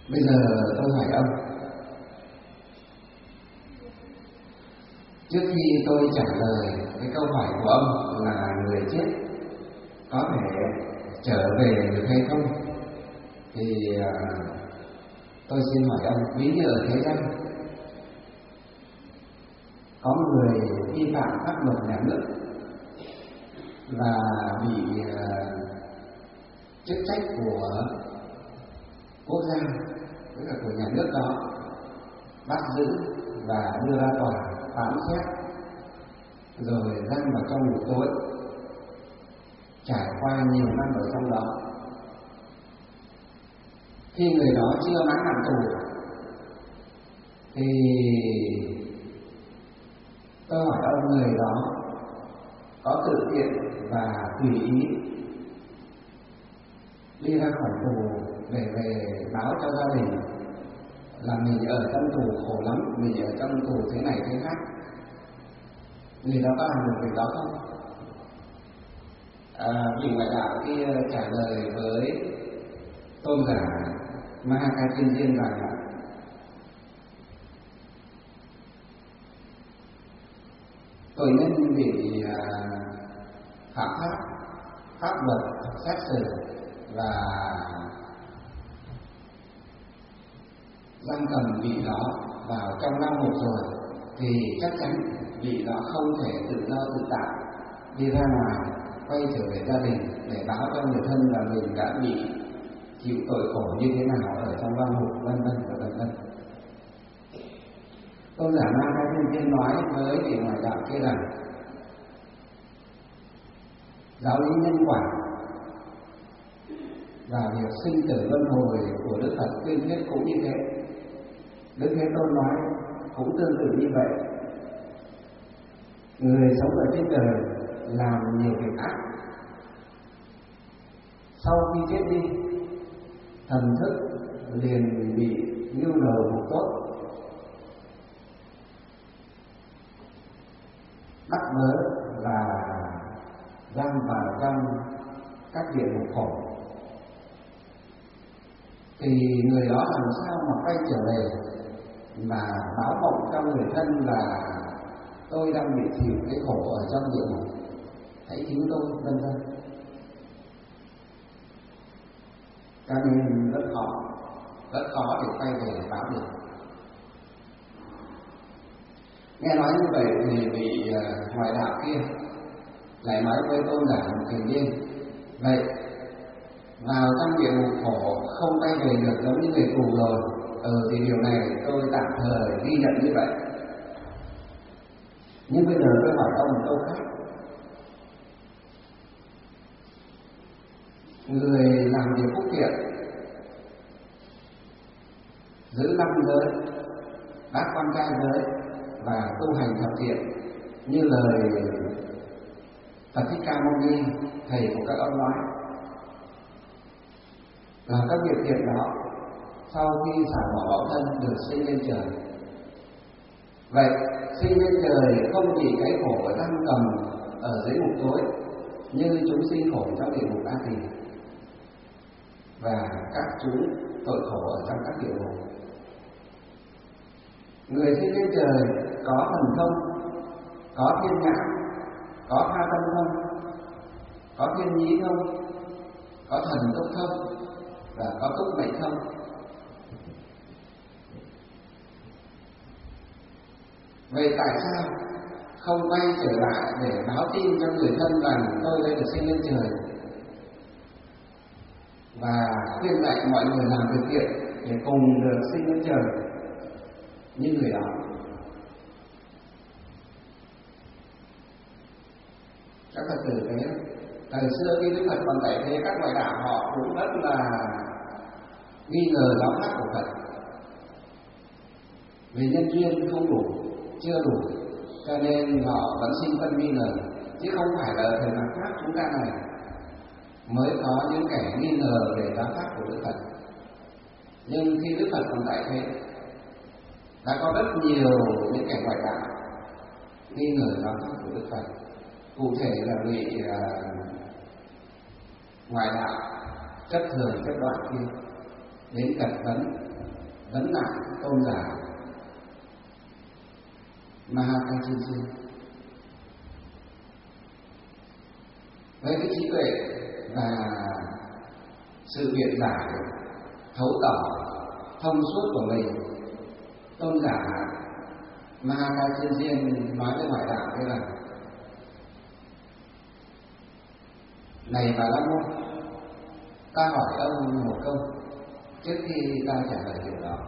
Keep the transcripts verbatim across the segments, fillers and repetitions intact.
Bây giờ tôi hỏi ông, trước khi tôi trả lời cái câu hỏi của ông là người chết có thể trở về được hay không, thì tôi xin hỏi ông, ví như ở thế gian có người vi phạm pháp luật nhà nước và bị chức trách của quốc gia, tức là của nhà nước đó, bắt giữ và đưa ra tòa phán xét, rồi giam vào trong ngục tối, trải qua nhiều năm ở trong đó. Khi người đó chưa mãn hạn tù thì tôi hỏi ông, người đó có tự tiện và tùy ý đi ra khỏi tù để về báo cho gia đình là mình ở trong tù khổ lắm, mình ở trong tù thế này thế khác, người đó có làm được việc đó không? À, vị ngoại đạo kia trả lời với tôn giả Ma Ha Thiên Tiên rằng là tội nhân bị à, phạm pháp, pháp luật xét xử và giam cầm vị đó vào trong lao ngục rồi, thì chắc chắn vị đó không thể tự do tự tại đi ra ngoài quay trở về gia đình để báo cho người thân là mình đã bị chịu tội khổ như thế nào ở trong lao ngục, vân vân và vân vân. Tôn giả Ma Ha Thiên Tiên nói với vị ngoại đạo kia rằng giáo lý nhân quả và việc sinh tử luân hồi của Đức Phật tuyên thuyết cũng như thế. Đức Thế Tôn nói cũng tương tự như vậy. Người sống ở trên đời làm nhiều việc ác, sau khi chết đi, thần thức liền bị nưu đầu một tốt, bắt bớ và giam vào trong các địa ngục khổ. Thì người đó làm sao mà quay trở về mà báo mộng cho người thân là tôi đang bị chịu cái khổ ở trong địa ngục, hãy cứu tôi, vân vân. Cho nên rất khó, rất khó để quay về báo được. Nghe nói như vậy thì vị uh, ngoại đạo kia lại nói với tôn giả Kiền Liên, vậy vào trong địa ngục khổ không quay về được giống như người tù rồi, ừ thì điều này tôi tạm thời ghi nhận như vậy. Nhưng bây giờ tôi hỏi ông một câu khác, người làm việc phúc thiện, giữ năm giới, bác quan trai giới và tu hành thập thiện như lời Phật Thích Ca Mâu Ni, thầy của các ông nói, làm các việc thiện đó, sau khi xả bỏ báo thân được sinh lên trời. Vậy sinh lên trời không chỉ cái khổ ở giam cầm ở dưới ngục tối như chúng sinh khổ trong địa ngục A Tỳ và các chúng tội khổ ở trong các địa ngục. Người sinh lên trời có thần thông, có thiên nhãn, có tha tâm thông, có thiên nhĩ thông, có thần túc thông và có túc mệnh thông. Vậy tại sao không quay trở lại để báo tin cho người thân rằng tôi đã được sinh lên trời và khuyên dạy mọi người làm việc thiện để cùng được sinh lên trời như người đó? Các Phật tử thấy thời xưa khi Đức Phật còn tại thế, các ngoại đạo họ cũng rất là nghi ngờ giáo pháp của Phật vì nhân duyên không đủ, chưa đủ, cho nên họ vẫn sinh tâm nghi ngờ, chứ không phải là thời gian khác chúng ta này mới có những kẻ nghi ngờ về giáo pháp của Đức Phật. Nhưng khi Đức Phật còn tại thế, đã có rất nhiều những kẻ ngoại đạo nghi ngờ giáo pháp của Đức Phật. Cụ thể là vị uh, ngoại đạo chất thường chất đoạn kia, đến cật vấn vấn nạn tôn giả Mahakachisi. Với cái trí tuệ và sự biện giải thấu tỏ thông suốt của mình, tôn giả Mahakachisi nói với ngoại đạo thế là: này Bà La Môn, ta hỏi ông một câu trước khi ta trả lời điều đó.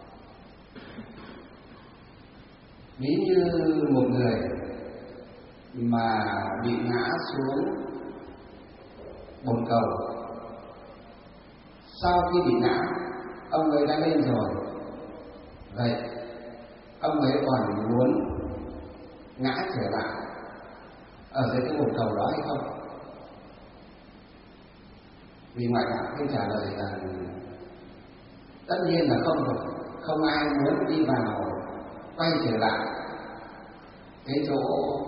Ví như một người mà bị ngã xuống bồn cầu, sau khi bị ngã, ông ấy đã lên rồi, vậy ông ấy còn muốn ngã trở lại ở dưới cái bồn cầu đó hay không? Vì ngoại đạo khi trả lời là tất nhiên là không rồi, không ai muốn đi vào quay trở lại cái chỗ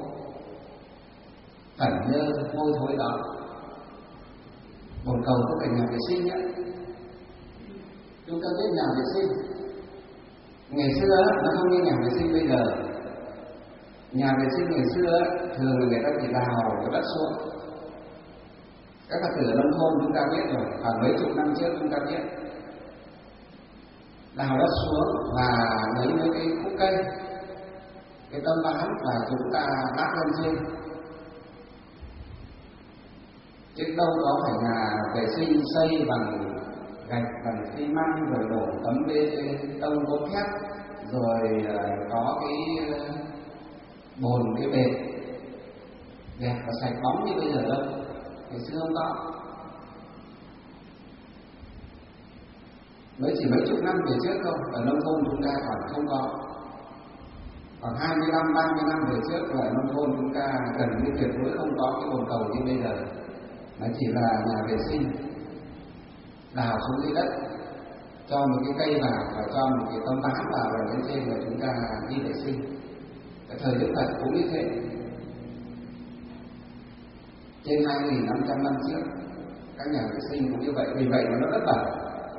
phẩn nhơ hôi thối đó. Bồn cầu có phải nhà vệ sinh nhé. Chúng ta biết nhà vệ sinh ngày xưa nó không như nhà vệ sinh bây giờ. Nhà vệ sinh ngày xưa thường là người ta chỉ đào cái đất xuống. Các Phật tử ở nông thôn chúng ta biết rồi, khoảng mấy chục năm trước chúng ta biết, đào đất xuống và lấy mấy cái khúc cây, cái tấm ván và chúng ta đắp lên trên, chứ đâu có phải nhà vệ sinh xây bằng gạch, bằng xi măng, rồi đổ tấm bê tông cốt thép, rồi có cái bồn, cái bệt đẹp và sạch bóng như bây giờ đâu. Ngày xưa không có. Mới chỉ mấy chục năm về trước thôi, ở nông thôn chúng ta còn không có. Khoảng hai mươi năm, ba mươi năm về trước ở nông thôn chúng ta gần như tuyệt đối không có cái bồn cầu như bây giờ. Nó chỉ là nhà vệ sinh đào xuống dưới đất, cho một cái cây vào và cho một cái tấm ván vào rồi lên trên và chúng ta đi vệ sinh. Cái thời Đức Phật cũng như thế. Trên hai nghìn năm trăm năm trước, các nhà vệ sinh cũng như vậy. Vì vậy mà nó rất bẩn,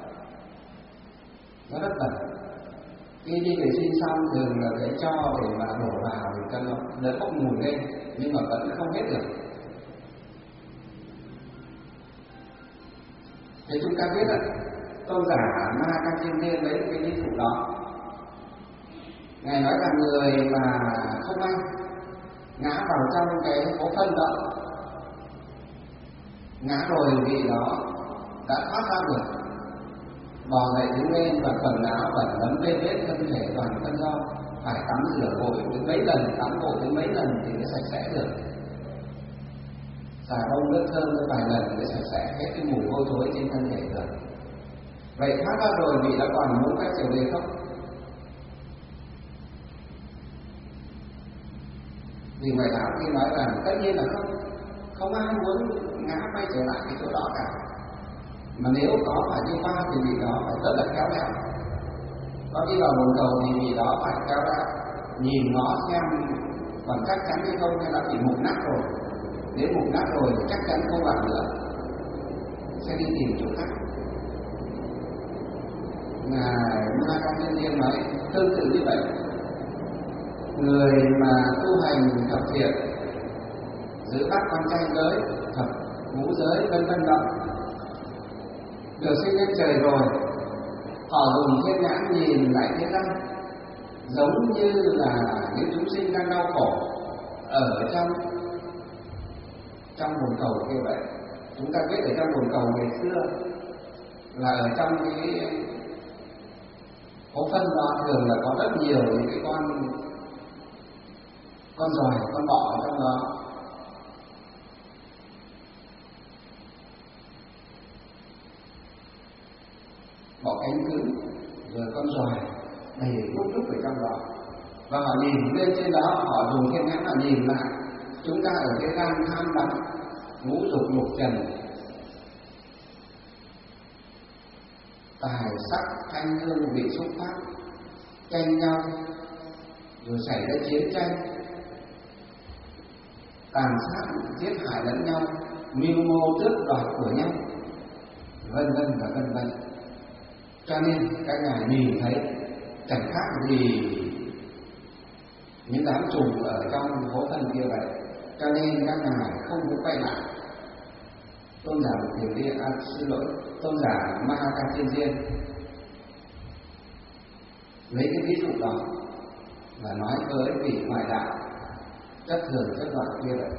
nó rất bẩn. Khi đi vệ sinh xong thường là phải cho để mà đổ vào để cho nó đỡ bốc mùi lên, nhưng mà vẫn không hết được. Thì chúng ta biết là tôn giả Mahakachisi lấy cái ví dụ đó. Ngài nói là người mà không may ngã vào trong cái hố phân đó, ngã rồi vị đó đã thoát ra được, bò dậy đứng lên và quần áo bẩn lấm vết vết thân thể toàn thân do, phải tắm rửa gội đến mấy lần, tắm gội đến mấy lần thì mới sạch sẽ được, xà bông nước thơm tới vài lần mới sạch sẽ hết cái mùi hôi thối trên thân thể được. Vậy thoát ra rồi vị đã còn muốn quay trở về không? Vì ngoại đạo khi nói rằng tất nhiên là không, không ai muốn ngã quay trở lại cái chỗ đó cả. Mà nếu có phải đi qua thì vị đó phải rất là khéo léo. Có đi vào bồn cầu thì vị đó phải khéo léo, nhìn ngó xem còn chắc chắn hay không, hay đã bị mục nát rồi. Nếu mục nát rồi thì chắc chắn không vào nữa, sẽ đi tìm chỗ khác. Ngài Mahakachisi nói tương tự như vậy. Người mà tu hành thập thiện, giữ bát quan trai giới, thập ngũ giới, vân vân đó, được sinh lên trời rồi, họ dùng thiên nhãn nhìn lại thế gian, giống như là những chúng sinh đang đau khổ ở trong trong bồn cầu kia vậy. Chúng ta biết ở trong bồn cầu ngày xưa là ở trong cái hố phân đó thường là có rất nhiều những cái con con giòi, con bọ ở trong đó. Bọ cánh cứng, rồi con giòi đầy lúc lúc ở trong đó. Và họ nhìn lên trên đó, họ dùng thiên nhãn họ nhìn lại chúng ta ở thế gian tham đắm ngũ dục lục trần, tài sắc thanh hương vị xúc pháp tranh nhau, rồi xảy ra chiến tranh, tàn sát giết hại lẫn nhau, mưu mô tước đoạt của nhau, vân vân và vân vân. Cho nên các ngài nhìn thấy chẳng khác gì những đám trùng ở trong hố thân kia vậy. Cho nên các ngài không muốn quay lại. Tôn giả Thiền Liên, à, xin lỗi, tôn giả Ma Ha Ca Thiên Diên lấy cái ví dụ đó và nói với vị ngoại đạo chất thường chất đoạn kia vậy.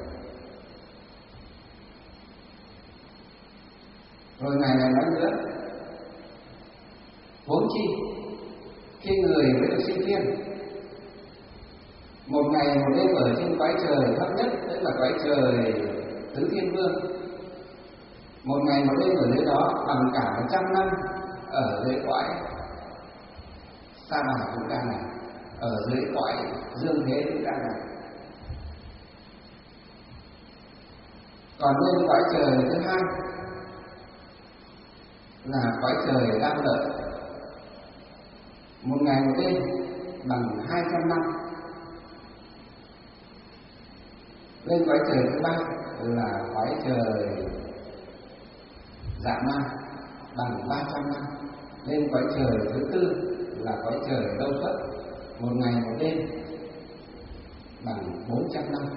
Rồi ngài này nói nữa, vốn chi khi người mới được sinh thiên, một ngày một đêm ở trên cõi trời thấp nhất, tức là cõi trời tứ thiên vương, một ngày một đêm ở dưới đó bằng cả một trăm năm ở dưới cõi sa bà chúng ta này, ở dưới cõi dương thế chúng ta này. Còn lên cõi trời thứ hai là cõi trời đang lợi, một ngày một đêm bằng hai trăm năm. Lên cõi trời thứ ba là cõi trời dạ ma bằng ba trăm năm. Lên cõi trời thứ tư là cõi trời đâu xuất, một ngày một đêm bằng bốn trăm năm.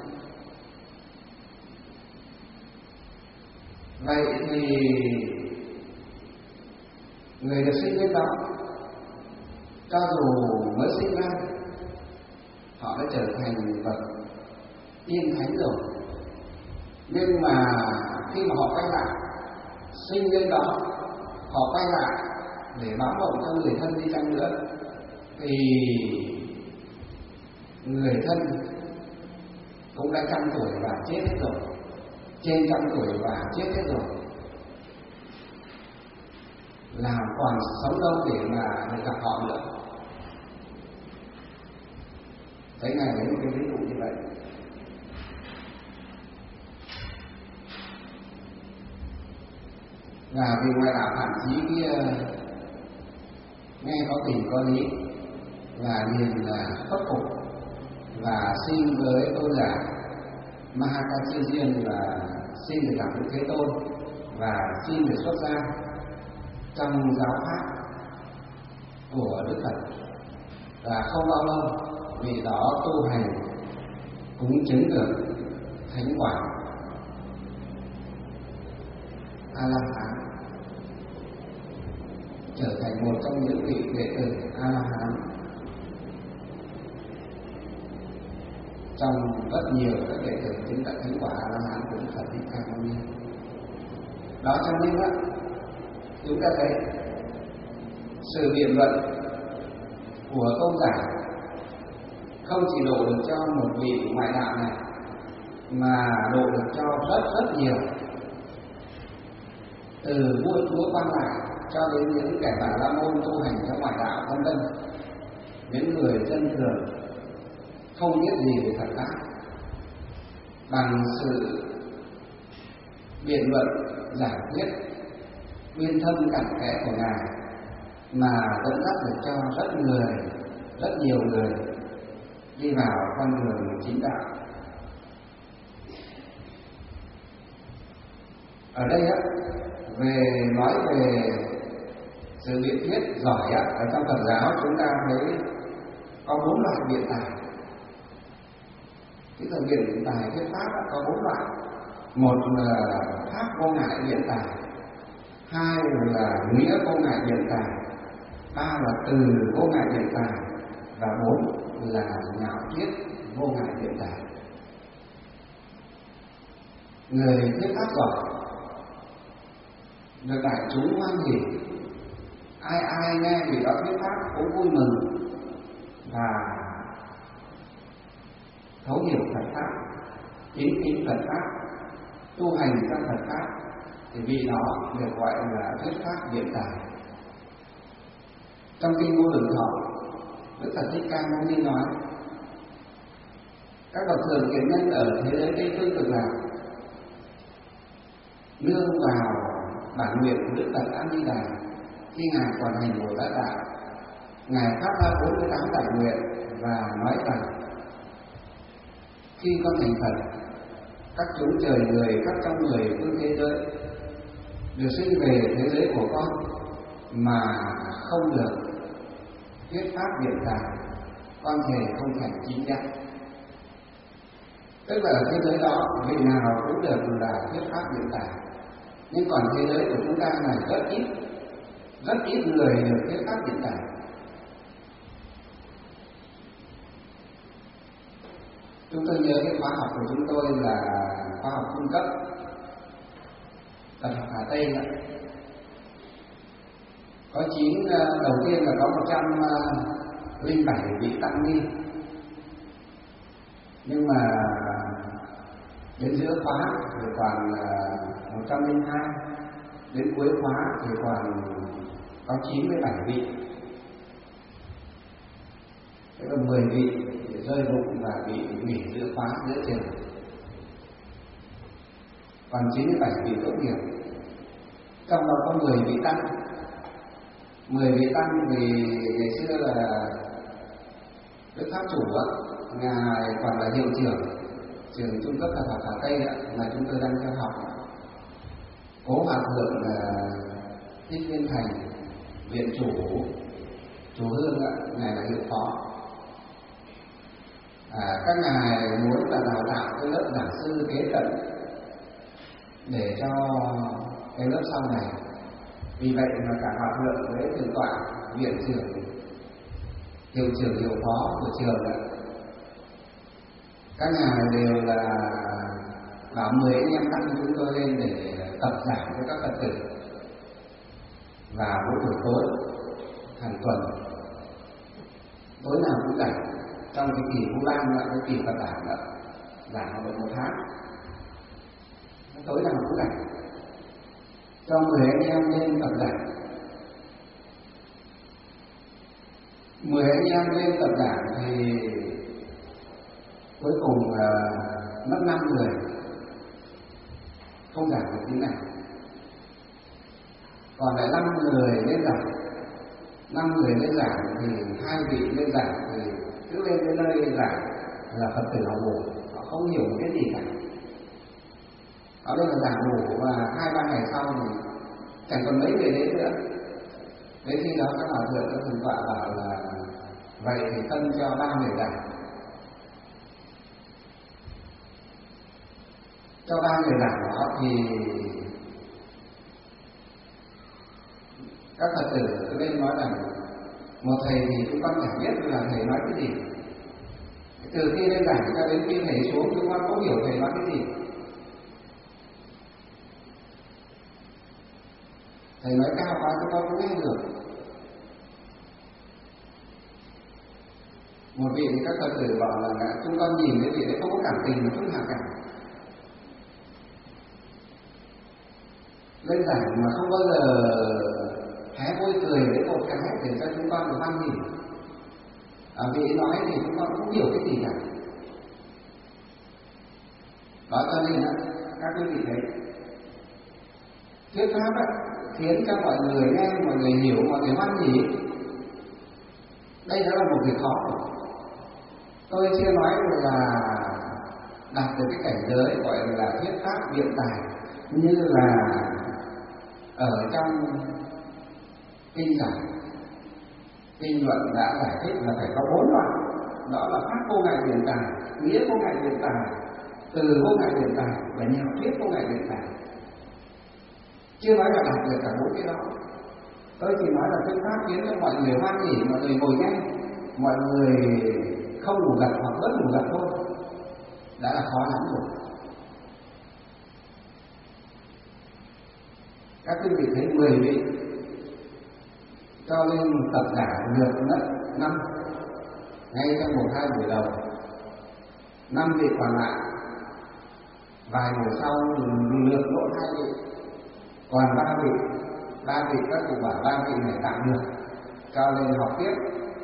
Vậy thì người được sinh lên đó, cho dù mới sinh ra, họ đã trở thành bậc tiên thánh rồi, nhưng mà khi mà họ quay lại sinh lên đó, họ quay lại để báo mộng cho người thân đi chăng nữa, thì người thân cũng đã trăm tuổi và chết hết rồi, trên trăm tuổi và chết hết rồi, làm còn sống đâu để mà được gặp họ nữa. Thấy ngài lấy một cái ví dụ như vậy. Và vì ngoại đạo phản chí kia nghe có tình có lý và liền là khuất phục và xin với tôn giả Ma Ha Ca Thiên Diên là xin được gặp Đức Thế Tôn và xin được xuất gia trong giáo pháp của Đức Phật. Và không bao lâu vị đó tu hành cũng chứng được thánh quả A La Hán, trở thành một trong những vị đệ tử A La Hán trong rất nhiều các đệ tử chứng đạt thánh quả A La Hán của Đức Phật Thích Ca Mâu Ni. Đó cho nên đó, chúng ta thấy sự biện luận của tôn giả không chỉ độ được cho một vị ngoại đạo này, mà độ được cho rất rất nhiều, từ vua chúa quan lại cho đến những kẻ bà la môn tu hành trong ngoại đạo vân vân, những người dân thường không biết gì về Phật pháp, bằng sự biện luận giải quyết uyên thâm cặn kẽ của ngài mà dẫn dắt được cho rất người rất nhiều người đi vào con đường chính đạo. Ở đây á, về nói về sự biện thuyết giỏi á, ở trong Phật giáo chúng ta thấy có bốn loại biện tài. Cái từ biện tài thuyết pháp á, có bốn loại. Một là pháp vô ngại biện tài, hai là nghĩa vô ngại biện tài, ba là từ vô ngại biện tài, và bốn là nhạo thuyết vô ngại biện tài. Người thuyết pháp giỏi được đại chúng hoan hỉ, ai ai nghe vị đó thuyết pháp cũng vui mừng và thấu hiểu Phật pháp, kính kính Phật pháp, tu hành trong Phật pháp, thì vị đó được gọi là thuyết pháp biện tài. Trong kinh Vô Lượng Thọ, Đức Phật Thích Ca Mâu Ni nói, các bậc thường kiền nhân ở thế giới Tây Phương Cực Lạc nương vào bản nguyện của Đức Phật A Di Đà, khi ngài còn hành Bồ Tát đạo, ngài phát ra bốn mươi tám đại nguyện và nói rằng khi con thành Phật, các chúng trời người khắp trong mười phương thế giới được sinh về thế giới của con, mà không được thuyết pháp biện tài, con thề không thành chính giác. Tức là ở thế giới đó vị nào cũng được là thuyết pháp biện tài, nhưng còn thế giới của chúng ta là rất ít, rất ít người được thuyết pháp biện tài. Chúng tôi nhớ cái khóa học của chúng tôi là khóa học trung cấp Phật học Hà Tây đó. Có chín, đầu tiên là có một trăm linh bảy vị tăng ni, nhưng mà đến giữa khóa thì còn một trăm linh hai, đến cuối khóa thì còn có chín mươi bảy vị. Thế còn mười vị thì rơi rụng và bị nghỉ giữa khóa, giữa trường. Còn chín mươi bảy vị tốt nghiệp. Trong đó có mười vị tăng. mười vị tăng vì ngày xưa là Đức Pháp Chủ á, ngài còn là hiệu trưởng trường trung cấp Phật học Hà Tây á, mà chúng tôi đang theo học. Cố Hòa Thượng là Thích Viên Thành, viện chủ Chùa Hương á, ngài là hiệu phó. À, các ngài muốn là đào tạo cái lớp giảng sư kế cận để cho cái lớp sau này. Vì vậy mà cả Hòa Thượng với thượng tọa viện trưởng, hiệu trưởng, hiệu phó của trường đó, các ngài đều là bảo mười anh em tăng chúng tôi lên để tập giảng cho các Phật tử vào mỗi buổi tối hàng tuần, tối nào cũng giảng. Trong cái kỳ Vu Lan là cái kỳ Phật giảng đó, giảng được một tháng, tối nào cũng giảng cho mười anh em lên tập giảng. Mười anh em lên tập giảng thì cuối cùng là mất năm người, không giảng được tí nào. Còn lại năm người lên giảng, năm người lên giảng thì hai vị lên giảng thì cứ lên đến nơi giảng là Phật tử họ ngủ, họ không hiểu một cái gì cả. Họ lên là giảng ngủ và hai ba ngày sau thì chẳng còn mấy người đến nữa. Đến khi đó các hòa thượng, các thượng tọa bảo là vậy thì phân cho ba người giảng. Cho ba người giảng đó thì các Phật tử lên nói rằng một thầy thì chúng con chẳng biết là thầy nói cái gì. Từ khi lên giảng cho đến khi thầy xuống chúng con không hiểu thầy nói cái gì. Thầy nói cao quá chúng con không nghe được. Một vị thì các Phật tử bảo là chúng con nhìn cái vị đấy không có cảm tình một chút nào cả. Lên giảng mà không bao giờ hé môi cười đến một cái để cho chúng con được hoan hỉ. À, vị nói thì chúng con không hiểu cái gì cả. Đó cho nên các quý vị thấy thuyết pháp ấy, khiến cho mọi người nghe, mọi người hiểu, mọi người hoan hỉ. Đây đã là một việc khó. Tôi chưa nói là đạt được cái cảnh giới gọi là thuyết pháp biện tài, như là ở trong kinh giảng, kinh luận đã giải thích là phải có bốn loại. Đó là pháp vô ngại biện tài, nghĩa vô ngại biện tài, từ vô ngại biện tài và nhạo thuyết vô ngại biện tài. Chưa nói là đạt được cả bốn cái đó. Tôi chỉ nói là thuyết pháp khiến cho mọi người hoan hỉ, mọi người ngồi nghe, mọi người không ngủ gật hoặc bớt ngủ gật thôi, đã là khó lắm rồi. Các quý vị thấy mười vị cho lên tập giảng được mất năm, ngay trong một hai buổi đầu. Năm vị còn lại vài buổi sau lượt lộn hai vị, còn ba vị, ba vị các cụ bảo ba vị này tạm được, cho lên học tiếp.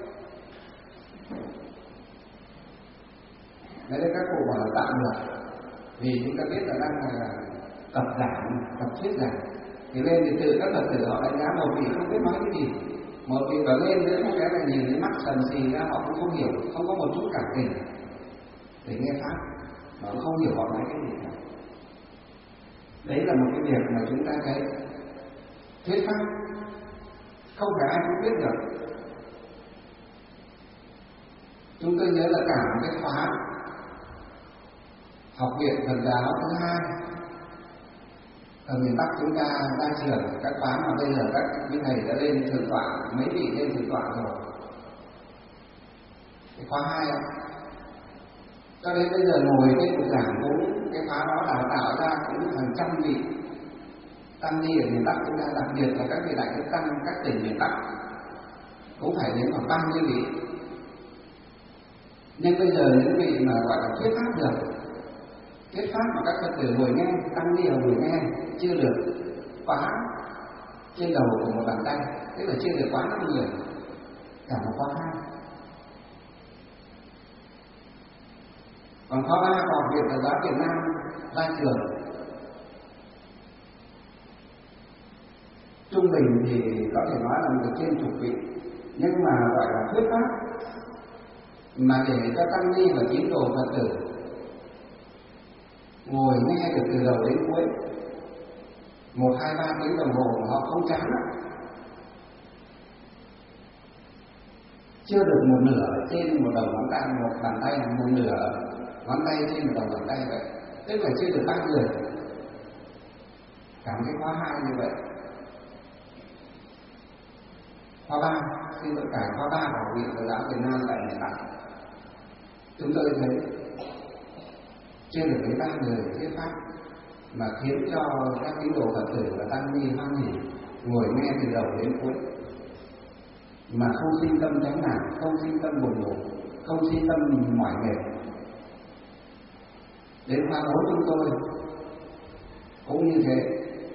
Đấy các cụ bảo là tạm được, vì chúng ta biết là đang là tập giảng, tập thuyết giảng, thì lên thì tự các Phật tử họ đánh giá một vị không biết nói cái gì, một vị vào lên nữa một cái là nhìn thấy mắt sần xì ra, họ cũng không hiểu, không có một chút cảm tình để nghe pháp, họ không hiểu họ nói cái gì cả. Đấy là một cái việc mà chúng ta thấy thuyết pháp không phải ai cũng biết được. Chúng tôi nhớ là cả một cái khóa học viện Phật giáo thứ hai ở miền Bắc chúng ta ra trường, các khóa mà bây giờ các vị thầy đã lên thượng tọa, mấy vị lên thượng tọa rồi. Cái khóa hai ạ. Cho đến bây giờ ngồi trên bục giảng cũng cái khóa đó đào tạo ra cũng hàng trăm vị tăng ni ở miền Bắc chúng ta, đặc biệt là các vị đại đức tăng các tỉnh miền Bắc cũng phải đến khoảng ba mươi vị. Nhưng bây giờ những vị mà gọi là thuyết pháp được, thuyết pháp mà các Phật tử ngồi nghe, tăng ni ở ngồi nghe chưa được quá trên đầu của một bàn tay, tức là chưa được quá năm người, cả một khóa hai. Còn khóa ba của Học viện Phật giáo Việt Nam ra trường trung bình thì có thể nói là một trên chục vị, nhưng mà gọi là thuyết pháp mà để cho tăng ni và tín đồ Phật tử ngồi nghe được từ đầu đến cuối một hai ba tiếng đồng hồ mà họ không chán nữa, chưa được một nửa trên một đầu ngón tay, một bàn tay một nửa ngón tay trên một đầu ngón tay vậy, tức là chưa được ba người. Cả cái khóa hai như vậy. Khóa ba, xin lỗi, cả khóa ba của Học viện Phật giáo Việt Nam tại miền Bắc, chúng tôi thấy chưa được đến ba người thuyết pháp mà khiến cho các tín đồ Phật tử và tăng ni hoan hỉ ngồi nghe từ đầu đến cuối, mà không sinh tâm chán nản, không sinh tâm buồn ngủ, không sinh tâm mỏi mệt. Đến khóa bốn chúng tôi cũng như thế.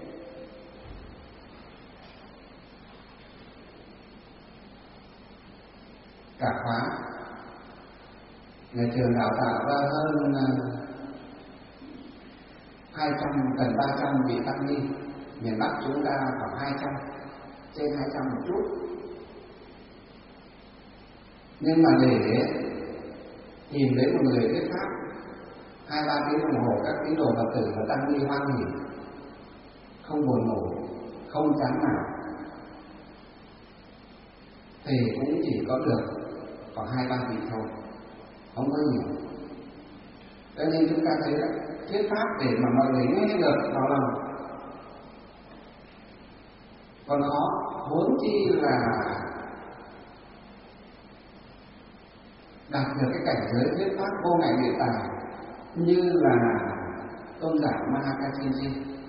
Cả khóa nhà trường đào tạo ra hơn hai trăm, gần ba trăm vị tăng ni, miền Bắc chúng ta khoảng hai trăm, trên hai trăm một chút. Nhưng mà để tìm đến một người thuyết pháp hai ba tiếng đồng hồ, các tín đồ Phật tử và tăng ni hoan hỉ, không buồn ngủ, không chán nản, thì cũng chỉ có được khoảng hai ba vị thôi, không có nhiều. Cho nên chúng ta thấy là thuyết pháp để mà mọi người nghe được vào lòng còn khó, huống chi là đạt được cái cảnh giới thuyết pháp vô ngại biện tài như là tôn giả Mahakachinji.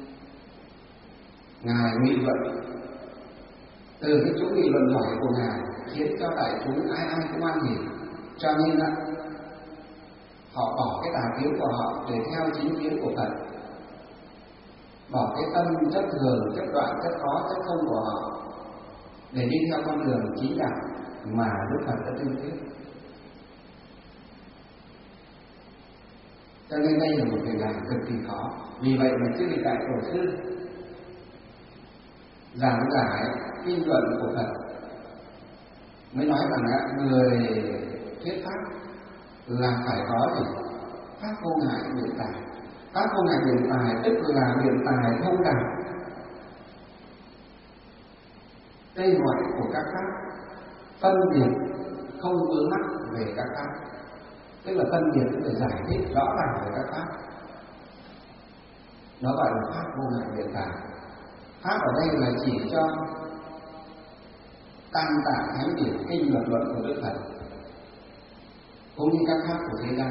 Ngài nghị luận, từ cái chỗ nghị luận giỏi của ngài khiến cho đại chúng ai ai cũng an hỉ, cho nên là họ bỏ cái tà kiến của họ để theo chính kiến của Phật, bỏ cái tâm chất thường, chất đoạn, chất khó, chất không của họ để đi theo con đường chính đạo mà Đức Phật đã tuyên thuyết. Cho nên đây là một việc làm cực kỳ khó. Vì vậy mà chư vị đại tổ sư giảng giải kinh luận của Phật mới nói rằng người thuyết pháp là phải có gì? Pháp vô ngại biện tài. Pháp vô ngại biện tài tức là biện tài thông đạt tên gọi của các pháp, phân biệt không vướng mắc về các pháp, tức là phân biệt để giải thích rõ ràng về các pháp. Nó gọi là pháp vô ngại biện tài. Pháp ở đây là chỉ cho Tam Tạng Thánh Điển kinh luật luận của Đức Phật, cũng như các pháp của thế gian.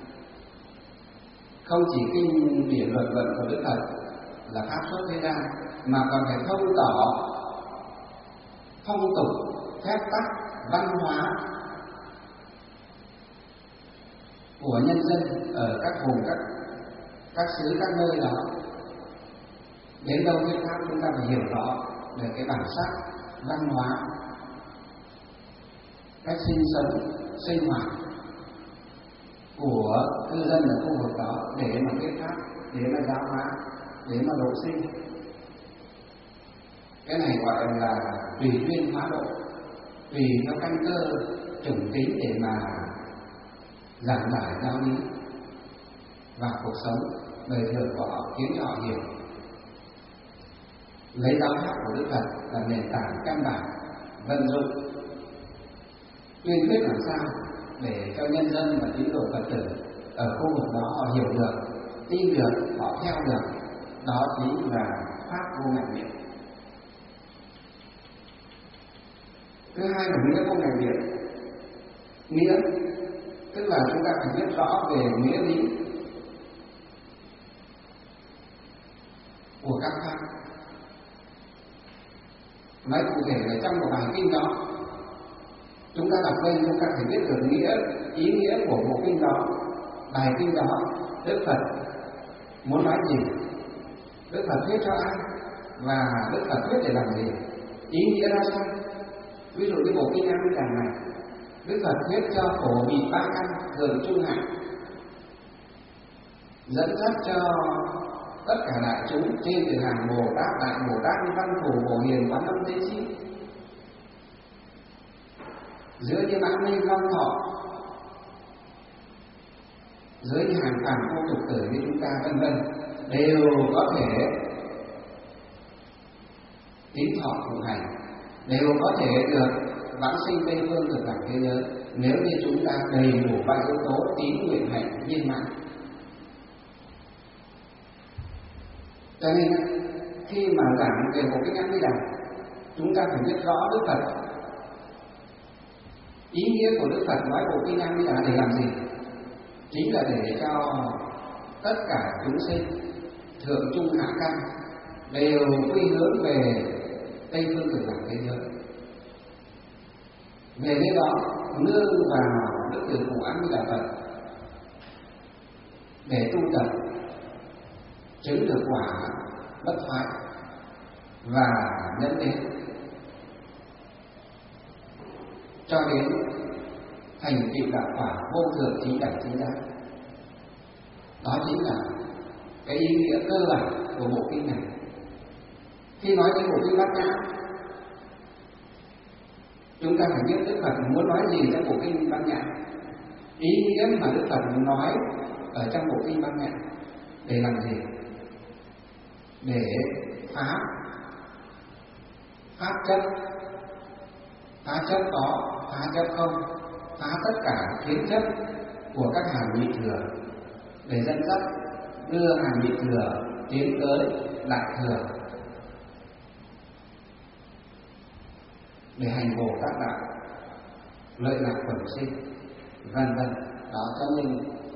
Không chỉ kinh điển luật luận của Đức Phật là pháp xuất thế gian, mà còn phải thông tỏ phong tục, phép tắc, văn hóa của nhân dân ở các vùng, các các xứ, các nơi đó. Đến đâu thuyết pháp chúng ta phải hiểu rõ về cái bản sắc, văn hóa, cách sinh sống, sinh hoạt của cư dân ở khu vực đó để mà thuyết pháp, để mà giáo hóa, để mà độ sinh. Cái này gọi là tùy duyên hóa độ, tùy theo căn cơ chủng tính để mà giảng giải giáo lý và cuộc sống đời thường của họ, khiến cho họ hiểu. Lấy giáo pháp của Đức Phật là nền tảng căn bản vận dụng tuyên thuyết làm sao để cho nhân dân và tín đồ Phật tử ở khu vực đó họ hiểu được, tin được, họ theo được. Đó chính là pháp vô ngại biện. Thứ hai là nghĩa vô ngại biện. Nghĩa tức là chúng ta phải biết rõ về nghĩa lý của các pháp. Nói cụ thể là trong một bài kinh đó, chúng ta đọc lên chúng ta phải biết được nghĩa, ý nghĩa của bộ kinh đó, bài kinh đó, Đức Phật muốn nói gì, Đức Phật thuyết cho ai, và Đức Phật thuyết để làm gì, ý nghĩa ra sao. Ví dụ như bộ kinh A Di Đà này, Đức Phật thuyết cho phổ bị ba căn thượng trung hạ, dẫn dắt cho tất cả đại chúng trên từ hàng Bồ Tát, Đại Bồ Tát, Văn Thù, Bồ Hiền, Quán Âm, Tế Sĩ, dưới như Mãn Minh, Long Thọ, dưới như hàng phàm vô tục tử như chúng ta vân vân, đều có thể tín thọ phụng hành, đều có thể được vãng sinh Tây Phương Cực Lạc thế giới nếu như chúng ta đầy đủ ba yếu tố tín nguyện hạnh viên mãn. Cho nên khi mà giảng về một cái kinh A Di Đà, chúng ta phải biết rõ Đức Phật, ý nghĩa của Đức Phật nói bộ kinh A Di Đà để làm gì. Chính là để cho tất cả chúng sinh thượng trung hạ căn đều quy hướng về Tây Phương Cực Lạc thế giới. Về nơi đó nương vào Đức Từ Phụ A Di Đà Phật để tu tập chứng được quả bất thoái và dẫn đến cho đến thành tựu đạo quả vô thượng trí đẳng trí giác. Đó chính là cái ý nghĩa cơ bản của bộ kinh này. Khi nói đến bộ kinh Bát Nhã, chúng ta phải biết Đức Phật muốn nói gì trong bộ kinh Bát Nhã, ý nghĩa mà Đức Phật muốn nói ở trong bộ kinh Bát Nhã để làm gì, để phá pháp chấp, phá chấp có, phá chấp không, phá tất cả kiến chấp của các hàng nhị thừa, để dẫn dắt đưa hàng nhị thừa tiến tới đại thừa, để hành Bồ Tát đạo, lợi lạc quần sinh, vân vân. Đó, cho nên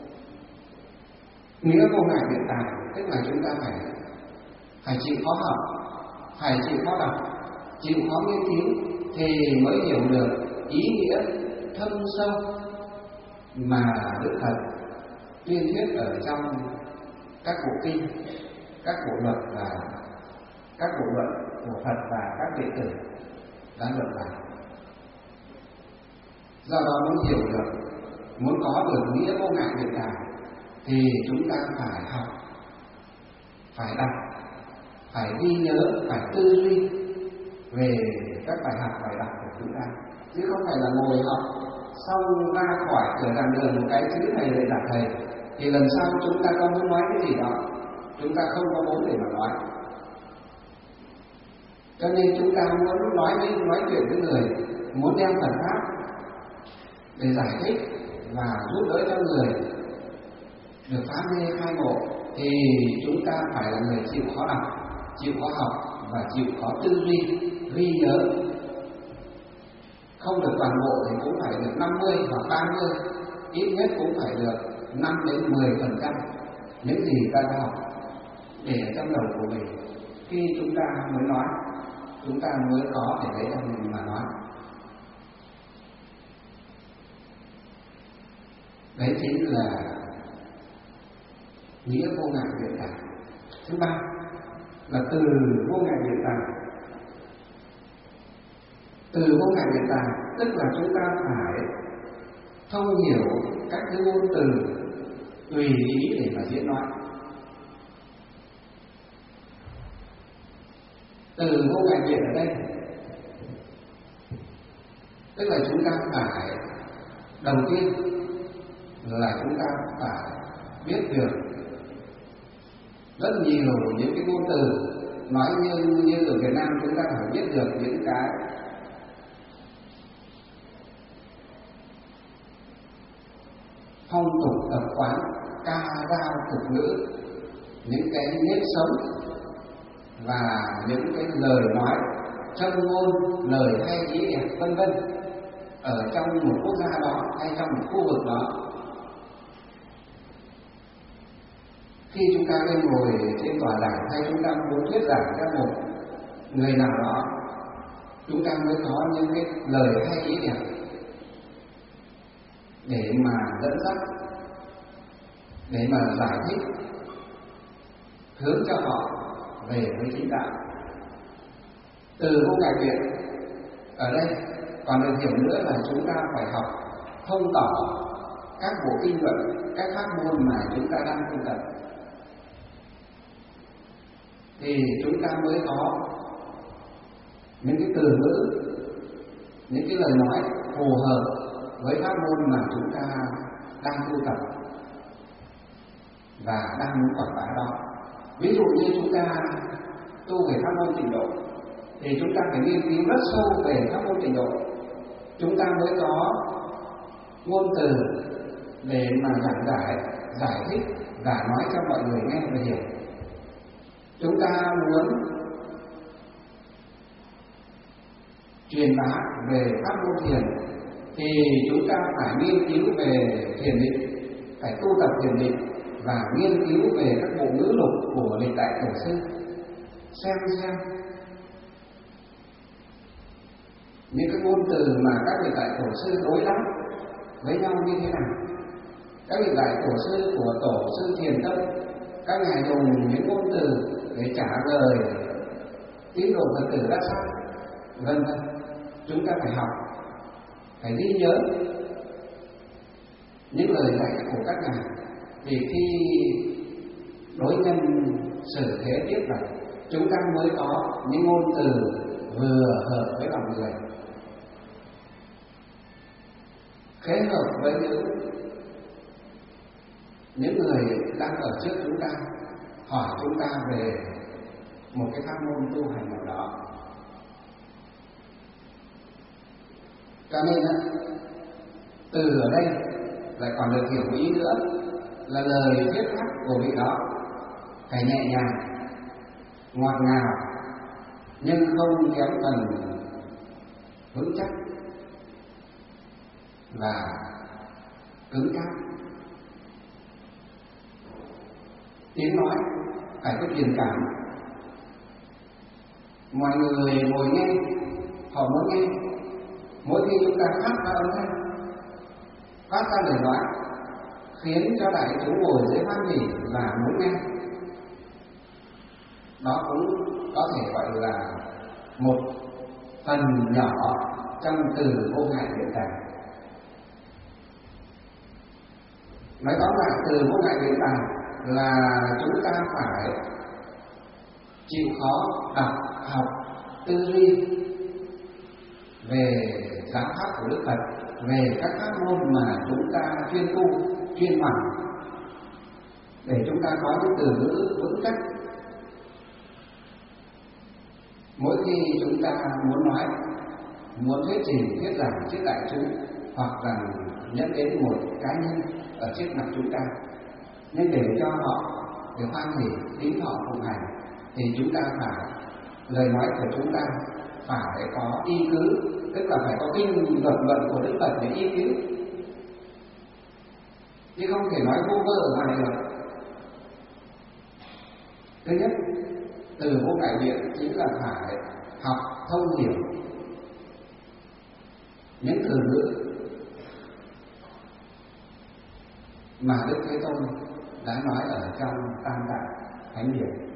nghĩa vô ngại biện tài tức là chúng ta phải phải chịu khó học, phải chịu khó đọc, chịu khó nghiên cứu thì mới hiểu được ý nghĩa thâm sâu mà Đức Phật tuyên thuyết ở trong các bộ kinh, các bộ luật và các bộ luận của Phật và các đệ tử đã luận giải. Do đó muốn hiểu được, muốn có được nghĩa vô ngại biện tài thì chúng ta phải học, phải đọc, phải ghi nhớ, phải tư duy về các bài học, bài đọc của chúng ta, chứ không phải là ngồi học xong ra khỏi cửa giảng đường một cái chữ thầy dạy đặt thầy thì lần sau chúng ta có muốn nói cái gì đó chúng ta không có vốn để mà nói. Cho nên chúng ta muốn nói với nói chuyện với người, muốn đem Phật pháp để giải thích và giúp đỡ cho người được phát mê khai ngộ thì chúng ta phải là người chịu khó đọc, chịu khó học và chịu khó tư duy, ghi nhớ. Không được toàn bộ thì cũng phải được năm mươi hoặc ba mươi, ít nhất cũng phải được năm đến mười phần trăm những gì ta đã học để ở trong đầu của mình. Khi chúng ta mới nói, chúng ta mới có để lấy trong mình mà nói. Đấy chính là nghĩa vô ngại biện tài. Thứ ba là từ vô ngại biện tài. Từ vô ngại biện tài tức là chúng ta phải thông hiểu các cái ngôn từ tùy ý để mà diễn nói. Từ vô ngại biện ở đây tức là chúng ta phải đầu tiên là chúng ta phải biết được rất nhiều những cái ngôn từ. Nói như như ở Việt Nam chúng ta phải biết được những cái phong tục tập quán, ca dao tục ngữ, những cái nếp sống và những cái lời nói, châm ngôn, lời hay ý đẹp vân vân ở trong một quốc gia đó hay trong một khu vực đó. Khi chúng ta lên ngồi trên tòa giảng hay chúng ta muốn thuyết giảng cho một người nào đó, chúng ta mới có những cái lời hay ý đẹp để mà dẫn dắt, để mà giải thích, hướng cho họ về với chính đạo. Từ vô ngại biện ở đây còn được hiểu nữa là chúng ta phải học thông tỏ các bộ kinh luận, các pháp môn mà chúng ta đang tu tập, thì chúng ta mới có những cái từ ngữ, những cái lời nói phù hợp với pháp môn mà chúng ta đang tu tập và đang muốn quảng bá đó. Ví dụ như chúng ta tu về pháp môn tịnh độ thì chúng ta phải nghiên cứu rất sâu về pháp môn tịnh độ, chúng ta mới có ngôn từ để mà giảng giải, giải thích và nói cho mọi người nghe và hiểu. Chúng ta muốn truyền bá về pháp môn thiền thì chúng ta phải nghiên cứu về thiền định, phải tu tập thiền định và nghiên cứu về các bộ ngữ lục của lịch đại tổ sư, xem xem những cái ngôn từ mà các lịch đại tổ sư đối đáp với nhau như thế nào. Các lịch đại tổ sư của tổ sư Thiền Tông, các ngài dùng những ngôn từ để trả lời tín đồ Phật tử ra sao, vân vân. Chúng ta phải học, phải ghi nhớ những lời dạy của các ngài, thì khi đối nhân xử thế tiếp vậy, chúng ta mới có những ngôn từ vừa hợp với lòng người, khế hợp với những những người đang ở trước chúng ta, hỏi chúng ta về một cái pháp môn tu hành nào đó. Cho nên từ ở đây lại còn được hiểu ý nữa là lời thuyết pháp của vị đó phải nhẹ nhàng, ngọt ngào, nhưng không kém phần vững chắc và cứng cáp. Tiếng nói phải có truyền cảm, mọi người ngồi nghe, họ muốn nghe. Mỗi khi chúng ta phát ra âm thanh, phát ra lời nói, khiến cho đại chúng ngồi dưới hoan hỉ và muốn nghe, đó cũng có thể gọi là một phần nhỏ trong từ vô ngại biện tài. Nói tóm lại, từ vô ngại biện tài là chúng ta phải chịu khó đọc, học, tư duy về giáo pháp của Đức Phật, về các pháp môn mà chúng ta chuyên tu, chuyên hoàn, để chúng ta có những từ ngữ vững chắc. Mỗi khi chúng ta muốn nói, muốn thuyết trình, thuyết giảng trước đại chúng, hoặc là nhắc đến một cá nhân ở trước mặt chúng ta, nên để cho họ được hoan hỉ, tín thọ phụng hành, thì chúng ta phải, lời nói của chúng ta phải có y cứ, tức là phải có kinh luận luận của Đức Phật để y cứu, chứ không thể nói vô vơ ở ngoài được. Thứ nhất, từ vô ngại biện chính là phải học thông hiểu những từ ngữ mà Đức Thế Tôn đã nói ở trong Tam Tạng Thánh Điển.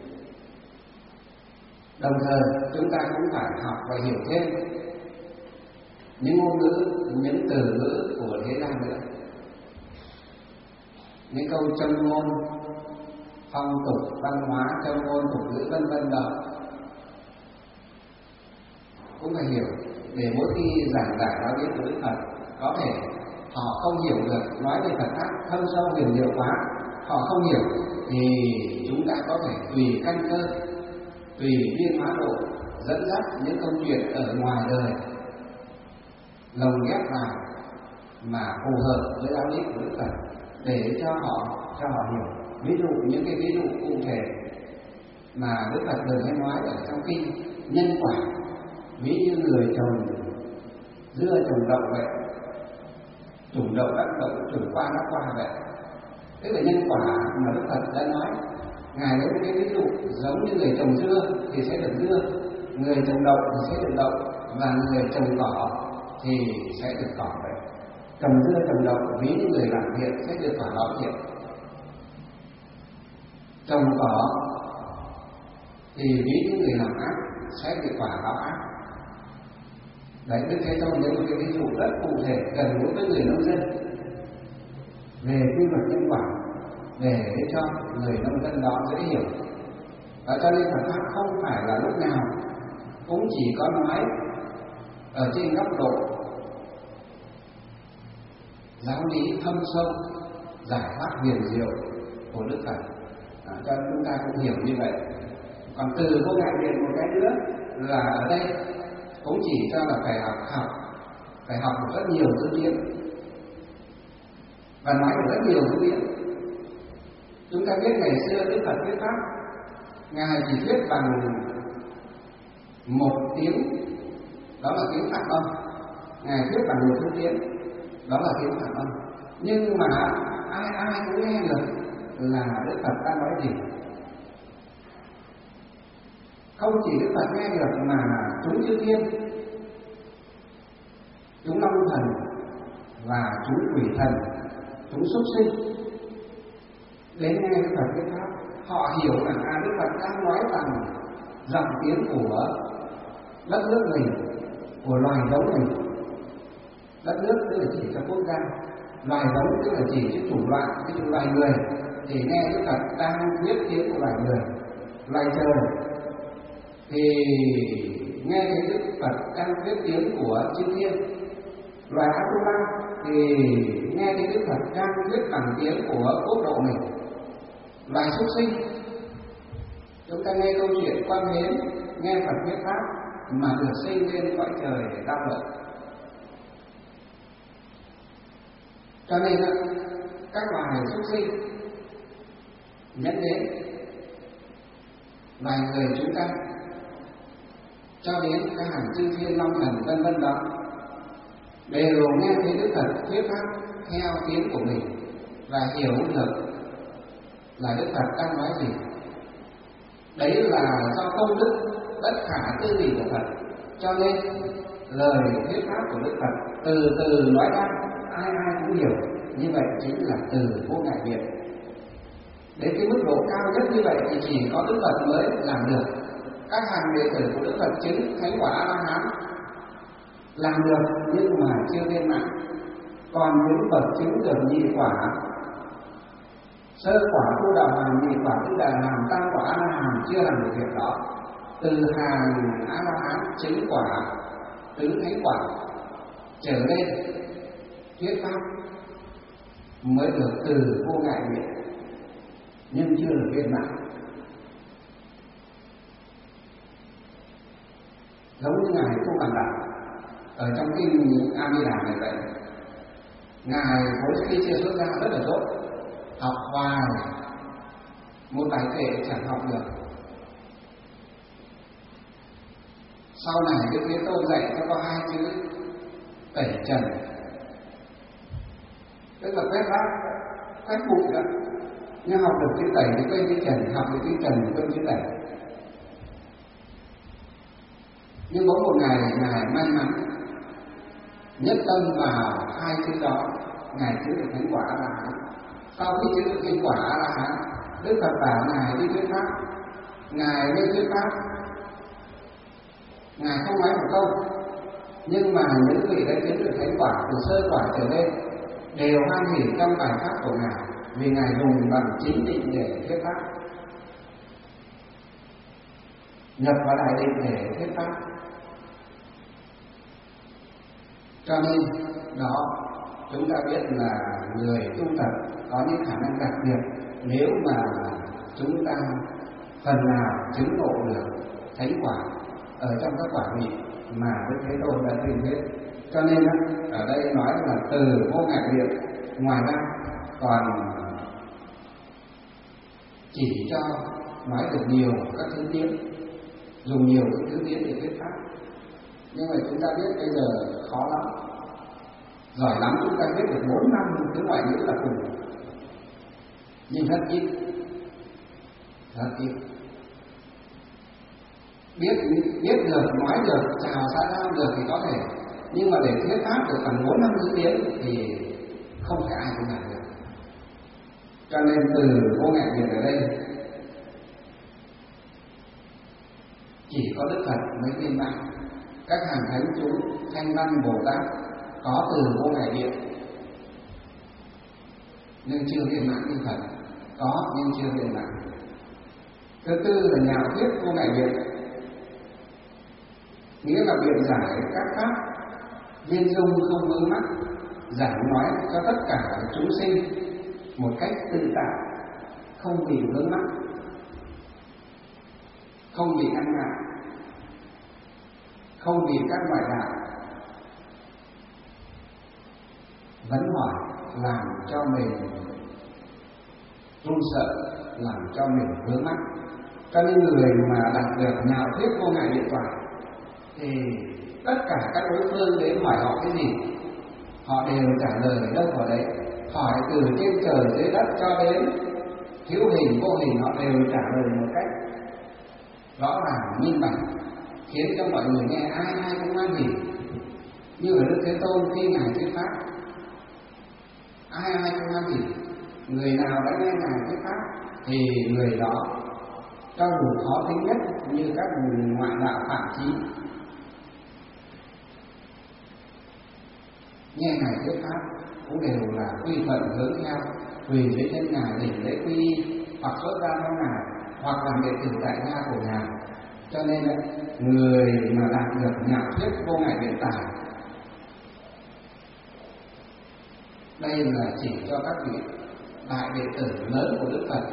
Đồng thời chúng ta cũng phải học và hiểu thêm những ngôn ngữ, những từ ngữ của thế gian nữa, những câu châm ngôn, phong tục, văn hóa, châm ngôn, tục ngữ vân vân đó cũng phải hiểu, để mỗi khi giảng giải nói đến của Đức Phật, có thể họ không hiểu được, nói về Phật pháp thâm sâu huyền diệu quá, họ không hiểu, thì chúng ta có thể tùy căn cơ, tùy viên hóa độ dẫn dắt những câu chuyện ở ngoài đời, lồng ghép vào mà phù hợp với giáo lý của Đức Phật, để cho họ cho họ hiểu. Ví dụ những cái ví dụ cụ thể mà Đức Phật thường hay nói ở trong kinh nhân quả, ví như người trồng dưa trồng đậu vậy, trồng đậu đắc đậu, trồng qua đắc qua vậy. Tức là nhân quả mà Đức Phật đã nói. Ngài lấy một cái ví dụ giống như người trồng dưa thì sẽ được dưa, người trồng đậu thì sẽ được đậu, và người trồng cỏ thì sẽ được cỏ vậy. Trồng dưa trồng đậu ví như người làm thiện sẽ được quả báo thiện, trồng cỏ thì ví như người làm ác sẽ được quả báo ác. Đấy, Đức Thế Tôn lấy một cái ví dụ rất cụ thể gần gũi với người nông dân về quy luật nhân quả, để cho người nông dân đó dễ hiểu. Và cho nên Phật pháp không phải là lúc nào cũng chỉ có nói ở trên góc độ giáo lý thâm sâu, giải thoát huyền diệu của Đức Phật, à, cho chúng ta cũng hiểu như vậy. Còn từ vô ngại biện một cái nữa là ở đây cũng chỉ cho là phải học học phải học được rất nhiều thứ điển và nói được rất nhiều thứ điển. Chúng ta biết ngày xưa Đức Phật thuyết pháp, Ngài chỉ thuyết bằng một tiếng, đó là tiếng Phạn âm. Ngài thuyết bằng một thứ tiếng, đó là tiếng Phạn âm. Nhưng mà ai ai cũng nghe được là Đức Phật đang nói gì. Không chỉ Đức Phật nghe được mà chúng chư thiên, chúng long thần và chúng quỷ thần, chúng súc sinh đến nghe Đức Phật thuyết pháp, họ hiểu rằng à, Đức Phật đang nói rằng dòng tiếng của đất nước mình, của loài giống mình. Đất nước tức là chỉ cho quốc gia, loài giống tức là chỉ cho chủng loại, cái chủng loài người thì nghe Đức Phật đang thuyết tiếng của loài người. Loài trời thì nghe thấy Đức Phật đang thuyết tiếng của chư thiên. Loài Atula thì nghe thấy Đức Phật đang thuyết bằng tiếng của quốc độ mình. Loài súc sinh, chúng ta nghe câu chuyện Quan Hến, nghe Phật thuyết pháp mà được sinh lên cõi trời để đau lợi. Cho nên các loài súc sinh nhắc đến loài người chúng ta, cho đến các hàng chư thiên long thần vân vân đó, đều nghe thấy Đức Phật thuyết pháp theo tiếng của mình và hiểu được là Đức Phật đang nói gì. Đấy là do công đức bất khả tư nghị của Phật, cho nên lời thuyết pháp của Đức Phật từ từ nói ra, ai ai cũng hiểu. Như vậy chính là từ vô ngại biện. Đến cái mức độ cao nhất như vậy thì chỉ có Đức Phật mới làm được. Các hàng đệ tử của Đức Phật chứng thánh quả A-la-hán làm được nhưng mà chưa viên mãn. Còn những bậc chứng được nhị quả, sơ quả tu đạo hàm, nhị quả tu đạo hàm, tam quả A-la-hán chưa làm được việc đó. Từ hàng A-la-hán chứng quả tứ thánh quả trở lên thuyết pháp mới được từ vô ngại biện, nhưng chưa được viên mãn. Giống như Ngài Tu Bàn Đạo ở trong kinh A Di Đà này vậy. Ngài vốn khi chưa xuất gia rất là tốt, học hoài một bài kệ chẳng học được. Sau này Đức Thế Tôn dạy cho có hai chữ tẩy trần, tức là quét rác, quét bụi đó. Nhưng học được chữ tẩy thì quên chữ trần, học được chữ trần thì quên chữ tẩy. Nhưng có một ngày Ngài may mắn nhất tâm vào hai chữ đó, Ngài chứng được thánh quả A-la-hán. Sau khi chứng được thánh quả A-la-hán, Đức Phật bảo Ngài đi thuyết pháp. Ngài lên thuyết pháp, Ngài không nói một câu, nhưng mà những vị đã chứng được thánh quả từ sơ quả trở lên đều hoan hỉ trong bài pháp của Ngài, vì Ngài dùng bằng chính định để thuyết pháp, nhập vào đại định để thuyết pháp. Cho nên đó, chúng ta biết là người tu tập có những khả năng đặc biệt nếu mà chúng ta phần nào chứng ngộ được thánh quả ở trong các quả vị mà Đức Thế Tôn đã tuyên thuyết. Cho nên ở đây nói là từ vô ngại biện, ngoài ra còn chỉ cho nói được nhiều các thứ tiếng, dùng nhiều các thứ tiếng để thuyết pháp. Nhưng mà chúng ta biết bây giờ khó lắm, giỏi lắm chúng ta biết được bốn năm thứ ngoại ngữ là cùng, nhưng rất ít, rất ít. Biết biết được, nói được, chào xã giao được thì có thể, nhưng mà để thuyết pháp được bằng bốn năm thứ tiếng thì không phải ai cũng làm được. Cho nên từ Vô Ngại Việt ở đây chỉ có Đức Phật mới viên mãn. Các hàng thánh chúng Thanh Văn Bồ Tát có từ Vô Ngại Điện nhưng chưa viên mãn như Phật, có nhưng chưa viên mãn. Thứ tư là nhạo thuyết Vô Ngại Điện, nghĩa là biện giải các pháp viên dung không vướng mắc, giảng nói cho tất cả chúng sinh một cách tự tại, không bị vướng mắc, không bị ngăn ngại, không bị các loại đạo vấn hỏi làm cho mình run sợ, làm cho mình vướng mắc. Cho nên người mà đạt được nhạo thuyết Vô Ngại Điện toại thì tất cả các đối phương đến hỏi họ cái gì họ đều trả lời đâu vào đấy, hỏi từ trên trời dưới đất cho đến hữu hình vô hình họ đều trả lời một cách rõ ràng minh bạch, khiến cho mọi người nghe ai ai cũng nói gì. Như ở Đức Thế Tôn khi ngài thuyết pháp, ai ai cũng nói gì, người nào đã nghe ngài thuyết pháp thì người đó cho dù khó tính nhất như các ngoại đạo phạm chí, nghe ngài thuyết pháp cũng đều là quy thuận hướng theo, quỳ dưới chân ngài để lễ quy y, hoặc xuất gia theo ngài, hoặc làm đệ tử tại gia của ngài. Cho nên người mà đạt được nhạo thuyết Vô Ngại Điện tài, đây là chỉ cho các vị đại đệ tử lớn của Đức Phật,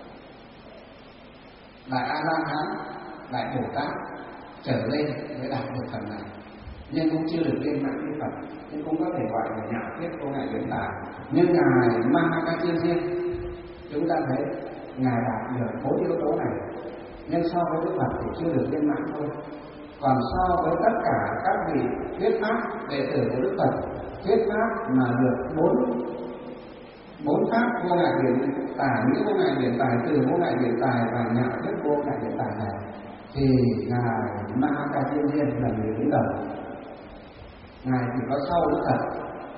đại A La Hán, đại Bồ Tát trở lên mới đạt được phần này, nhưng cũng chưa được viên mãn như Phật, nhưng cũng có thể gọi là nhạo thuyết Vô Ngại Điện tài. Nhưng ngài Mahakachirsiên chúng ta thấy ngài đạt được bốn yếu tố này, nhưng so với Đức Phật thì chưa được viên mãn thôi. Còn so với tất cả các vị thuyết pháp đệ tử của Đức Phật, thuyết pháp mà được bốn bốn pháp Vô Ngại Điện tài, những Vô Ngại Điện tài, từ Vô Ngại Điện tài và nhạo thuyết Vô Ngại Điện tài này, thì ngài Mahakachirsiên là người đứng đầu. Ngài chỉ có sau Đức Phật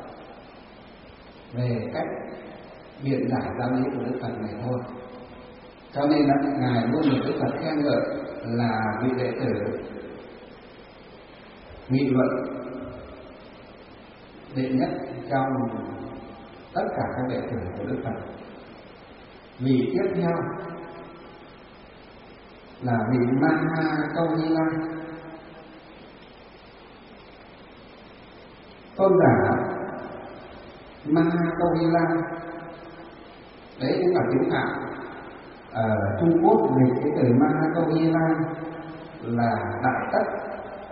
về cách biện giải giáo lý của Đức Phật này thôi. Cho nên là ngài luôn được Đức Phật khen ngợi là vị đệ tử nghị luận đệ nhất trong tất cả các đệ tử của Đức Phật. Vị tiếp theo là vị Mahakauhila, tôn giả Mahakauhila. Đấy cũng là tiếng Phạn. Ở Trung Quốc dịch cái từ Mahakauhila là đại tất,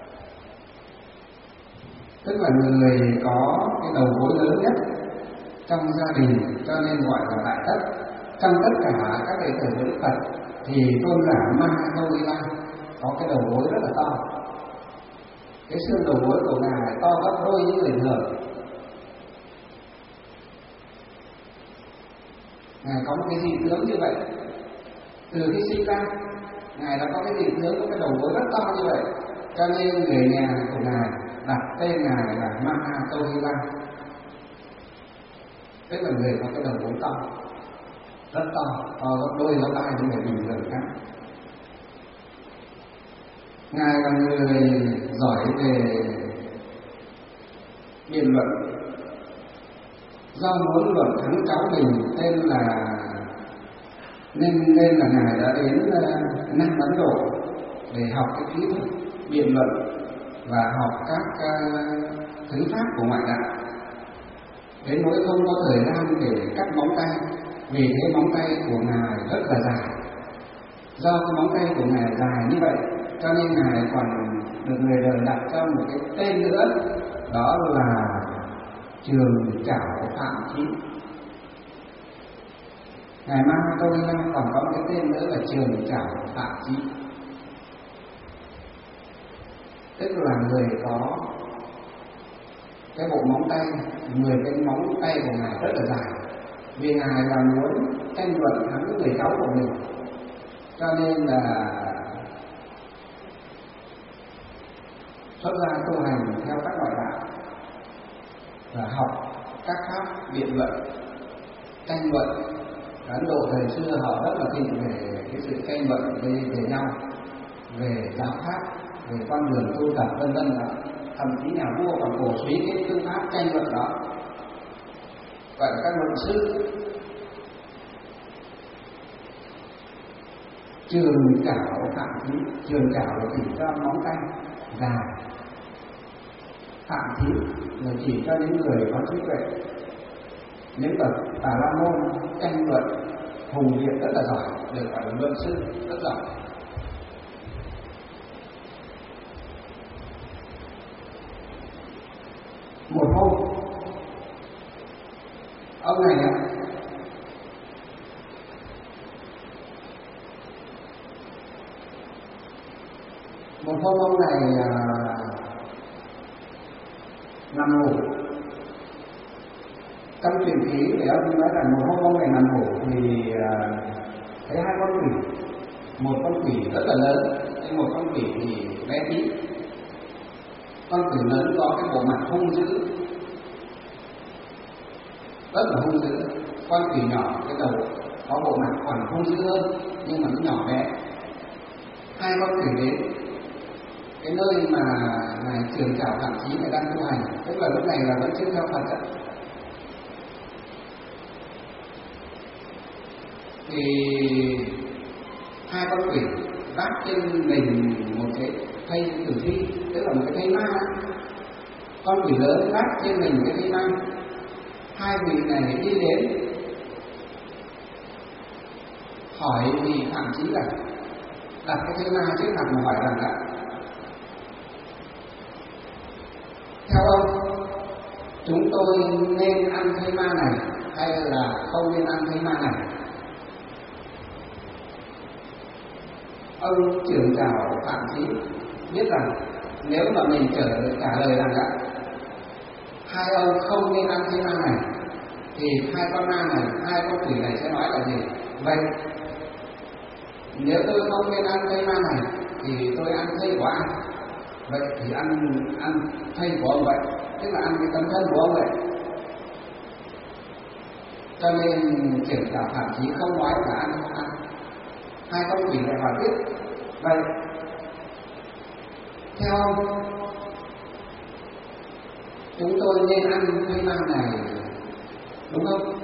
tức là người có cái đầu gối lớn nhất trong gia đình, cho nên gọi là đại tất. Trong tất cả các đệ tử của Đức Phật thì tôn giả Mahakauhila có cái đầu gối rất là to. Cái xương đầu gối của ngài to gấp đôi những người thường. Ngài có một cái dị tướng như vậy, từ khi sinh ra ngài đã có cái dị tướng, có cái đầu gối rất to như vậy, cho nên người nhà của ngài đặt tên ngài là Mahakauhila, tức là người có cái đầu gối to, rất to, to gấp đôi gấp ba những người bình thường khác. Ngài là người giỏi về biện luận. Do muốn luận thắng cháu mình tên là nên nên là ngài đã đến uh, Nam Ấn Độ để học cái kỹ thuật biện luận và học các uh, thứ pháp của ngoại đạo. Đến nỗi không có thời gian để cắt móng tay, vì thế móng tay của ngài rất là dài. Do cái móng tay của ngài dài như vậy, cho nên ngài còn được người đời đặt cho một cái tên nữa, đó là Trường Trảo Phạm Chí. Ngày mai tôi còn có cái tên nữa là Trường Trảo Phạm Chí, tức là người có cái bộ móng tay, mười cái móng tay của ngài rất là dài, vì ngài là muốn tranh luận thắng cái người cháu của mình, cho nên là xuất gia tu hành theo các loại đạo và học các pháp biện luận, tranh luận. Ấn Độ thời xưa họ rất là thịnh về cái sự tranh luận về, về nhau, về giáo pháp, về con đường tu tập vân vân đó. Thậm chí nhà vua còn cổ suý cái phương pháp tranh luận đó, gọi là các luận sư. Trường Trảo Phạm Chí, trường trảo là chỉ cho móng tay dài, Phạm Chí là chỉ cho những người có trí tuệ. Những bậc Bà La Môn tranh luận hùng biện rất là giỏi, được gọi là luận sư rất giỏi. Một hôm ông này ạ, một hôm ông này à, nằm ngủ. Trong truyền ký thì ông nói rằng một hôm ông này nằm ngủ thì à, thấy hai con quỷ, một con quỷ rất là lớn, một con quỷ thì bé tí. Con quỷ lớn có cái bộ mặt hung dữ, rất là hung dữ. Con quỷ nhỏ cái đầu có bộ mặt còn hung dữ hơn, nhưng mà nó nhỏ bé. Hai con quỷ đến cái nơi mà ngài Trường Trảo Phạm Chí này đang tu hành, tức là lúc này là vẫn chưa theo Phật ấy. Thì hai con quỷ vác trên mình một cái thây tử thi, tức là một cái thây ma. Con quỷ lớn vác trên mình cái thây ma. Hai vị này đi đến hỏi vị Phạm Chí là đặt cái thây ma trước mặt mà hỏi rằng là theo ông, chúng tôi nên ăn thây ma này hay là không nên ăn thây ma này? Ông Trường Trảo Phạm Chí biết rằng nếu mà mình trở trả lời rằng là hai ông không nên ăn thây ma này, thì hai con ma này, hai con quỷ này sẽ nói là gì? Vậy nếu tôi không nên ăn thây ma này thì tôi ăn thây của ai? Vậy thì ăn ăn thây của ông vậy, tức là ăn cái tấm thân của ông vậy. Cho nên Trường Trảo Phạm Chí không nói là ăn không ăn. Hai con quỷ lại hỏi tiếp, vậy theo ông, chúng tôi nên ăn thây ma này đúng không?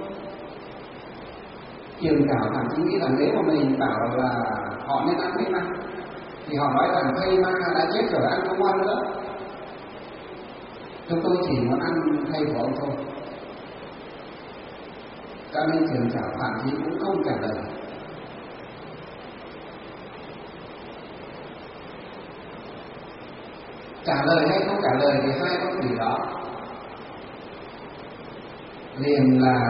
Trường Trảo Phạm Chí nghĩ rằng nếu mà mình bảo là họ nên ăn thây ma thì họ nói rằng thây ma đã chết rồi, ăn không ngon nữa. Chúng tôi chỉ muốn ăn thây của ông thôi. Cho nên Trường Trảo Phạm Chí cũng không trả lời. Trả lời hay không trả lời thì hai con quỷ đó liền là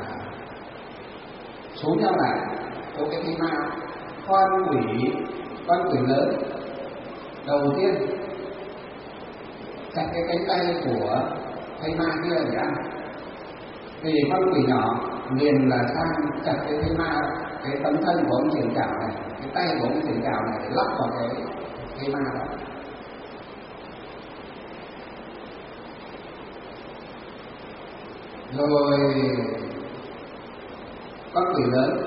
xuống nhau lại chỗ cái thây ma. Con quỷ con quỷ lớn đầu tiên chặt cái cánh tay của thây ma kia để ăn, thì con quỷ nhỏ liền là sang chặt cái thây ma, cái tấm thân của ông Trường Trảo này, cái tay của ông Trường Trảo này lắp vào cái thây ma đó. Rồi con quỷ lớn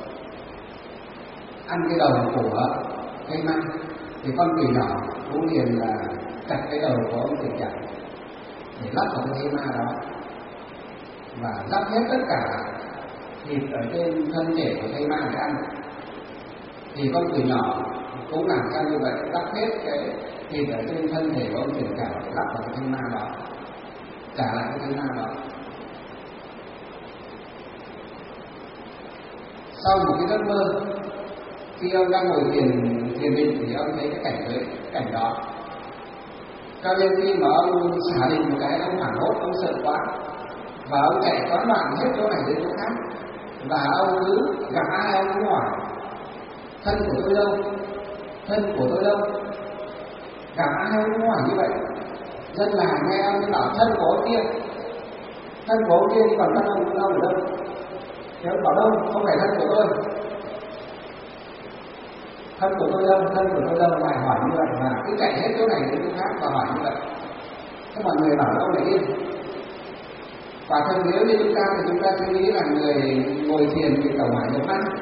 ăn cái đầu của thây ma, thì con quỷ nhỏ cũng liền là chặt cái đầu của ông Trường Trảo để lắp vào cái thây ma đó, và lắp hết tất cả thịt ở trên thân thể của thây ma để ăn. Thì con quỷ nhỏ cũng làm theo như vậy, lắp hết cái thịt ở trên thân thể của ông Trường Trảo để lắp vào cái thây ma đó, trả lại cái thây ma đó. Sau một cái giấc mơ, khi ông đang ngồi thiền thiền định thì ông thấy cái cảnh đấy, cảnh đó. Cho nên khi mà ông xả định một cái, ông hoảng hốt, ông sợ quá, và ông chạy toán loạn hết chỗ này đến chỗ khác. Và ông cứ gặp ai ông cứ hỏi thân của tôi đâu, thân của tôi đâu, gặp ai ông cứ hỏi như vậy. Dân làng nghe ông cứ bảo thân của ông kia, thân của ông kia thì còn thân ông đâu ở đâu? Thế ông bảo đâu, không phải thân của tôi. Thân của tôi đâu, thân của tôi đâu, phải hỏi như vậy và cứ chạy hết chỗ này đến chỗ khác và hỏi như vậy. Thế mọi người bảo ông này yên. Quả thật nếu như chúng ta thì chúng ta suy nghĩ là người ngồi thiền thì cầu hỏi được năng.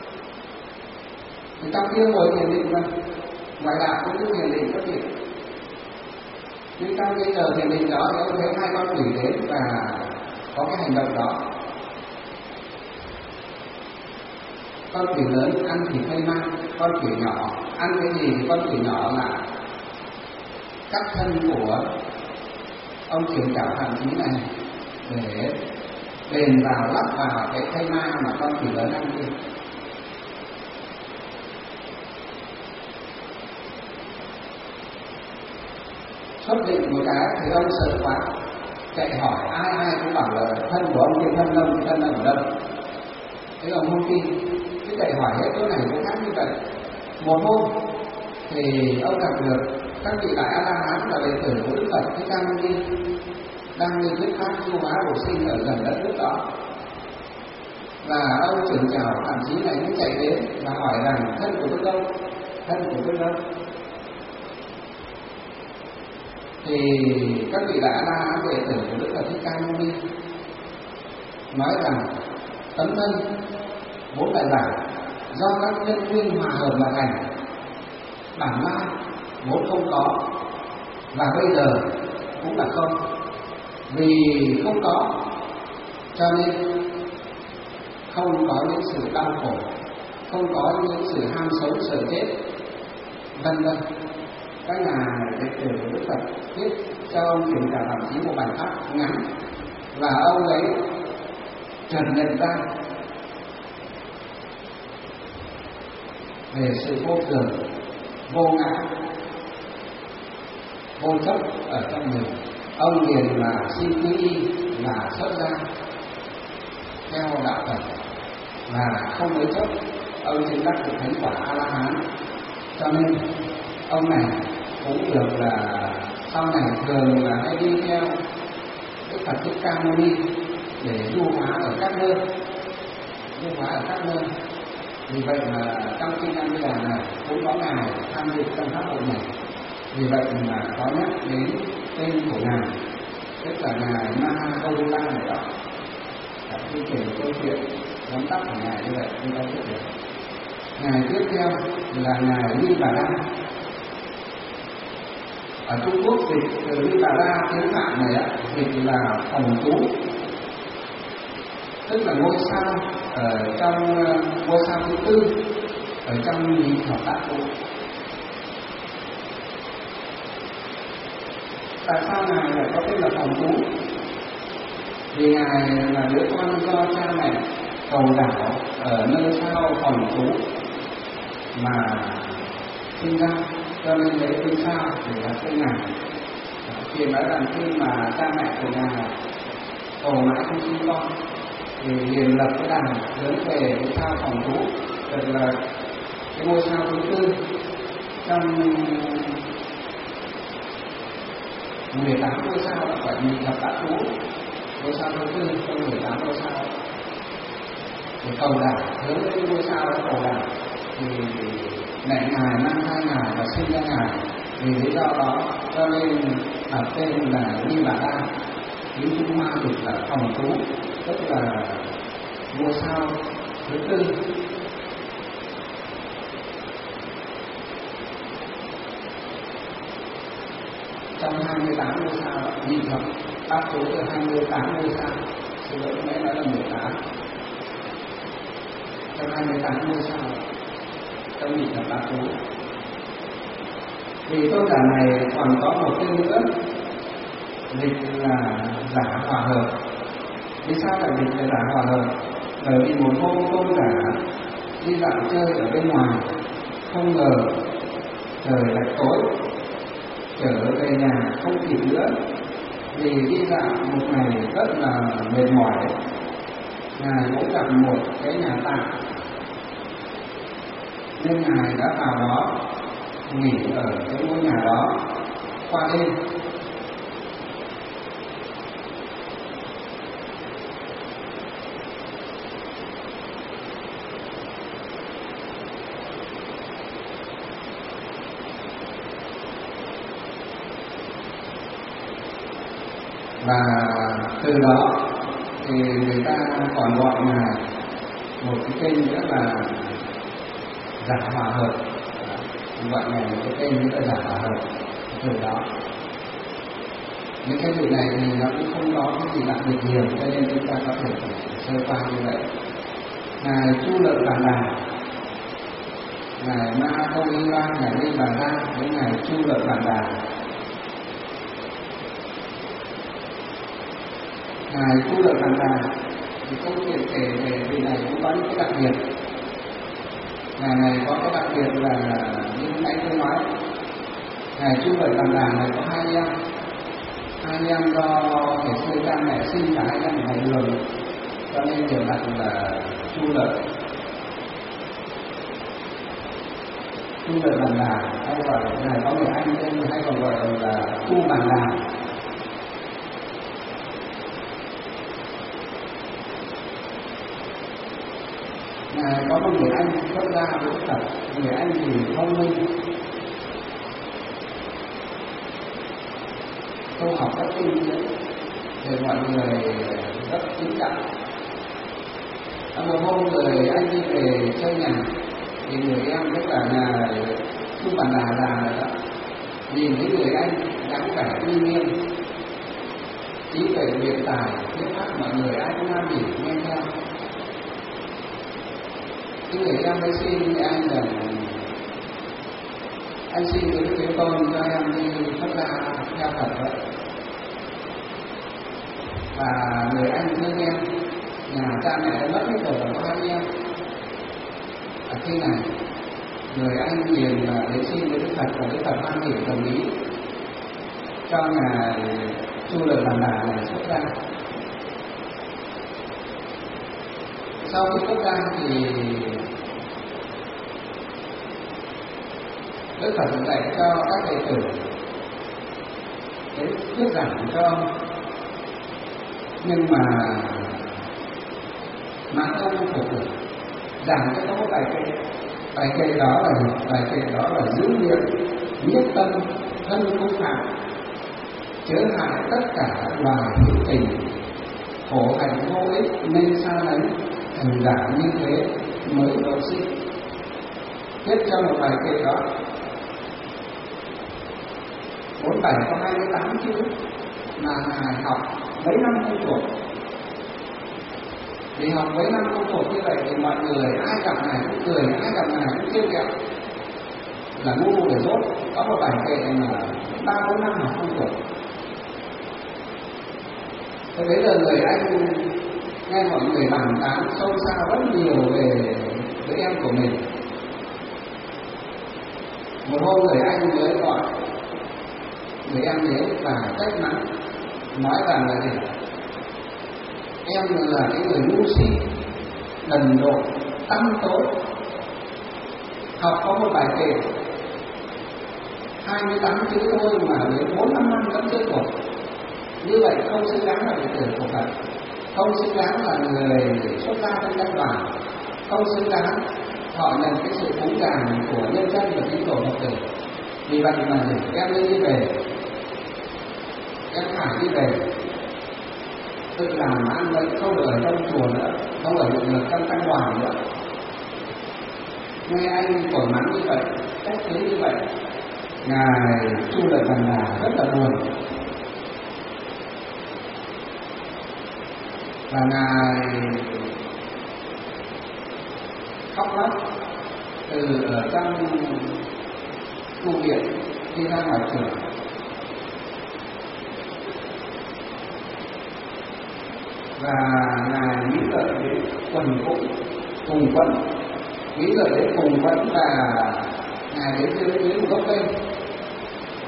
Thì trong kia ngồi thiền định mà, ngoại đạo cũng cứ thiền định có việc. Nhưng trong cái giờ thiền định đó thì ông thấy hai con quỷ đến và có cái hành động đó. Con quỷ lớn ăn thịt cây mang, con quỷ nhỏ ăn cái gì thì con quỷ nhỏ là cắt thân của ông trưởng trảo thậm chí này để đền vào lắp vào cái cây ma mà con quỷ lớn ăn kia. Xuất định một cái thì ông sợ quá, chạy hỏi ai ai cũng bảo là thân của ông kia thân ông thân ông ở đâu. Thế ông không tin, cứ chạy hỏi hết chỗ này chỗ khác như vậy. Một hôm thì ông gặp được các vị đại A La Hán là đệ tử của Đức Phật Thích Ca Mâu Ni đang đi thuyết pháp du hóa bổ sinh ở gần đất nước đó. Và ông trưởng trảo thậm chí này cũng chạy đến và hỏi rằng thân của tôi đâu, thân của tôi đâu. Thì các vị đại A La Hán đệ tử của Đức Phật Thích Ca Mâu Ni nói rằng tấm thân vốn là giả, do các nhân duyên hòa hợp mà thành, bản lai vốn không có và bây giờ cũng là không. Vì không có cho nên không có những sự đau khổ, không có những sự ham sống sợ chết, vân vân. Các nhà đệ tử của Đức Phật viết cho ông chuyển cả thậm chí một bài pháp ngắn và ông ấy chợt nhận ra về sự vô thường, vô ngã, vô chấp ở trong mình. Ông liền là xin quy y, là xuất gia theo đạo Phật và không mấy chốc ông chứng đắc được thánh quả A La Hán. Cho nên ông này cũng được là sau này thường là hay đi theo Đức Phật Thích Ca Mâu Ni để du hóa ở các nơi, du hóa ở các nơi. Vì vậy mà trong kinh A Di Đà này cũng có ngài tham dự trong pháp hội này. Vì vậy mà có nhắc đến tên của ngài, tức là ngài Mahakola này đó. Khi kể một câu chuyện tóm tắt của ngài như vậy chúng ta biết được. Ngài tiếp theo là ngài Ni Bà Đa. Ở Trung Quốc dịch từ Ni Bà Đa tiếng Phạn này á, dịch là phòng tú, tức là ngôi sao ở trong ngôi sao thứ tư ở trong nhị thập bát tú. Tại sao ngài lại có tên là phòng tú? Vì ngài là đứa con do cha mẹ cầu đảo ở nơi sao phòng tú mà sinh ra, cho nên lấy tên sao để là tên ngài. Thì nói rằng khi mà cha mẹ của ngài cầu mãi không sinh con thì liền lập cái đàn hướng về cái sao phòng tú, tức là cái ngôi sao thứ tư trong mười tám ngôi sao là phải nhị thập bát tú. Ngôi sao thứ tư trong mười tám ngôi sao để cầu đảo, hướng đến ngôi sao đó cầu đảo. Thì mẹ ngài mang thai ngài và sinh ra ngài, vì lý do đó cho nên đặt tên là Ni Bà Đa. Tiếng Trung Hoa dịch là phòng tú, tức là ngôi sao thứ tư. Trong hai mươi tám ngôi sao nhị thập bát tú từ hai mươi tám ngôi sao, xin lỗi mẹ nói là mười tám. Trong hai mươi tám ngôi sao trong nhị thập bát tú. Thì tôn giả này còn có một tên nữa dịch là giả hòa hợp. Vì sao lại dịch là giả hòa hợp? Bởi vì một hôm tôn giả đi dạo chơi ở bên ngoài, không ngờ trời lại tối, trở về nhà không kịp nữa. Vì đi dạo một ngày rất là mệt mỏi, Ngài cũng gặp một cái nhà tạm, nên Ngài đã vào đó nghỉ ở cái ngôi nhà đó qua đêm. Và từ đó thì người ta còn gọi Ngài một cái tên nữa là Giả Hòa Hợp, gọi Ngài một cái tên nữa là Giả Hòa Hợp. Từ đó những cái việc này thì nó cũng không có cái gì đặc biệt nhiều, cho nên chúng ta có thể sơ qua như vậy. Ngài Chu Lợi Bàn Đà, Ngài Ma Câu Y Loan, Ngài Linh Bà Ra với Ngài Chu Lợi Bàn Đà. Ngài Chu Lợi Bàn Đà thì câu chuyện kể về vị này cũng có những cái đặc biệt. Ngài này có cái đặc biệt là như nãy tôi nói, Ngài Chu Lợi Bàn Đà này có hai anh em, hai anh em do ngày xưa cha mẹ sinh cả hai anh em ở đường, cho nên đều đặt là Chu Lợi. Chu Lợi Bàn Đà hay gọi là Ngài có người anh tên hay còn gọi là Chu Bàn Đà. Ngài có một người anh xuất gia với Phật, người anh thì thông minh, tu học rất tinh tiến, để mọi người rất kính trọng. Một hôm người anh đi về chơi nhà, thì người em rất là nhà Chu Bàn Đà già rồi đó, nhìn thấy người anh dáng vẻ uy nghiêm, trí tuệ biện tài, thuyết pháp mọi người ai cũng am hiểu nghe theo. Cái người em mới xin anh là anh xin cái phiếu tôn cho em đi xuất gia theo Phật vậy. Và người anh thương em, nhà cha mẹ đã mất hết rồi, có hai em. Ở khi này người anh liền là đến xin với Đức Phật, và Đức Phật hoan hỉ đồng ý cho Ngài Chu Lợi Bàn Đà này xuất gia. Sau khi xuất gia thì Đức Phật dạy cho các đệ tử để thuyết giảng cho ông, nhưng mà mà không phục được, giảng cho có một bài kệ. Bài kệ đó là gì? Bài kệ đó là giữ miệng nhiếp tâm thân không phạm, chớ hại tất cả loài hữu tình, khổ hạnh vô ích nên xa lánh, thành giảng như thế mới độ sinh. Tiếp cho một bài kệ đó bốn bảy có hai mươi tám chữ mà Ngài học mấy năm không thuộc. Vì học mấy năm không thuộc như vậy thì mọi người ai gặp Ngài cũng cười, ai gặp Ngài cũng trêu ghẹo là ngu để dốt. Có một bài kệ mà ba bốn năm mà không thuộc. Thế bây giờ người anh nghe mọi người bàn tán xôn xao rất nhiều về đứa em của mình. Một hôm người anh mới gọi người em nhớ và trách mắng, nói rằng là gì? Em là cái người ngu si, đần độn, tăm tối, học có một bài kệ hai mươi tám chữ thôi mà đến bốn năm năm vẫn chưa thuộc. Như vậy không xứng đáng là đệ tử của Phật, không xứng đáng là người xuất gia trong căn bản, không xứng đáng họ nhận cái sự cúng dường của nhân dân và tín đồ Phật tử. Vì vậy mà em nên đi về, em phải đi về, tự làm ăn đấy, không ở trong chùa nữa, không ở được trong căn đoàn nữa. Nghe anh thổi mắng như vậy, cách thứ như vậy, Ngài Chu Lợi Bàn Đà rất là buồn. Và Ngài khóc lóc từ ở trong tu viện đi ra ngoài trường. Và Ngài nghĩ lợi đến quần cũng cùng quẫn, nghĩ lợi đến cùng quẫn và Ngài đến dưới dưới một gốc cây,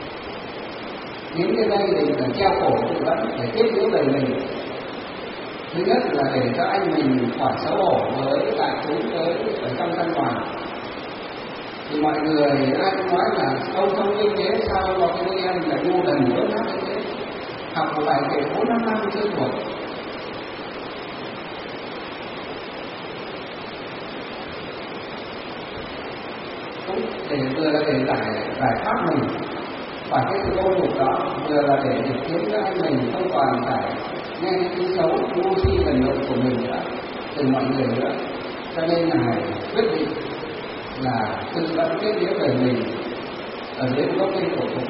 nghĩ đến đây để treo cổ tự vẫn để tiếp giữ đời mình. Thứ nhất là để cho anh mình khỏi xấu hổ với đại chúng tới ở trong căn đoàn. Thì mọi người ai cũng nói là ông thông minh thế, sao có cái đứa em lại ngu đần đốn nát như thế, học một bài kệ bốn năm năm chưa thuộc. Cũng để vừa là để giải giải thoát mình khỏi cái sự ô nhục đó, vừa là để khiến cho anh mình không còn phải nghe những tiếng xấu ngu si lần lộn của mình nữa, từ mọi người nữa. Cho nên Ngài quyết định là tự vẫn kết liễu đời mình ở dưới gốc cây cổ thụ.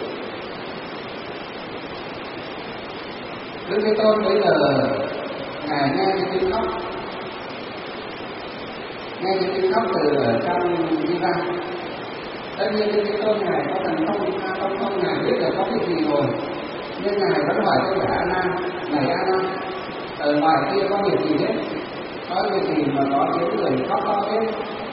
Đức Thế Tôn bây giờ Ngài nghe cái tiếng khóc, nghe cái tiếng khóc từ ở trong di văn. Tất nhiên Đức Thế Tôn Ngài có thần thông không không Ngài biết là có cái gì rồi, nhưng Ngài vẫn hỏi tôi là A Nan, này A Nan, ở ngoài kia có việc gì hết, có việc gì mà có tiếng người khóc to hết.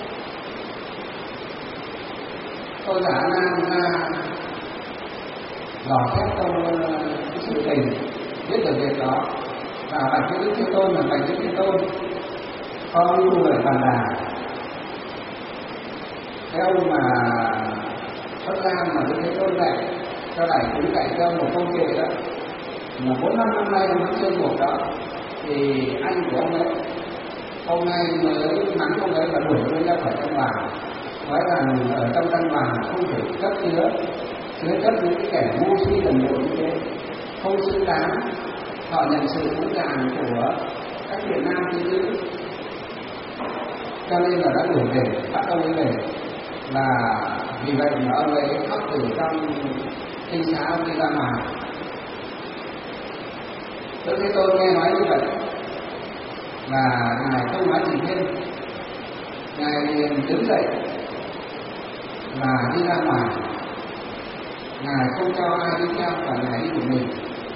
Tôi giả A Nan ra dò xét trong cái sự tình, biết được việc đó và bạch với Đức Thế Tôn là bạch Đức Thế Tôn, con tu người Bàn Đà, cái ông mà xuất gia mà Đức Thế Tôn dạy cho đại chúng, dạy cho một câu kệ đó mà bốn năm năm nay ông vẫn chưa thuộc đó, thì anh của ông ấy hôm nay mới mắng ông ấy và đuổi ông ra khỏi căn bản, nói rằng ở trong căn bản không thể cất chứa chứa chấp những cái kẻ ngu si lần lộn như thế, không xứng đáng họ nhận sự vững vàng của các thiện nam tín nữ. Cho nên là đã đuổi về, bắt ông ấy về, và vì vậy mà ông ấy khóc từ trong tinh xá ông đi ra ngoài. Đức Thế Tôn nghe nói như vậy và Ngài không nói gì thêm, Ngài liền đứng dậy và đi ra ngoài. Ngài không cho ai đi theo và Ngài đi một mình.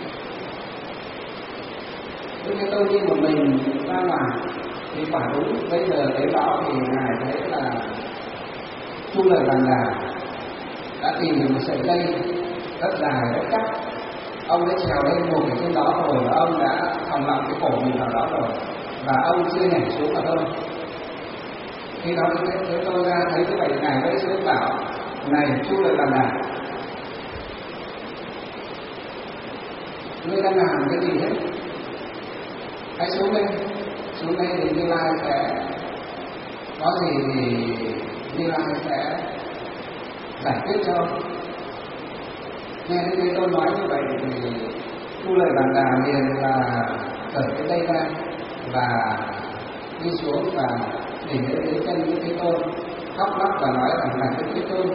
Đức Thế Tôn đi một mình ra ngoài thì quả đúng bây giờ thấy rõ thì Ngài thấy là Chu Lợi Bàn Đà đã tìm được một sợi dây rất dài rất chắc. Ông đã trèo lên một cái trên đó rồi và ông đã thòng lọng cái cổ mình vào đó rồi và ông chưa nhảy xuống mà thôi. Khi đó Thế Tôn ra thấy như vậy Ngài vẫy xuống bảo: này Chu Lợi Bàn Đà, ngươi đang làm cái gì hết? Hãy xuống đây, xuống đây thì Như Lai sẽ có gì thì Như Lai sẽ giải quyết cho. Nghe Đức Thế Tôn nói như vậy thì Chu Lợi Bàn Đà liền là cởi cái dây ra và đi xuống và để lễ dưới chân Đức Thế Tôn, khóc lóc và nói rằng là Đức Thế Tôn,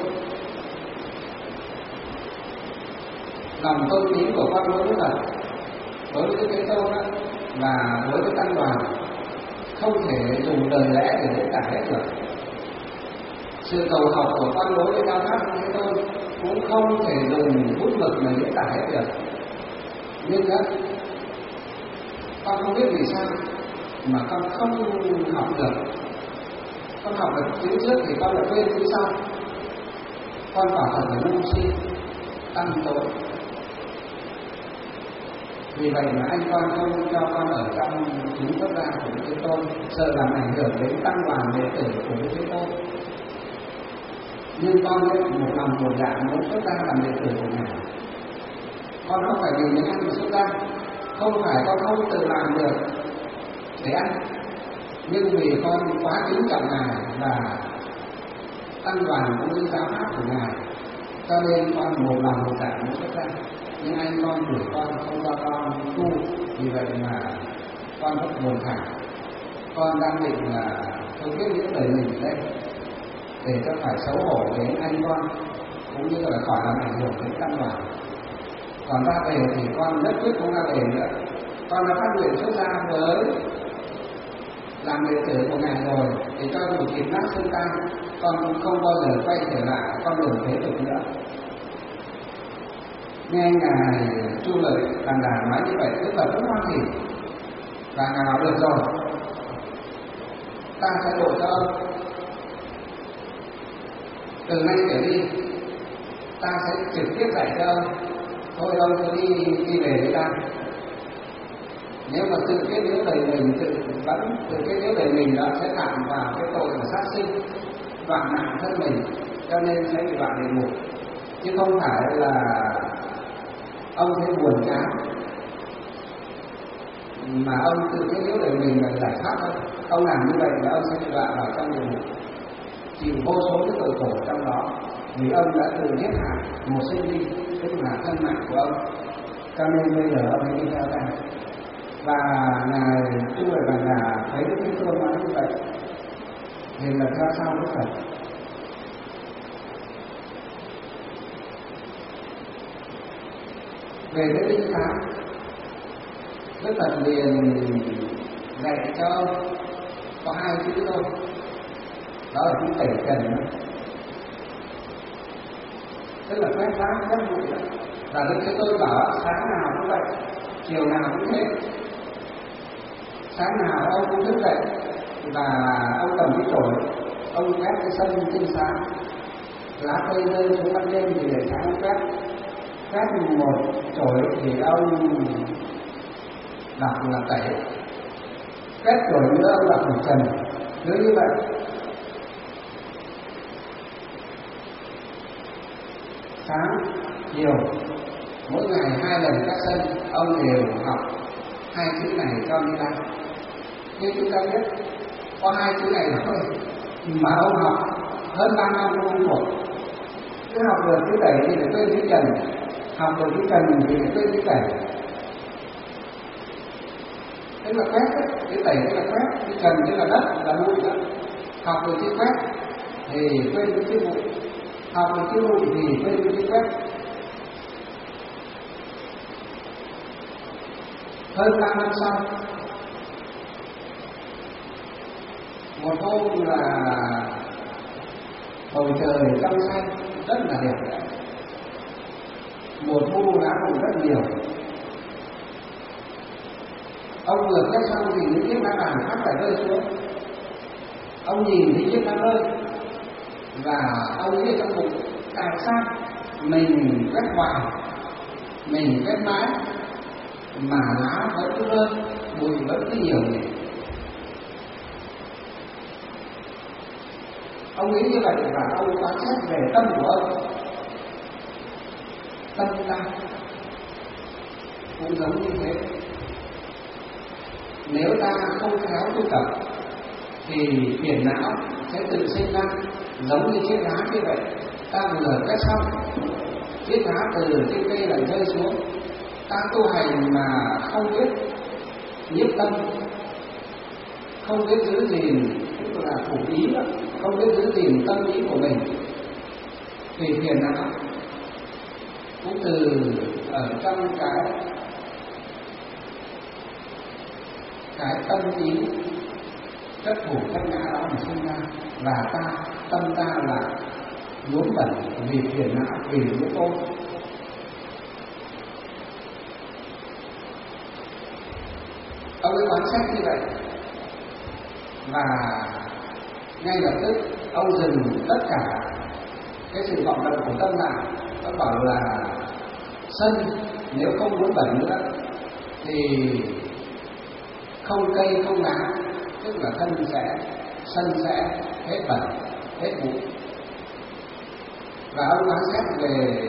lòng tôn kính của con đối với Phật, đối với Đức Thế Tôn đó, và đối với tăng đoàn không thể dùng lời lẽ để diễn tả hết được. Sự cầu học của con đối với giáo pháp của Thế Tôn cũng không thể dùng bút mực mà diễn tả hết được. Nhưng đó, con không biết vì sao mà con không học được. Con học được chữ trước thì con lại quên chữ sau. Con quả thật là ngu si, tăng tội. Vì vậy mà anh con không cho con ở trong chúng xuất gia của Đức Thế Tôn, sợ làm ảnh hưởng đến tăng đoàn đệ tử của Đức Thế Tôn. Nhưng con ấy một lòng một dạ muốn xuất gia làm đệ tử của Ngài. Con không phải vì những ăn mà xuất gia, không phải con không tự làm được để ăn, nhưng vì con quá kính trọng Ngài và tăng đoàn cũng như giáo pháp của Ngài, cho nên con một lòng một dạ muốn xuất gia. Nhưng anh con đuổi con không cho con tu, vì vậy mà con rất buồn thảm. Con đang định là không biết những lời mình ở đây để cho phải xấu hổ đến anh con, cũng như là khỏi làm ảnh hưởng đến căn đoàn. Còn ra về thì con nhất quyết không ra về nữa. Con đã phát nguyện xuất gia với làm đệ tử của Ngài rồi, thì cho dù thịt nát xương tan, con cũng không bao giờ quay trở lại con đường thế tục nữa. Nghe Ngài Chu Lợi Bàn Đà nói như vậy, Đức Phật rất hoan hỉ và Ngài nói được rồi, ta sẽ độ cho ông. Từ nay trở đi ta sẽ trực tiếp dạy cho ông. Thôi ông cứ đi đi về với ta. Nếu mà tự kết liễu đời mình, tự vẫn tự kết liễu đời mình đó sẽ phạm vào cái tội là sát sinh, đoạn mạng thân mình, cho nên sẽ bị đoạn địa ngục, chứ không phải là ông thấy buồn chán mà ông tự kết liễu đời mình là giải thoát thôi. Ông làm như vậy là ông sẽ bị đoạn vào trong địa ngục, chịu vô số cái tội khổ trong đó, vì ông đã tự giết hại một sinh linh, tức là thân mạng của ông. Cho nên bây giờ ông hãy đi theo ta. Và ngài Trung Huệ Bàn Đà thấy Đức Thế Tôn nói như vậy thì là theo sau Đức Phật. Về cái tinh pháp, Đức Phật liền dạy cho có hai chữ thôi, đó là chữ tẩy trần, tức là quét rác quét bụi. Và Đức Thế Tôn bảo sáng nào cũng vậy, chiều nào cũng thế. Sáng nào ông cũng thức dậy và ông cầm cái chổi, ông quét cái sân trên sáng, lá cây rơi xuống ban đêm thì để sáng ông quét. Quét một chổi thì ông đọc là tẩy, quét chổi nữa ông đọc là trần, cứ như vậy. Sáng, chiều, mỗi ngày hai lần các sân, ông đều học hai chữ này cho người ta. Như chúng ta biết, có hai chữ này thôi mà ông học hơn ba năm không thuộc. Cứ học được chữ tẩy thì phải quên chữ trần, học được chữ trần thì phải quên chữ tẩy. Tức là quét, chữ tẩy tức là quét, chữ trần tức là đất, là bụi đó. Học được chữ quét thì quên chữ bụi, học được chữ bụi thì quên chữ quét. Hơn ba năm sau, một hôm là bầu trời trong xanh rất là đẹp, mùa thu lá rụng rất nhiều. Ông vừa quét xong thì những chiếc lá vàng khác phải rơi xuống. Ông nhìn thấy chiếc lá rơi và ông nghĩ trong bụng, tại sao mình quét hoài, mình quét mãi mà lá vẫn cứ rơi, bụi vẫn cứ nhiều nhỉ? Ông nghĩ như vậy và ông quan sát về tâm của ông. Tâm ta cũng giống như thế. Nếu ta không khéo tu tập thì phiền não sẽ tự sinh ra, giống như chiếc lá như vậy. Ta vừa quét xong, chiếc lá từ trên cây lại rơi xuống. Ta tu hành mà không biết nhiếp tâm, không biết giữ gìn, tức là thủ ý đó, không biết giữ gìn tâm ý của mình thì phiền não cũng từ ở trong cái cái tâm ý chất thủ chất ngã đó mà sinh ra. Và ta tâm ta là nhuốm bẩn vì phiền não, vì nhiễm ô. Ông ấy quan sát như vậy và ngay lập tức ông dừng tất cả cái sự vọng động của tâm lại. Ông bảo là sân nếu không muốn bẩn nữa thì không cây không lá, tức là thân sẽ sân sẽ hết bẩn hết bụi. Và ông quan sát về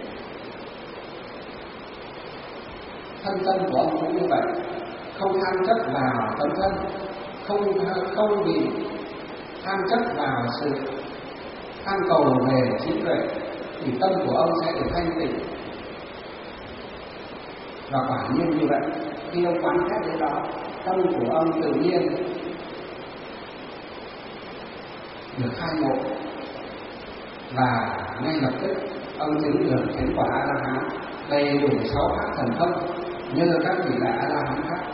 thân tâm của ông cũng như vậy, không tham chấp vào tâm thân, không không bị tham chấp vào sự tham cầu về trí tuệ, thì tâm của ông sẽ được thanh tịnh. Và quả nhiên như vậy, khi ông quán xét đến đó, tâm của ông tự nhiên được khai ngộ và ngay lập tức ông chứng được chánh quả A La Hán, đầy đủ sáu pháp thần thông như các vị đại A La Hán khác.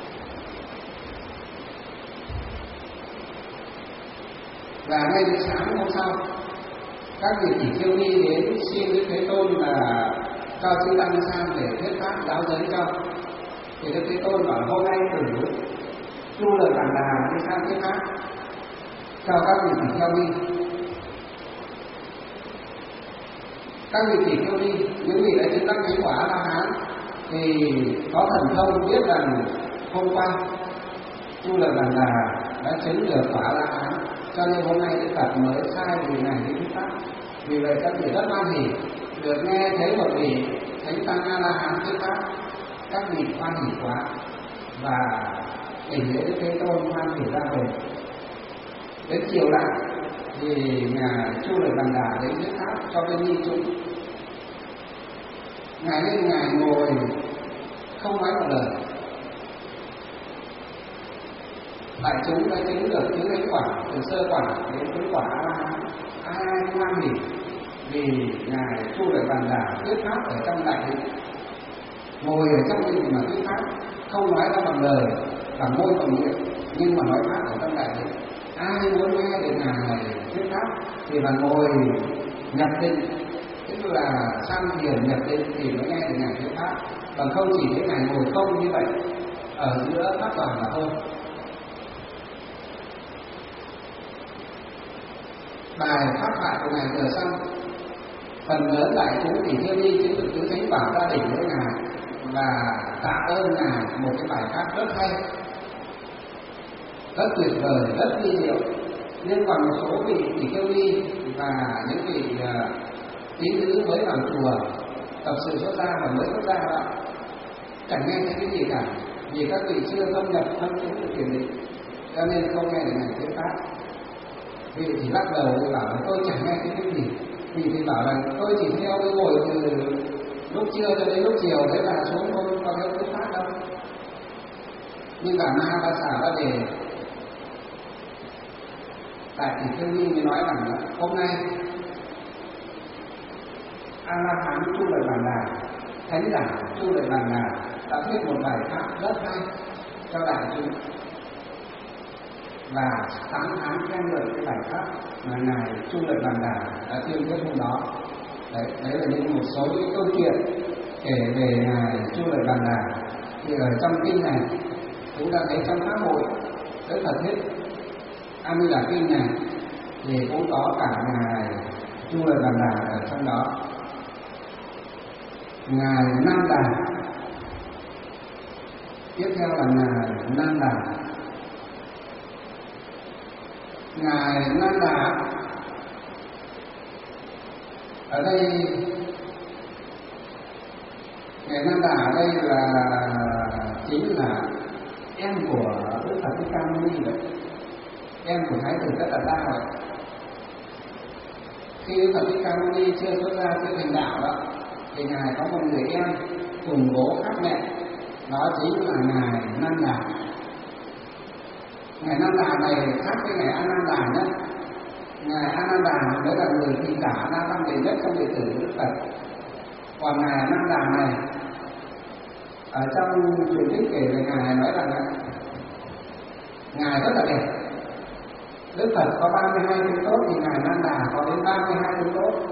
Và ngay đến sáng hôm sau, các vị tỷ khưu ni đến xin Đức Thế Tôn là cho chư tăng sang để thuyết pháp giáo giới cho. Thì Đức Thế Tôn bảo hôm nay thử Tu Lợi Bàn Đà đi sang thuyết pháp cho các vị tỷ khưu ni. Các vị tỷ khưu ni, những vị đã chứng đắc chánh quả A La Hán thì có thần thông biết rằng hôm qua Chu Lợi Bàn Đà đã chứng được quả La Hán, cho nên hôm nay Đức Phật mới sai vì ngài đi thuyết pháp. Vì vậy các vị rất hoan hỉ được nghe thấy một vị thánh tăng A La Hán thuyết pháp, các vị hoan hỉ quá và đỉnh lễ Đức Thế Tôn hoan hỉ ra về. Đến chiều lại thì ngài Chu Lợi Bàn Đà đến thuyết pháp cho bên nhi chúng. Ngài lên ngài ngồi không nói một lời. Đại chúng đã chứng được những cái quả từ sơ quả đến cái quả A-la-hán, ai ai cũng hoan hỉ vì ngài Chu Lợi Bàn Đà thuyết pháp ở trong đại định, ngồi ở trong định mà thuyết pháp, không nói ra bằng lời, bằng môi bằng miệng, nhưng mà nói pháp ở trong đại định. Ai muốn nghe được ngài thuyết pháp thì là ngồi nhập định, tức là sang thiền nhập định thì mới nghe được ngài thuyết pháp, còn không chỉ thấy ngài ngồi không như vậy ở giữa pháp toàn là thôi. Bài pháp thoại của ngài vừa xong, phần lớn đại chúng thì theo đi chứng được tứ thánh quả gia đình với ngài và tạ ơn ngài một cái bài pháp rất hay, rất tuyệt vời, rất vi diệu. Nhưng còn một số vị thì theo đi và những vị uh, tín nữ mới vào chùa tập sự xuất gia và mới xuất gia đó chẳng nghe thấy cái gì cả, vì các vị chưa thâm nhập thâm chứng được thiền định, cho nên không nghe được ngài thuyết pháp. Vị thì lắc đầu thì bảo là tôi chẳng nghe thấy cái gì. Vị thì bảo là tôi chỉ theo cái ngồi từ lúc trưa cho đến lúc chiều, thế là xuống tôi có theo thuyết pháp đâu. Nhưng cả Ma Ba Xà Ba Đề tại thì Thiên Nhi mới nói rằng là hôm nay A La Hán Chu Lợi Bàn Đà, thánh giả Chu Lợi Bàn Đà đã thuyết một bài pháp rất hay cho đại chúng và tán thán khen ngợi cái bài pháp mà ngài Chu Lợi Bàn Đà đã tuyên thuyết hôm đó. Đấy, đấy là những một số những câu chuyện kể về ngài Chu Lợi Bàn Đà. Thì ở trong kinh này chúng ta thấy trong pháp hội Đức Phật thuyết A Di Đà kinh này thì cũng có cả ngài Chu Lợi Bàn Đà ở trong đó. Ngài Nam Đà, tiếp theo là ngài Nam Đà. Ngài Nam Đà ở đây, ngài Nam Đà ở đây là chính là em của Đức Phật Thích Ca Mâu Ni vậy, em của Thái tử Tất Đạt Đa vậy. Khi Đức Phật Thích Ca Mâu Ni chưa xuất gia, chưa thành đạo đó, thì ngài có một người em cùng bố khác mẹ, đó chính là ngài Nam Đà. Ngài Nam Đà này khác với ngài A Nan Đà nhất. Ngài A Nan Đà mới là người thị giả đa văn đệ nhất trong đệ tử của Đức Phật. Còn ngài Nam Đà này ở trong truyền thuyết kể về ngài nói rằng ngài rất là đẹp. Đức Phật có ba mươi hai tướng tốt thì ngài Nam Đà có đến ba mươi hai tướng tốt.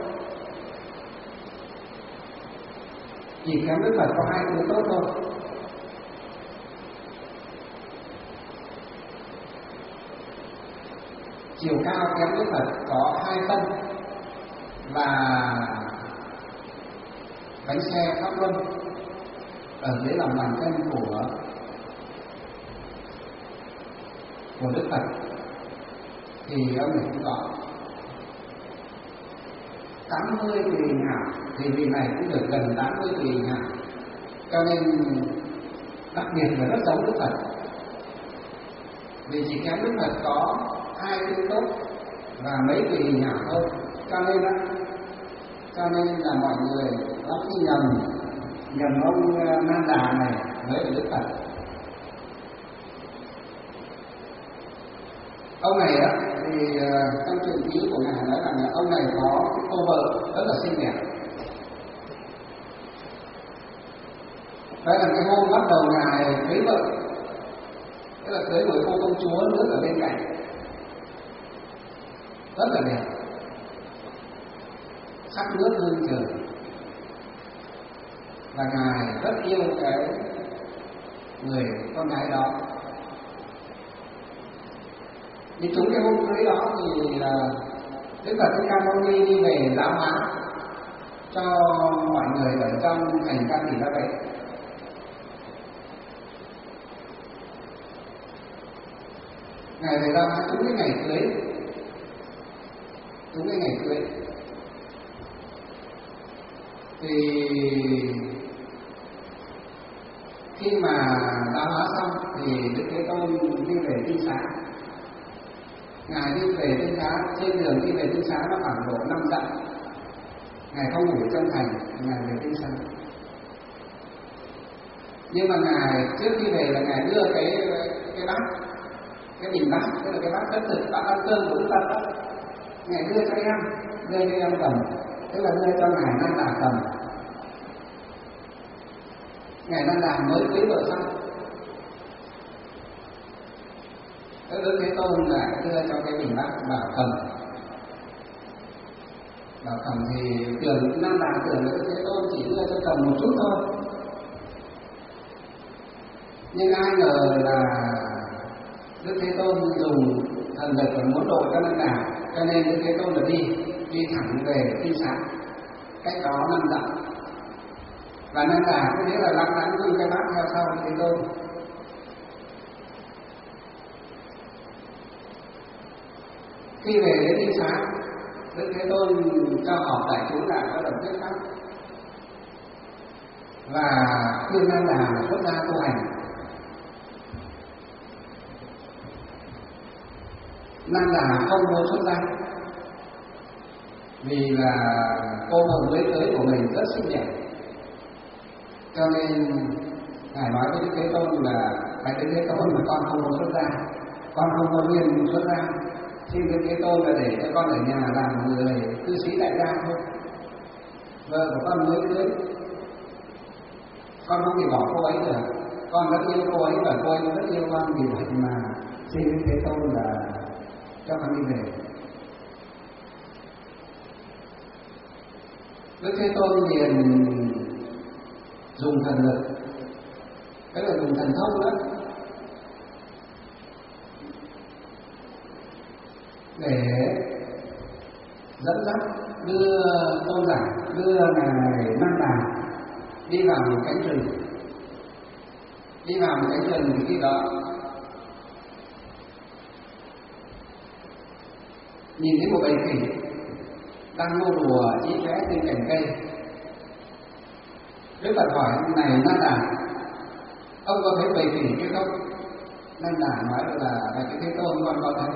Chỉ kém Đức Phật có hai tướng tốt thôi. Chiều cao kém Đức Phật có hai phân và bánh xe Pháp Luân ở dưới lòng bàn chân của của Đức Phật thì ông này cũng có tám mươi tùy hình hảo, thì vị này cũng được gần tám mươi tùy hình hảo, cho nên đặc biệt là rất giống Đức Phật. Vì chỉ kém Đức Phật có hai tướng tốt và mấy tùy hình hảo thôi, cho nên đó, cho nên là mọi người có khi nhầm nhầm ông Nam Đà này với Đức Phật. Ông này á thì trong truyện ký của ngài nói rằng là ông này có cái cô vợ rất là xinh đẹp. Đấy là cái hôm bắt đầu ngài cưới vợ, tức là cưới một cô công chúa nước ở bên cạnh, rất là đẹp, sắc nước hương trời, và ngài rất yêu cái người con gái đó. Thì chúng cái hôm cưới đó thì Đức Phật Thích Ca Mâu Ni đi về giáo hóa cho mọi người ở trong thành Ca Tỳ La Vệ. Ngài về đâu đúng cái ngày cưới, đúng cái ngày cưới thì khi mà đã hóa xong thì Đức Thế Tôn đi về Tinh Xá. Ngài đi về Tinh Xá, trên đường đi về Tinh Xá nó khoảng độ năm dặm. Ngài không ngủ trong thành, Ngài về Tinh Xá. Nhưng mà Ngài trước khi về là Ngài đưa cái cái bát, cái bình bát, tức là cái bát cất thực, bát ăn cơm của Đức Phật đó. Ngài đưa cho em, đưa cho em cầm, tức là đưa cho Ngài Nan Đà cầm. Ngài Nan Đà mới cưới vợ xong, Đức Thế Tôn lại đưa cho cái bình bát bảo cầm. Bảo cầm thì tưởng Nan Đà tưởng là Đức Thế Tôn chỉ đưa cho cầm một chút thôi, nhưng ai ngờ là Đức Thế Tôn dùng thần lực và muốn độ cho Nan Đà, cho nên Đức Thế Tôn là đi đi thẳng về Tinh Xá, cách đó năm dặm. Và Nan Đà cũng thế là lặng lẽ đưa cái bát theo sau Đức Thế Tôn. Khi về đến Tinh Xá, Đức Thế Tôn cho họp đại chúng lại bắt đầu thuyết pháp và khuyên Nan Đà xuất gia tu hành. Nan Đà không muốn xuất gia vì là cô vợ mới cưới của mình rất xinh đẹp, cho nên Ngài nói với Đức Thế Tôn là phải Đức Thế Tôn mà con không muốn xuất gia, con không có duyên xuất gia, xin Đức Thế Tôn là để cho con ở nhà làm người cư sĩ đại gia thôi. Vợ của con mới cưới, con không thể bỏ cô ấy được, con rất yêu cô ấy và cô ấy rất yêu con, vì vậy mà xin Đức Thế Tôn là cho con đi về. Đức Thế Tôn liền dùng thần lực, tức là dùng thần thông đó, để dẫn dắt đưa tôn giả, đưa Ngài Nan Đà đi vào một cánh rừng. Đi vào một cánh rừng thì khi đó nhìn thấy một bầy khỉ đang nô đùa chí chóe trên cành cây. Đức Phật hỏi này Nan Đà, ông có thấy bầy khỉ kia không? Nan Đà nói là Bạch Thế Tôn, con có thấy.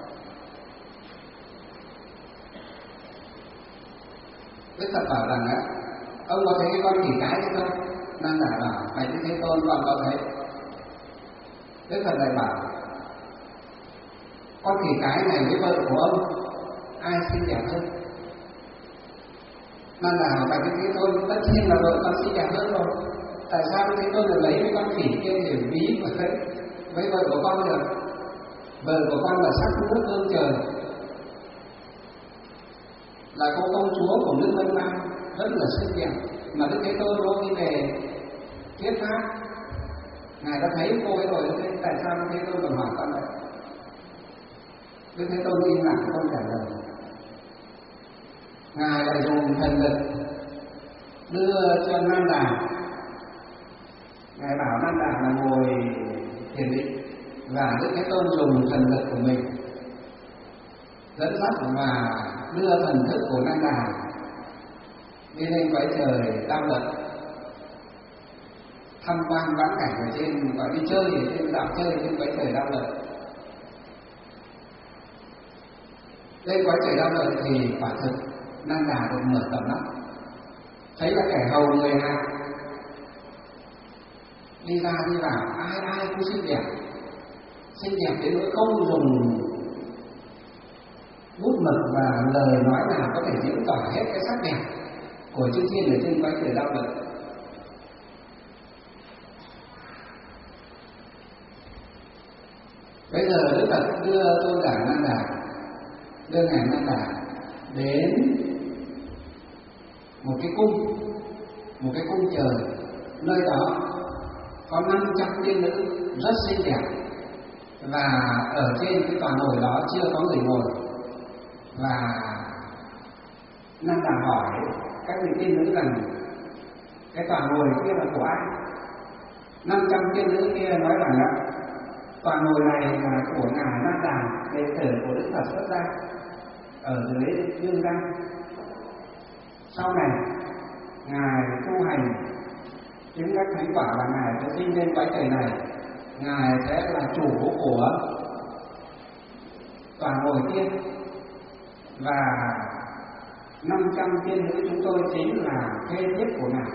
Đức Phật bảo rằng á, ông có thấy cái con khỉ cái hay không? Nan Đà bảo Bạch Thế Tôn, con có thấy. Đức Phật lại bảo con khỉ cái này với vợ của ông ai xinh đẹp hơn? Nan Đà hỏi Bạch Thế Tôn, tất nhiên là vợ con xinh đẹp hơn rồi. Tại sao Thế Tôn lại lấy cái con khỉ kia để ví với với vợ của con được? Vợ của con là sắc nước hương trời, là cô công chúa của nước Vân Nam, rất là xinh đẹp, mà Đức Thế Tôn có đi về thuyết pháp, Ngài đã thấy cô ấy rồi, thế tại sao Đức Thế Tôn còn hỏi con vậy? Đức Thế Tôn im lặng không trả lời. Ngài lại dùng thần lực đưa cho Nan Đà. Ngài bảo Nan Đà là ngồi thiền định, và Đức Thế Tôn dùng thần lực của mình dẫn dắt và đưa thần thức của Nan Đà đi lên cõi trời Đao Lợi, tham quan vãn cảnh ở trên, gọi đi chơi ở trên dạo chơi trên cõi trời Đao Lợi. Lên cõi trời Đao Lợi thì quả thực Nan Đà được mở tầm mắt, thấy là kẻ hầu người hạ đi ra đi vào, ai ai cũng xinh đẹp, xinh đẹp đến nỗi không dùng bút mực và lời nói nào có thể diễn tả hết cái sắc đẹp của chư thiên ở trên cõi trời Đao Lợi. Bây giờ Đức Phật đưa tôn giả Nan Đà, đưa Ngài Nan Đà đến một cái cung, một cái cung trời, nơi đó có năm trăm tiên nữ rất xinh đẹp, và ở trên cái tòa nồi đó chưa có người ngồi. Và Nan Đà hỏi các vị tiên nữ rằng cái tòa nồi kia là của ai? Năm trăm tiên nữ kia nói rằng là Tòa ngồi này là của ngài Nan Đà, đệ tử của Đức Phật xuất gia ở dưới Dương Gian. Sau này ngài tu hành chứng đắc thánh quả và ngài sẽ sinh lên cõi trời này, ngài sẽ là chủ của tòa ngồi tiên, và năm trăm tiên nữ chúng tôi chính là thê thiếp của ngài.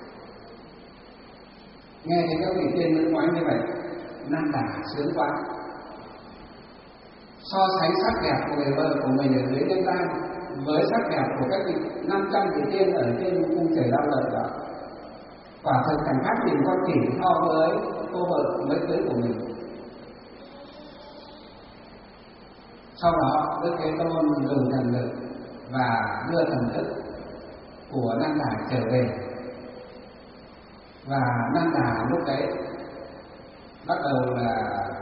Nghe thấy các vị tiên nữ nói như vậy, Nan Đà sướng quá. So sánh sắc đẹp của người vợ của mình ở dưới nhân gian với sắc đẹp của các vị năm trăm vị tiên ở trên cung trời Đao Lợi đó, quả thực chẳng khác gì con khỉ so với cô vợ mới cưới của mình. Sau đó Đức Thế Tôn dùng thần lực và đưa thần thức của Nan Đà trở về, và Nan Đà lúc đấy bắt đầu là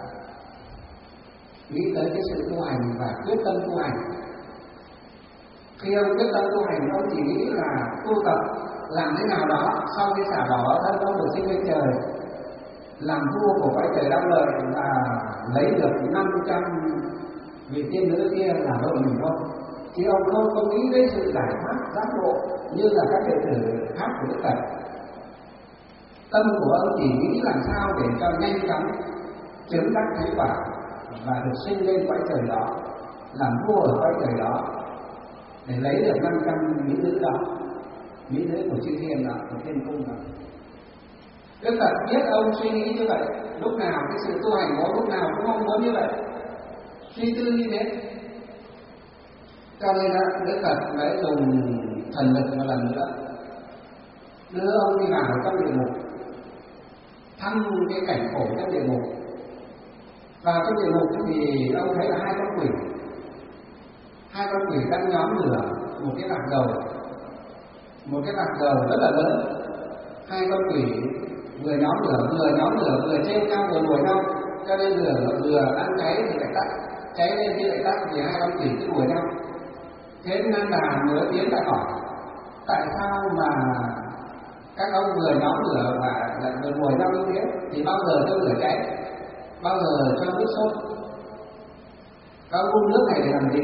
nghĩ tới cái sự tu hành và quyết tâm tu hành. Khi ông quyết tâm tu hành, ông chỉ nghĩ là tu tập làm thế nào đó sau khi xả bỏ thân ông được sinh lên trời, làm vua của cõi trời Đao Lợi và lấy được năm trăm vị tiên nữ kia là vợ mình thôi. Chứ ông không có nghĩ đến sự giải thoát giác ngộ như là các đệ tử khác của Đức Phật. Tâm của ông chỉ nghĩ làm sao để cho nhanh chóng chứng đắc thánh quả và được sinh lên cõi trời đó, làm vua ở cõi trời đó, để lấy được năm trăm mỹ nữ đó, mỹ nữ của chư thiên đó, của thiên cung đó. Đức Phật biết ông suy nghĩ như vậy, lúc nào cái sự tu hành của lúc nào cũng mong muốn như vậy, suy tư như thế. Cho nên Đức Phật mới dùng thần lực một lần nữa, đưa ông đi vào trong địa ngục, thăm cái cảnh khổ trong địa ngục. Vào trong địa ngục thì ông thấy là hai con quỷ, hai con quỷ đang nhóm lửa một cái bạc dầu, một cái bạc dầu rất là lớn. Hai con quỷ vừa nhóm lửa vừa nhóm lửa vừa trên nhau vừa đuổi nhau, cho nên lửa vừa đang cháy thì lại tắt, cháy lên thì lại tắt, thì hai con quỷ cứ đuổi nhau. Thế Nan Đà mới tiến lại hỏi, tại sao mà các ông vừa nhóm lửa và lại vừa đuổi nhau như thế, thì bao giờ cho lửa cháy, bao giờ cho nước sốt, các ông uống nước này để làm gì?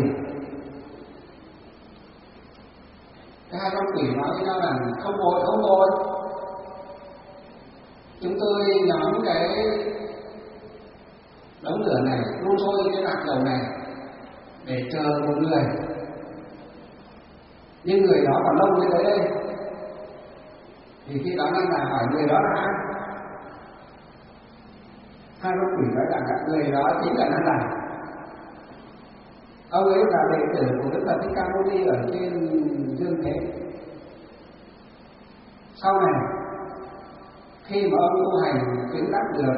Cái hai con quỷ nói với nhau rằng không vội không vội, chúng tôi nhóm cái đống lửa này, đun sôi cái bạc dầu này để chờ một người, nhưng người đó còn lâu mới tới đây. Thì khi đó Nan Đà hỏi người đó là ai? Hai con quỷ nói rằng người đó chính là Nan Đà. Ông ấy là đệ tử của Đức Phật Thích Ca Mâu Ni ở trên dương thế. Sau này khi mà ông tu hành chứng đắc được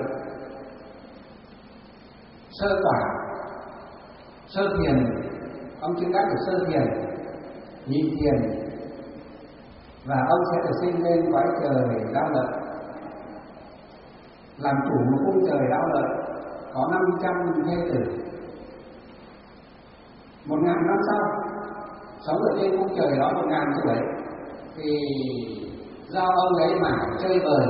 sơ quả, sơ thiền, ông chứng đắc được sơ thiền, nhị thiền, và ông sẽ được sinh lên cõi trời Đao Lợi, làm chủ một cung trời Đao Lợi có năm trăm thê tử. Một ngàn năm sau, sống ở trên cung trời đó một ngàn tuổi, thì do ông ấy mà chơi bời,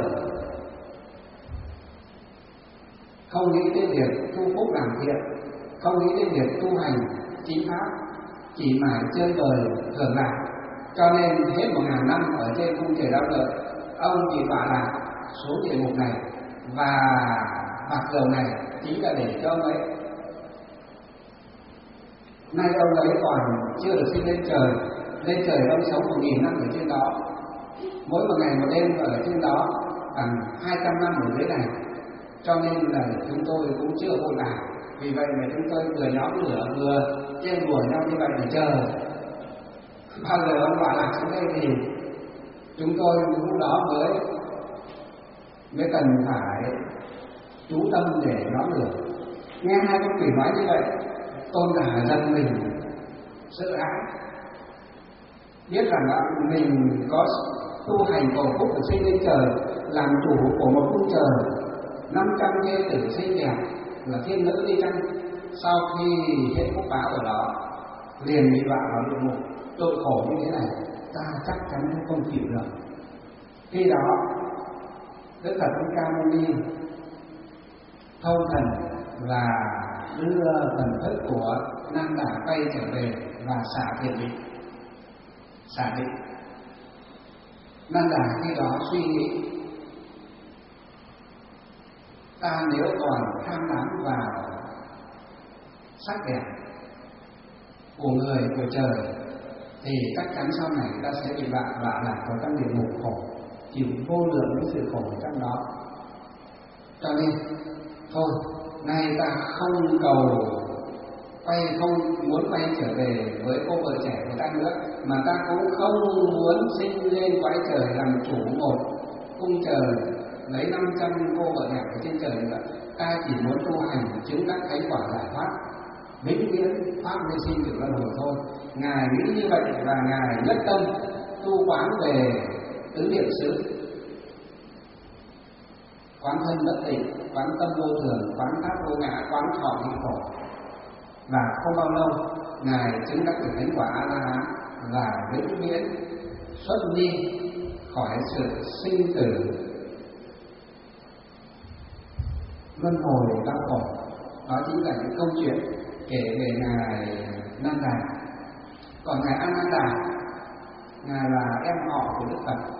không nghĩ đến việc tu phúc làm thiện, không nghĩ đến việc tu hành chính pháp, chỉ mãi chơi bời hưởng lạc. Cho nên hết một ngàn năm ở trên cung trời Đao Lợi, ông bị đọa lạc xuống địa ngục này, và bạc dầu này chính là để cho ông ấy. Nay ông ấy còn chưa được sinh lên trời, lên trời ông sống một nghìn năm ở trên đó, mỗi một ngày một đêm ở trên đó bằng hai trăm năm ở dưới này. Cho nên là chúng tôi cũng chưa vội vàng, vì vậy mà chúng tôi vừa nhóm lửa vừa trên đùa nhau như vậy để chờ bao giờ ông đọa lạc xuống đây thì chúng tôi lúc đó mới mới cần phải chú tâm để nhóm lửa. Nghe hai con quỷ nói như vậy, Tôn Giả giận mình, sợ hãi, biết rằng là mình có tu hành cầu phúc được sinh lên trời, làm chủ của một cung trời năm trăm thê tử xinh đẹp là thiên nữ đi chăng, sau khi hết phúc báo ở đó liền bị đọa vào địa ngục. Tội khổ như thế này ta chắc chắn không chịu được. Khi đó Đức Phật Thích Ca Mâu Ni thâu thần và đưa thần thức của Nan Đà quay trở về và xả thiền định. Xả định. Nan Đà khi đó suy nghĩ, ta nếu còn tham đắm vào sắc đẹp của người, của trời, thì chắc chắn sau này ta sẽ bị bạn đọa lạc vào trong địa ngục khổ, chịu vô lượng những sự khổ trong đó. Cho nên thôi, nay ta không cầu quay, không muốn quay trở về với cô vợ trẻ của ta nữa, mà ta cũng không muốn sinh lên quái trời làm chủ một cung trời lấy năm trăm cô vợ đẹp ở trên trời nữa. Ta chỉ muốn tu hành chứng đắc thánh quả giải thoát, vĩnh viễn pháp vô sinh tử luân hồi thôi. Ngài nghĩ như vậy và ngài nhất tâm tu quán về tứ niệm xứ, quán thân bất tịnh, quán tâm vô thường, quán pháp vô ngã, quán thọ hỷ khổ. Và không bao lâu ngài chứng đắc được thánh quả A La Hán và vĩnh viễn xuất ly khỏi sự sinh tử luân hồi đau khổ. Đó chính là những câu chuyện kể về ngài Nan Đà. Còn ngài A Nan Đà, ngài là em họ của Đức Phật.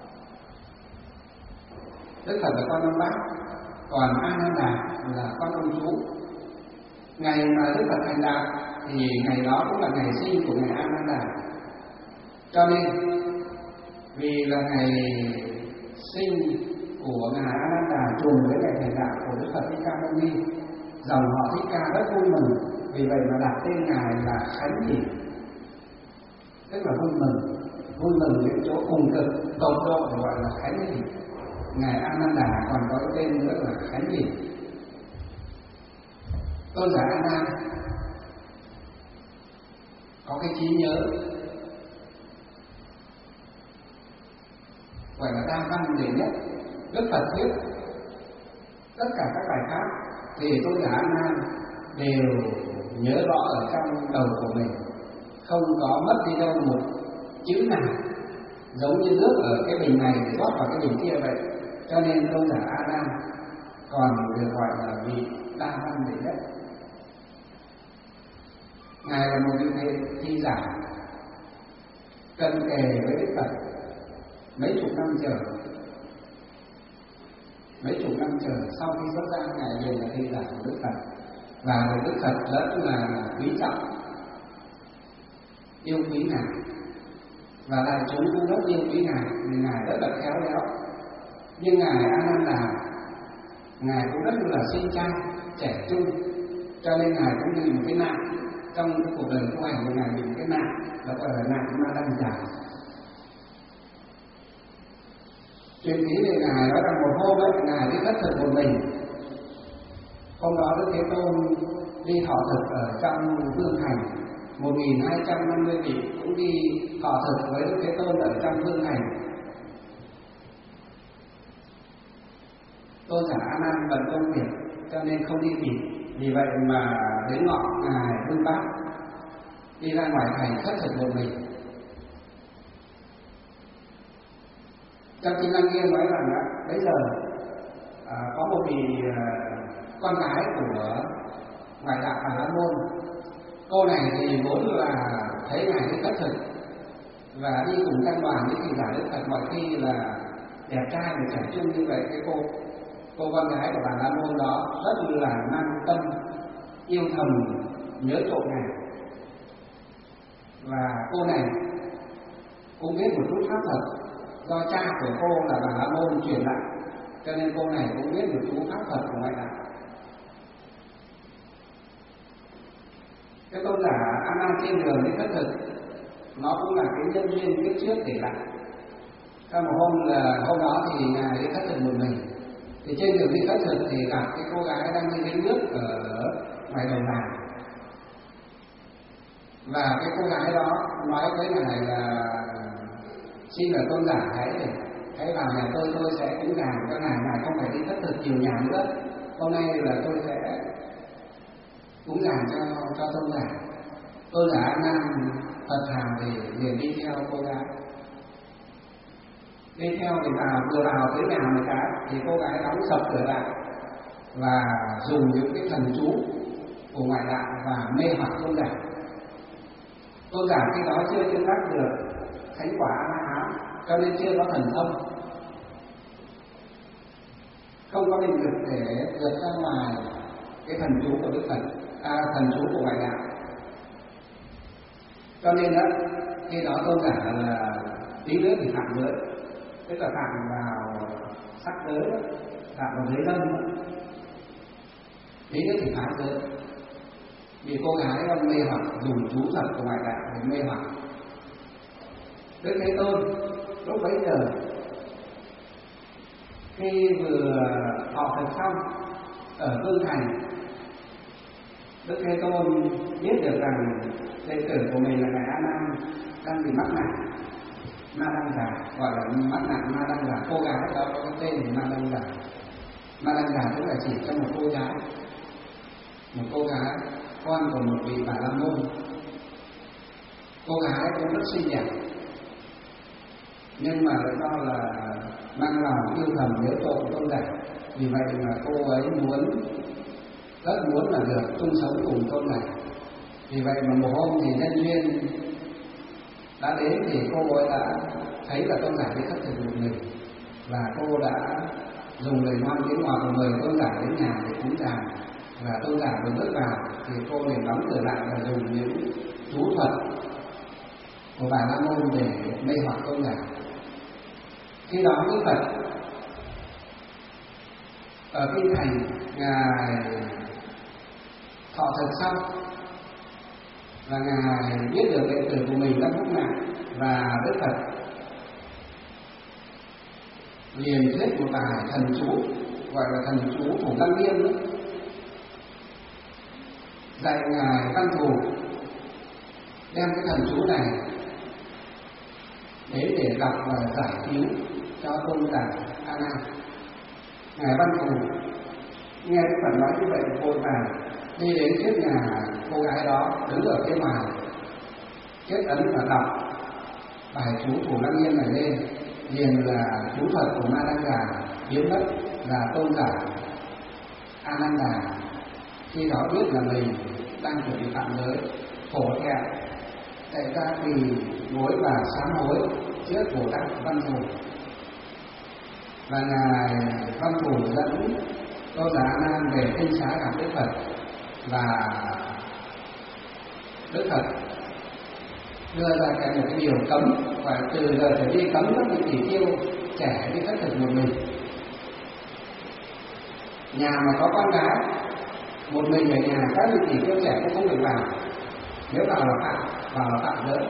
Đức Phật là con ông bác, còn A Nan Đà là con ông chú. Ngày mà Đức Phật thành đạo thì ngày đó cũng là ngày sinh của ngài A Nan Đà. Cho nên vì là ngày sinh của ngài A Nan Đà trùng với ngày thành đạo của Đức Phật Thích Ca Mâu Ni, dòng họ Thích Ca rất vui mừng. Vì vậy mà đặt tên ngài là Khánh Nhỉ, tức là vui mừng, vui mừng những chỗ cùng cực tột độ thì gọi là Khánh Nhỉ. Ngài A Nan Đà còn có cái tên nữa là Khánh Nhỉ. Tôn giả A Nan có cái trí nhớ gọi là đa văn đệ nhất. Đức Phật thuyết tất cả các bài pháp thì tôn giả A Nan đều nhớ rõ ở trong đầu của mình, không có mất đi đâu một chữ nào, giống như nước ở cái bình này để rót vào cái bình kia vậy. Cho nên tôn giả A Nan còn được gọi là vị đa văn đệ nhất. Ngài là một vị thi giả cận kề với Đức Phật mấy chục năm trời. Mấy chục năm trời sau khi xuất gia, ngài liền là thi giả của Đức Phật và được Đức Phật rất là quý trọng, yêu quý ngài, và đại chúng cũng rất yêu quý ngài vì ngài rất là khéo léo. Nhưng ngài A Nan Đà, ngài cũng rất là sinh trai, trẻ trung, cho nên ngài cũng bị một cái nạn trong cái cuộc đời tu hành của ngài, bị một cái nạn đó gọi là nạn ma đăng giả. Chuyện ký về ngài nói rằng một hôm ấy, ngài đi khất thực một mình. Hôm đó Đức Thế Tôn đi thọ thực ở trong Hương Hành, một nghìn hai trăm năm mươi vị cũng đi thọ thực với Đức Thế Tôn ở trong Hương Hành. Tôn giả A Nan bận công việc cho nên không đi kịp, vì vậy mà đến ngọ ngài Hưng Bát đi ra ngoài thành khất thực một mình. Trong Kinh Lăng Nghiêm nói rằng đó, bây giờ à, có một vị à, con gái của ngoại đạo Bà La Môn. Cô này thì vốn là thấy ngài đi khất thực và đi cùng tăng đoàn với thị giả Đức Phật mọi khi là đẹp trai và trẻ trung như vậy. Cái cô cô con gái của Bà La Môn đó rất là mang tâm yêu thầm nhớ trộm ngài, và cô này cũng biết một chút pháp thuật do cha của cô là Bà La Môn truyền lại, cho nên cô này cũng biết một chút pháp thuật của ngoại đạo. Cái tôn giả A Nan trên đường đi khất thực, nó cũng là cái nhân duyên kiếp trước để lại. Trong một hôm là hôm đó thì ngài đi khất thực một mình, thì trên đường đi khất thực thì gặp cái cô gái đang đi lấy nước ở ngoài đầu làng, và cái cô gái đó nói với ngài là xin là tôn giả hãy hãy vào nhà tôi, tôi sẽ cúng dường cho ngài, ngài không phải đi khất thực nhiều nhà nữa, hôm nay là tôi sẽ cúng dường cho cho tôn giả. Tôn giả A Nan thật thà thì liền đi theo cô gái. Đi theo thì vào, vừa vào tới nhà một cái thì cô gái đóng sập cửa lại, và dùng những cái thần chú của ngoại đạo và mê hoặc tôn giả. Tôn giả khi đó chưa chứng đắc được thánh quả A-la-hán, cho nên chưa có thần thông, không có định lực để vượt ra ngoài cái thần chú của Đức Phật, à, thần chú của ngoại đạo. Cho nên đó, khi đó tôn giả là tí nữa thì phạm giới, tức là phạm vào sắc giới, phạm vào giới lâm, tí nữa thì phá giới. Vì cô gái mê hoặc dùng chú thuật của ngoại đạo để mê hoặc. Đức Thế Tôn lúc bấy giờ khi vừa họ thật xong ở Tương Thành, Đức Thế Tôn biết được rằng đệ tử của mình là ngài A Nan đang bị mắc nạn ma đăng giả, gọi là mắc nạn ma đăng giả. Cô gái đó có cái tên là ma đăng giả. Ma đăng giả tức là chỉ cho một cô gái, một cô gái con của một vị Bà La Môn. Cô gái cũng rất xinh đẹp, nhưng mà do là mang lòng yêu thầm nhớ tội tôn giả, vì vậy mà cô ấy muốn rất muốn là được chung sống cùng tôn giả. Vì vậy mà một hôm thì nhân duyên đã đến thì cô ấy đã thấy là tôn giả đi khất thực một mình, và cô đã dùng lời ngoan tiếng ngọt của mời tôn giả đến nhà để cúng trà. Và tôn giả vừa bước vào thì cô liền đóng cửa lại và dùng những chú thuật của Bà La Môn để mê hoặc tôn giả. Khi đó Đức Phật ở kinh thành ngài thọ thật xong, và ngài biết được đệ tử của mình đã mắc nạn, và Đức Phật liền thuyết một bài thần chú gọi là thần chú Thủ Lăng Nghiêm, dạy ngài Văn Thù đem cái thần chú này đến để đọc và giải cứu cho tôn giả A Nan. Ngài Văn Thù nghe Đức Phật nói như vậy vội vàng đi đến trước nhà cô gái đó đứng ở phía ngoài, kết ấn và đọc bài chú Thủ Lăng Nghiêm này lên. Liền là chú thuật của Ma Đăng Đà biến mất, là tôn giả A Nan Đà khi đó biết là mình đang chuẩn bị phạm giới, khổ thẹn chạy ra quỳ gối và sám hối trước Bồ Tát Văn Thù. Và ngài Văn Thù dẫn tôn giả A Nan về tinh xá gặp Đức Phật, và Đức Phật đưa ra cái một cái điều cấm, và từ giờ trở đi cấm các vị tỷ tiêu trẻ đi khất thực một mình. Nhà mà có con gái một mình ở nhà, các vị tỷ tiêu trẻ cũng không được vào, nếu vào là phạm, vào là phạm giới.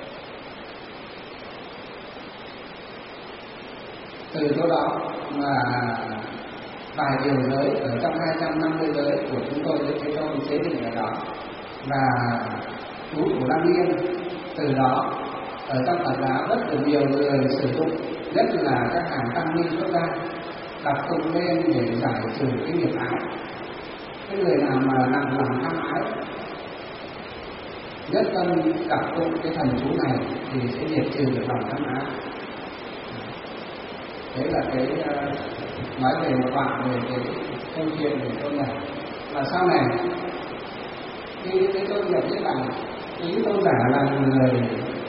Từ chỗ đó mà vài điều giới ở trong hai trăm năm mươi giới của chúng tôi Đức Thế Tôn chế định ở đó, và chú Thủ Lăng Nghiêm từ đó ở trong Phật giáo rất là nhiều người sử dụng, nhất là các hàng tăng ni xuất gia đọc tụng lên để giải trừ cái nghiệp ái. Cái người nào mà nặng lòng tham ái nhất tâm đọc tụng cái thần chú này thì sẽ diệt trừ được lòng tham ái. Đấy là cái uh, nói về một đoạn về cái câu chuyện về tôn giả. Và sau này khi cái tôn giả biết rằng ý tôn giả là người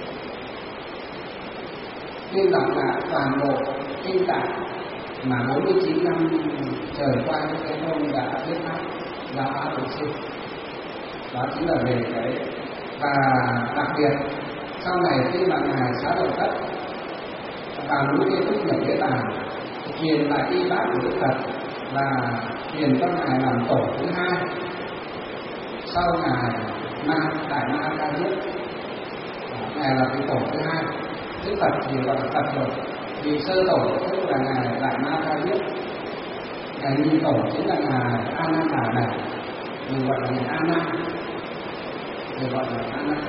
tuyên đọc lại toàn bộ kinh tạng mà bốn mươi chín năm trời qua những cái tôn đã viết pháp giáo hóa được sinh. Đó chính là về cái. Và đặc biệt sau này khi mà ngài xá lợi Phất vào núi Kết Thúc nhập Niết Bàn, truyền lại y bát của Đức Phật và truyền cho ngài làm tổ thứ hai sau ngài Ma Đại Ma Ca Diếp. Ngài là cái tổ thứ hai. Đức Phật thì gọi là Phật rồi, vì sơ tổ tức là ngài Đại Ma Ca Diếp, ngài nhị tổ chính là ngài A Nan Đà này, mình gọi là ngài A Nan, mình gọi là A Nan.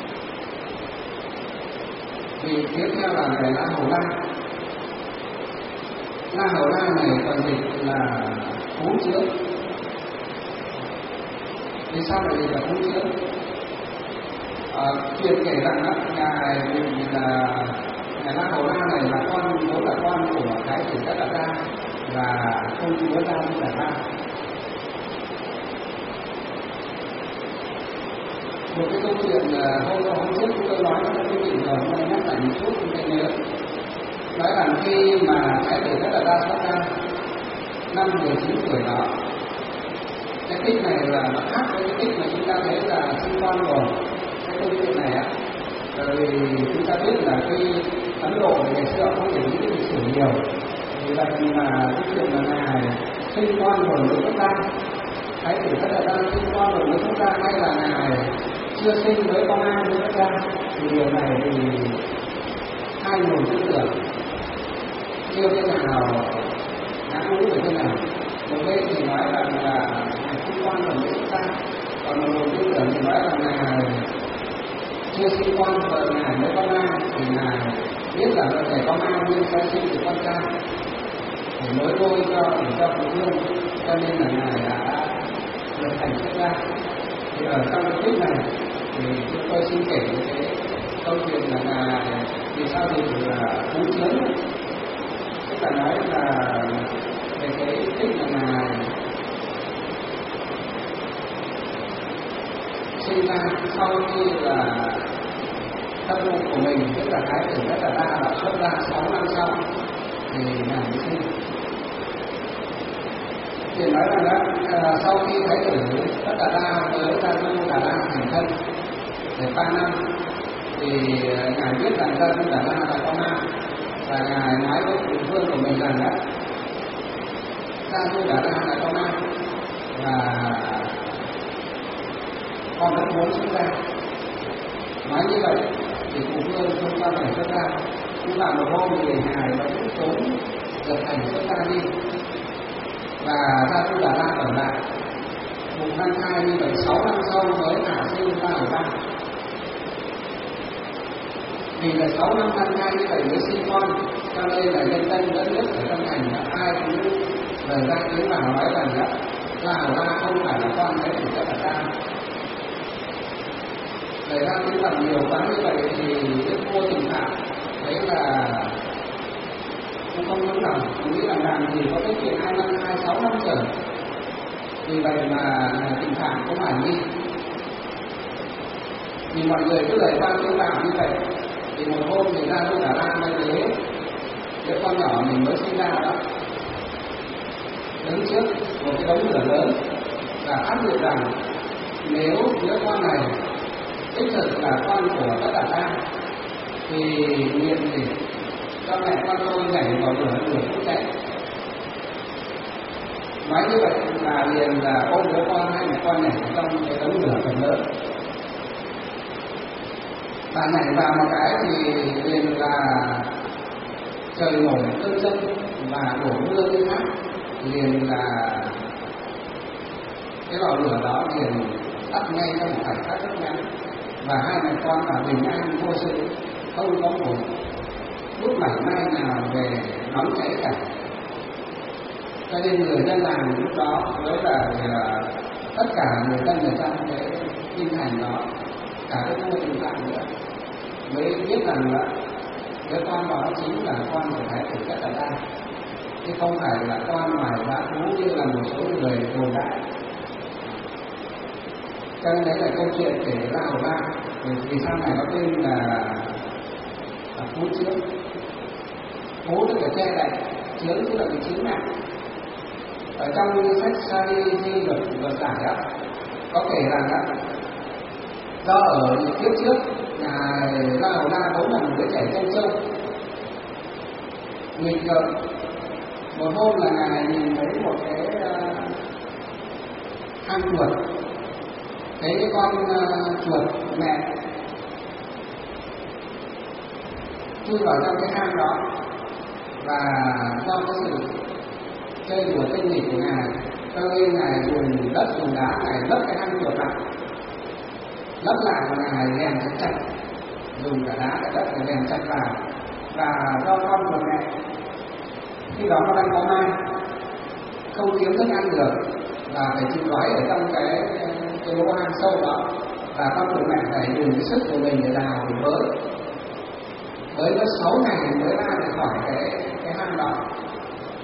Vì tiếp theo là ngài La Hầu La. La Hầu La này còn dịch là phú chướng. Vì sao lại dịch là phú chướng? À, chuyện kể rằng đó, ngài là ngài La Hầu La này là con, vốn là con của thái tử Tất Đạt Đa và công chúa Gia Di Đà La. Một cái câu chuyện hôm hôm trước chúng tôi nói với quý vị rồi, hôm nay nhắc lại một chút chúng tôi nhớ. Nói rằng khi mà Thái tử Tất Đạt Đa xuất ra năm mười chín tuổi đó, cái tích này là nó khác với cái tích mà chúng ta thấy là sinh con rồi. Cái câu chuyện này á, bởi vì chúng ta biết là cái Ấn Độ ngày xưa không thể nghĩ lịch sử nhiều, vì vậy mà cái chuyện là ngài sinh con rồi mới xuất ra, Thái tử Tất Đạt Đa sinh con rồi mới xuất ra, hay là ngài chưa sinh với con ai mới xuất ra, thì điều này thì hai nguồn tư tưởng chưa thế nào ngã ngũ về thế nào. Một bên thì nói rằng là ngài sinh con rồi mới xuất ra, còn một nguồn tư tưởng thì nói rằng ngài chưa sinh con và ngài mới có ma, thì ngài biết là vợ thể có ma nhưng sẽ sinh được con trai để nối đôi cho để cho phụ vương, cho nên là ngài đã được thành xuất ra. Thì ở trong cái clip này thì chúng tôi xin kể cái câu chuyện là ngài vì sao thì là phú chướng, tức là nói là về cái tích là ngài sinh ra sau khi là thân phụ của mình, tức là Thái tử Tất Đạt Đa đã xuất ra sáu năm sau thì ngài mới sinh. Thì nói rằng đó, uh, sau khi Thái tử Tất Đạt Đa với Gia Du Đà La thành thân được ba năm, thì uh, ngài biết rằng Gia Du Đà La đã có ma, và ngài nói với phụ vương của mình rằng đó, Gia Du Đà La đã có ma và con rất muốn xuất ra. Nói như vậy thì phụ vương không cho phải xuất ra, nhưng mà một hôm thì ngài vẫn trốn được thành xuất ra đi, và Gia Du Đà La ở lại một năm thai, như vậy sáu năm sau mới thả sinh ra ở ra. Vì là sáu năm năm thai như vậy mới sinh con, cho nên là nhân dân đất nước ở trong thành là ai cũng lời ra tiếng vào nói rằng là Lào La không phải là con Thái tử Tất Đạt Đa. Lời ra tiếng vào nhiều quá như vậy thì đức vua Tình Phạm thấy là cũng không muốn lòng, cũng nghĩ là làm gì có cái chuyện hai năm hai sáu năm trời. Vì vậy mà Tình Phạm cũng hoài nghi. Vì mọi người cứ lời qua tiếng vào như vậy, thì một hôm thì Gia Du Đà La mới thế đứa con nhỏ mình mới sinh ra đó đứng trước một cái đống lửa lớn và phát hiện rằng nếu đứa con này đích thực là con của Tất Đạt Đa thì nguyện gì cho mẹ con tôi nhảy vào lửa lửa cũng cháy. Nói như vậy là liền là ôm đứa con hay mẹ con nhảy trong cái đống lửa thật lớn, và nhảy vào một cái thì liền là trời nổi cơn giông và đổ mưa lên hát, liền là cái lò lửa đó liền tắt ngay trong một khoảnh khắc rất ngắn, và hai mẹ con là bình an vô sự, không có một lúc mảy may nào về nóng cháy cả. Cho nên người dân làng lúc đó với là, là tất cả người dân ở trong cái kinh thành đó, cả cái vua Tình Phạm nữa, mới biết rằng là đứa con đó chính là con của Thái tử Tất Đạt Đa, chứ không phải là con ngoài giá thú như là một số người đồn đại. Cho nên đấy là câu chuyện kể ra của ba, vì sau này nó tên là, là phú chướng. Phú tức là che đậy, chướng tức là cái chướng nặng. Ở trong sách Sari Di luật luật giải đó có kể rằng đó, do ở những kiếp trước ngài Gia Hầu La vốn là một đứa trẻ trâu trâu nghịch ngợm. Một hôm là ngài nhìn thấy một cái uh, hang chuột, thấy cái con uh, chuột mẹ chui vào trong cái hang đó, và do cái sự chơi đùa tinh nghịch của ngài, cho nên ngài dùng đất dùng đá ngài lấp cái hang chuột lại, lấp lại và ngài rèn chặt chặt, dùng cả đá cả đất để rèn chặt vào. Và do con của mẹ khi đó nó đang có ma, không kiếm thức ăn được và phải chịu đói ở trong cái cái lỗ hang sâu đó, và con của mẹ phải dùng cái sức của mình để đào để bới bới mất sáu ngày mới ra để khỏi cái cái hang đó,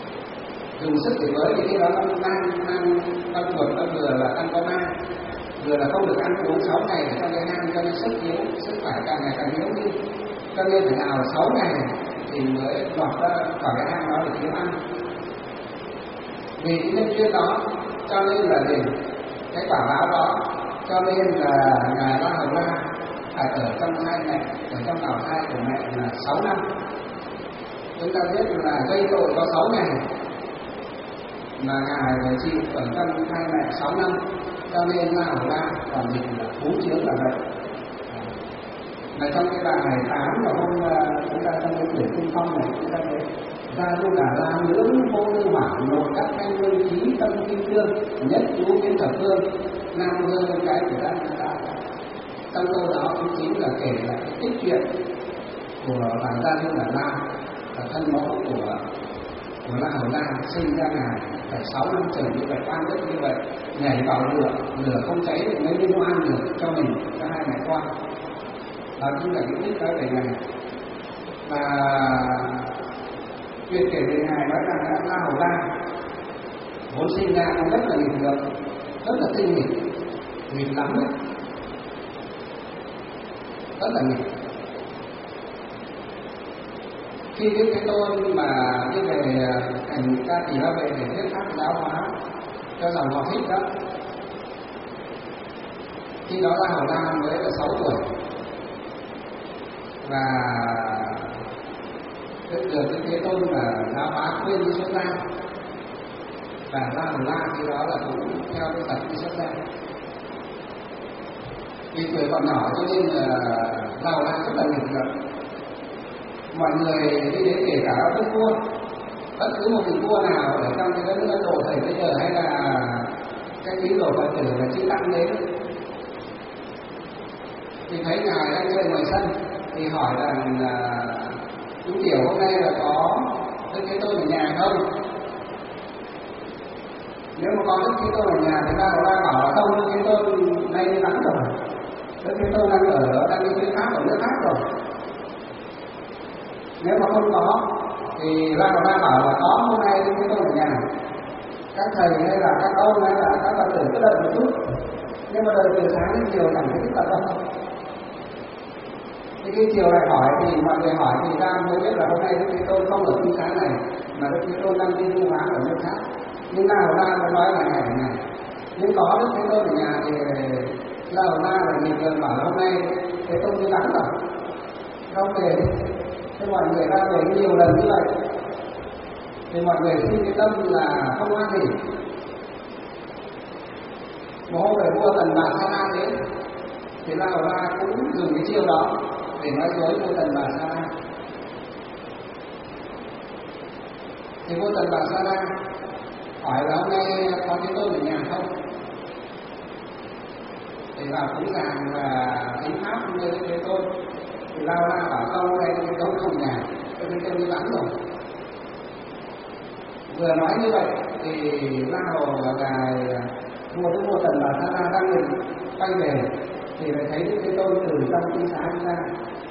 dùng sức để bới. Thì khi đó nó đang đang con chuột nó vừa là đang có ma, vừa rồi là không được ăn uống sáu ngày để cho cái hang, cho nên sức yếu, sức khỏe càng ngày càng yếu đi, cho nên phải nào sáu ngày thì mới lọt ra khỏi cái hang đó để kiếm ăn. Vì cái nhân duyên đó cho nên là gì, cái quả báo đó cho nên là ngài La Hầu La phải ở trong thai mẹ, ở trong bào thai của mẹ là sáu năm. Chúng ta biết là gây tội có sáu ngày mà ngài phải chịu ở trong thai mẹ sáu năm, cho nên La Hầu La còn dịch là phú chiếu là vậy. Mà trong cái bài tám và hôm chúng ta trong cái quyển Kinh Phong này chúng ta thấy ra Du Đà La nướng vô lưu hỏa nồi các thanh lương trí tâm kim cương nhất chú kiến thập phương nam hương cái của ta ta trong câu đó cũng chính là kể lại cái tích chuyện của bản gia Du Đà La và thân mẫu của của La Hầu La sinh ra ngài phải sáu năm trời như vậy, oan ức như vậy, nhảy vào lửa, lửa không cháy được mấy miếng ăn được cho mình, cho hai mẹ con. Đó chính là cái tích nói về ngài. Và chuyện kể về ngài nói rằng La Hầu La vốn sinh ra cũng rất là nghịch ngợm, rất là tinh nghịch, nghịch lắm đấy, rất là nghịch. Khi biết cái tôi mà đi về thành Ca Tỳ La Vệ để thuyết pháp giáo hóa cho dòng họ Thích đó, khi đó La Hầu La mới là sáu tuổi và được được cái Thế Tôn là giáo hóa khuyên đi xuất gia, và La Hầu La khi đó là cũng theo cái Phật đi xuất gia. Vì tuổi còn nhỏ cho nên là La Hầu La rất là nghịch ngợm. Mọi người đi đến kể cả các đức vua, bất cứ một vị vua nào ở trong cái đất nước Ấn Độ thời bây giờ hay là các tín đồ Phật tử là chư tăng đến thì thấy ngài đang chơi ngoài sân thì hỏi rằng là chú tiểu hôm nay là có Đức Thế Tôn ở nhà không? Nếu mà có Đức Thế Tôn ở nhà thì ta đã bảo là không, Đức Thế Tôn nay đi vắng rồi, Đức Thế Tôn đang ở đang đi thuyết pháp ở nước khác rồi. Nếu mà không có thì La Hầu La bảo là có, hôm nay Đức Thế Tôn ở nhà. Các thầy hay là các ông hay là các Phật tử cứ đợi một chút, nhưng mà đợi từ sáng đến chiều cảm thấy thích Phật không? Thì cái chiều này hỏi thì mọi người hỏi thì ra mới biết là hôm nay Đức Thế Tôn không ở cung sáng này mà Đức Thế Tôn đang đi du hóa ở nơi khác. Nhưng La Hầu La mới nói là ngày này, nhưng có Đức Thế Tôn ở nhà thì La Hầu La là nhìn gần bảo là hôm nay Thế Tôn đi vắng rồi, không về đi. Thế mọi người ra về nhiều lần như vậy thì mọi người xin cái tâm là không ăn gì. Một hôm về vua Tần Bà Sa La đến thì La Hầu La cũng dùng cái chiêu đó để nói dối vua Tần Bà Sa La. Thì vua Tần Bà Sa La hỏi là hôm nay có Thế Tôn ở nhà không? Thì vào cũng rằng là thính pháp như Thế Tôn. Thì La Hầu La bảo câu này Thế Tôn không nhà, Thế Tôn đi vắng rồi. Vừa nói như vậy thì La Hầu là ngài vua Đức vua Tần Bà Sa La đang định quay về thì lại thấy Đức Thế Tôn từ trong tinh sáng ra.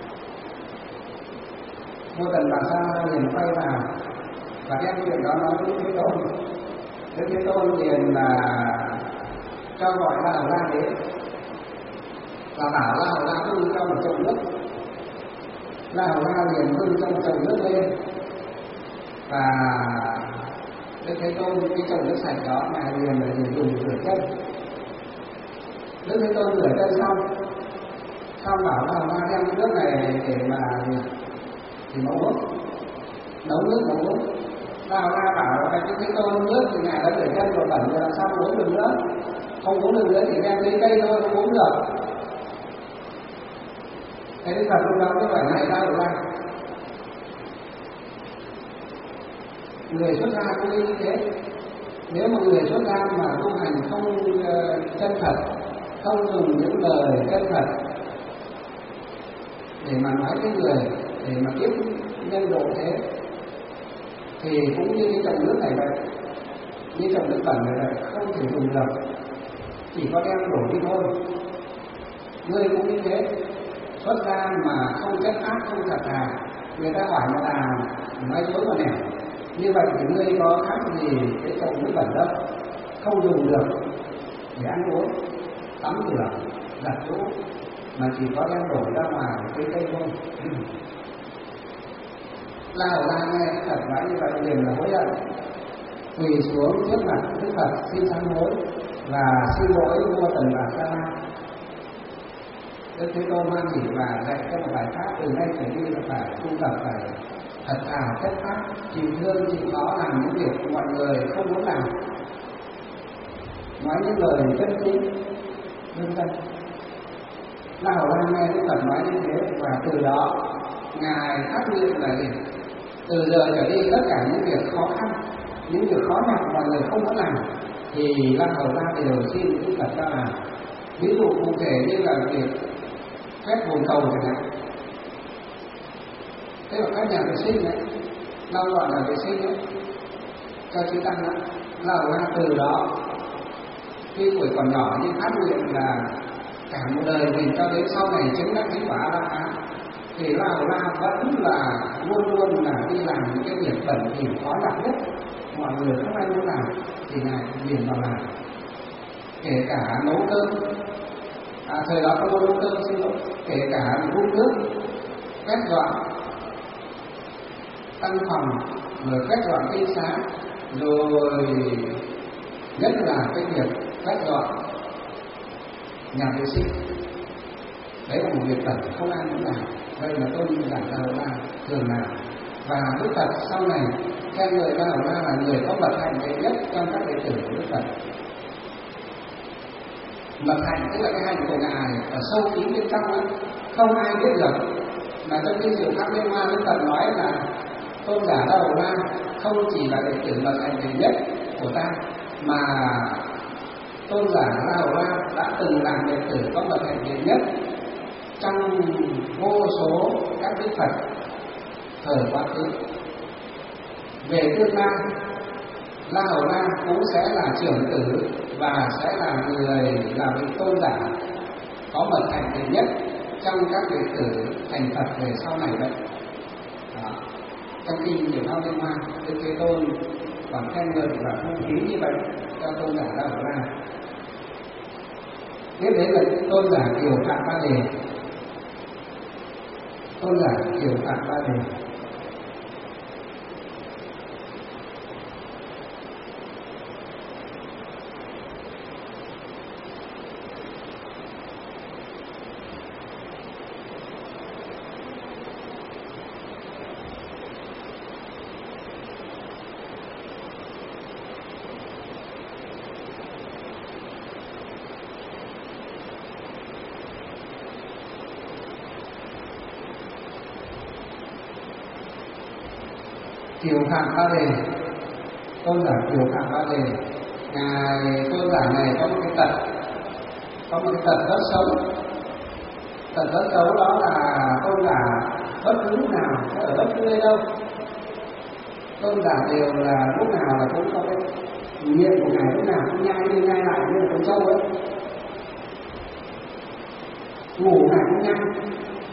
Vua Tần Bà Sa La liền quay vào và đem chuyện đó nói với Đức Thế Tôn. Đức Thế Tôn liền là cho gọi La Hầu La đến và bảo La Hầu La bưng cho một chậu nước. La Hầu La liền bưng trong chậu nước lên và Đức Thế Tôn cái chậu nước sạch đó ngài liền là dùng dùng rửa chân. Đức Thế Tôn rửa chân xong, xong bảo La Hầu La đem cái nước này để mà thì nấu nước, nấu nước nấu nước. La Hầu La bảo là Đức Thế Tôn nước thì ngài đã rửa chân rồi bẩn rồi làm sao uống được nữa? Không uống được nữa thì đem lấy cây thôi, không uống được. Thế Đức Phật lúc đó cái hỏi này La Hầu La, người xuất gia cũng như thế. Nếu mà người xuất gia mà tu hành không uh, chân thật, không dùng những lời chân thật để mà nói với người, để mà tiếp nhân độ thế, thì cũng như cái chậu nước này vậy, như chậu nước bẩn này vậy, không thể dùng được, chỉ có đem đổ đi thôi. Người cũng như thế, xuất gia mà không chất ác, không thật thà, người ta hỏi mà là nói dối mà nẻo, như vậy thì ngươi có khác gì cái chậu nước bẩn đâu, không dùng được để ăn uống. tắm rửa, giặt giũ, mà chỉ có đem đổ ra ngoài cái cây thôi. La Hầu La nghe Đức Phật nói như vậy liền là hối hận, quỳ xuống trước mặt Đức Phật xin sám hối và xin lỗi vua Tần Bà Sa La. Đức Thế Tôn hoan hỉ và dạy cho một bài pháp từ nay trở đi là phải tu tập, phải thật thà chất phác, chịu thương chịu khó làm những việc mọi người không muốn làm, nói những lời chân chính, vân vân. La Hầu La nghe Đức Phật nói như thế và từ đó ngài phát nguyện là gì? Từ giờ trở đi tất cả những việc khó khăn, những việc khó nhọc mọi người không muốn làm thì La Hầu La đều xin Đức Phật cho làm. Ví dụ cụ thể như là việc quét bồn cầu chẳng hạn, thế là các nhà vệ sinh đấy, lau dọn nhà vệ sinh đấy, cho chư tăng đó. La Hầu La từ đó khi tuổi còn nhỏ nhưng phát nguyện là cả một đời mình cho đến sau này chứng đắc thánh quả A La Hán thì La Hầu La vẫn là luôn luôn là đi làm những cái việc bẩn thỉu khó nhọc nhất, mọi người không ai muốn làm thì ngài liền vào làm, kể cả nấu cơm. À, thời đó không có nấu cơm, xin lỗi, kể cả đun nước, quét dọn căn phòng, rồi quét dọn cây xá, rồi nhất là cái việc quét dọn nhà vệ sinh. Đấy là một việc bẩn không ai muốn làm, đây là tôn giảng La Hầu La thường làm. Và Đức Phật sau này khen người La Hầu La là người có bậc hạnh đệ nhất trong các đệ tử của Đức Phật. Bậc hạnh tức là cái hạnh của ngài ở sâu kín bên trong ấy, không ai biết được. Mà trong cái diệu pháp liên hoa Đức Phật nói là tôn giả La Hầu La không chỉ là đệ tử bậc hạnh đệ nhất của ta, mà tôn giả La Hầu La đã từng làm đệ tử có bậc hạnh đệ nhất trong vô số các đức Phật thời quá khứ. Về tương lai, La Hầu La cũng sẽ là trưởng tử và sẽ là người là vị tôn giả có bậc hạnh đệ nhất trong các đệ tử thành Phật về sau này vậy. Đó. Trong khi nhiều pháp liên hoa, Đức Thế Tôn còn khen ngợi và thu phí như vậy cho tôn giả La Hầu La. Tiếp đến là tôn giả Kiều Phạm Ba Đề. Tôn giả Kiều Phạm Ba Đề Kiều Phạm Ba Đề, tôn giả Kiều Phạm Ba Đề, ngài tôn giả này có một cái tật, có một cái tật rất xấu. Tật rất xấu đó là tôn giả bất cứ lúc nào, ở bất cứ nơi đâu, tôn giả đều là lúc nào là cũng có cái miệng của ngài lúc nào cũng nhai đi nhai lại như là con trâu ấy, ngủ ngài cũng nhai.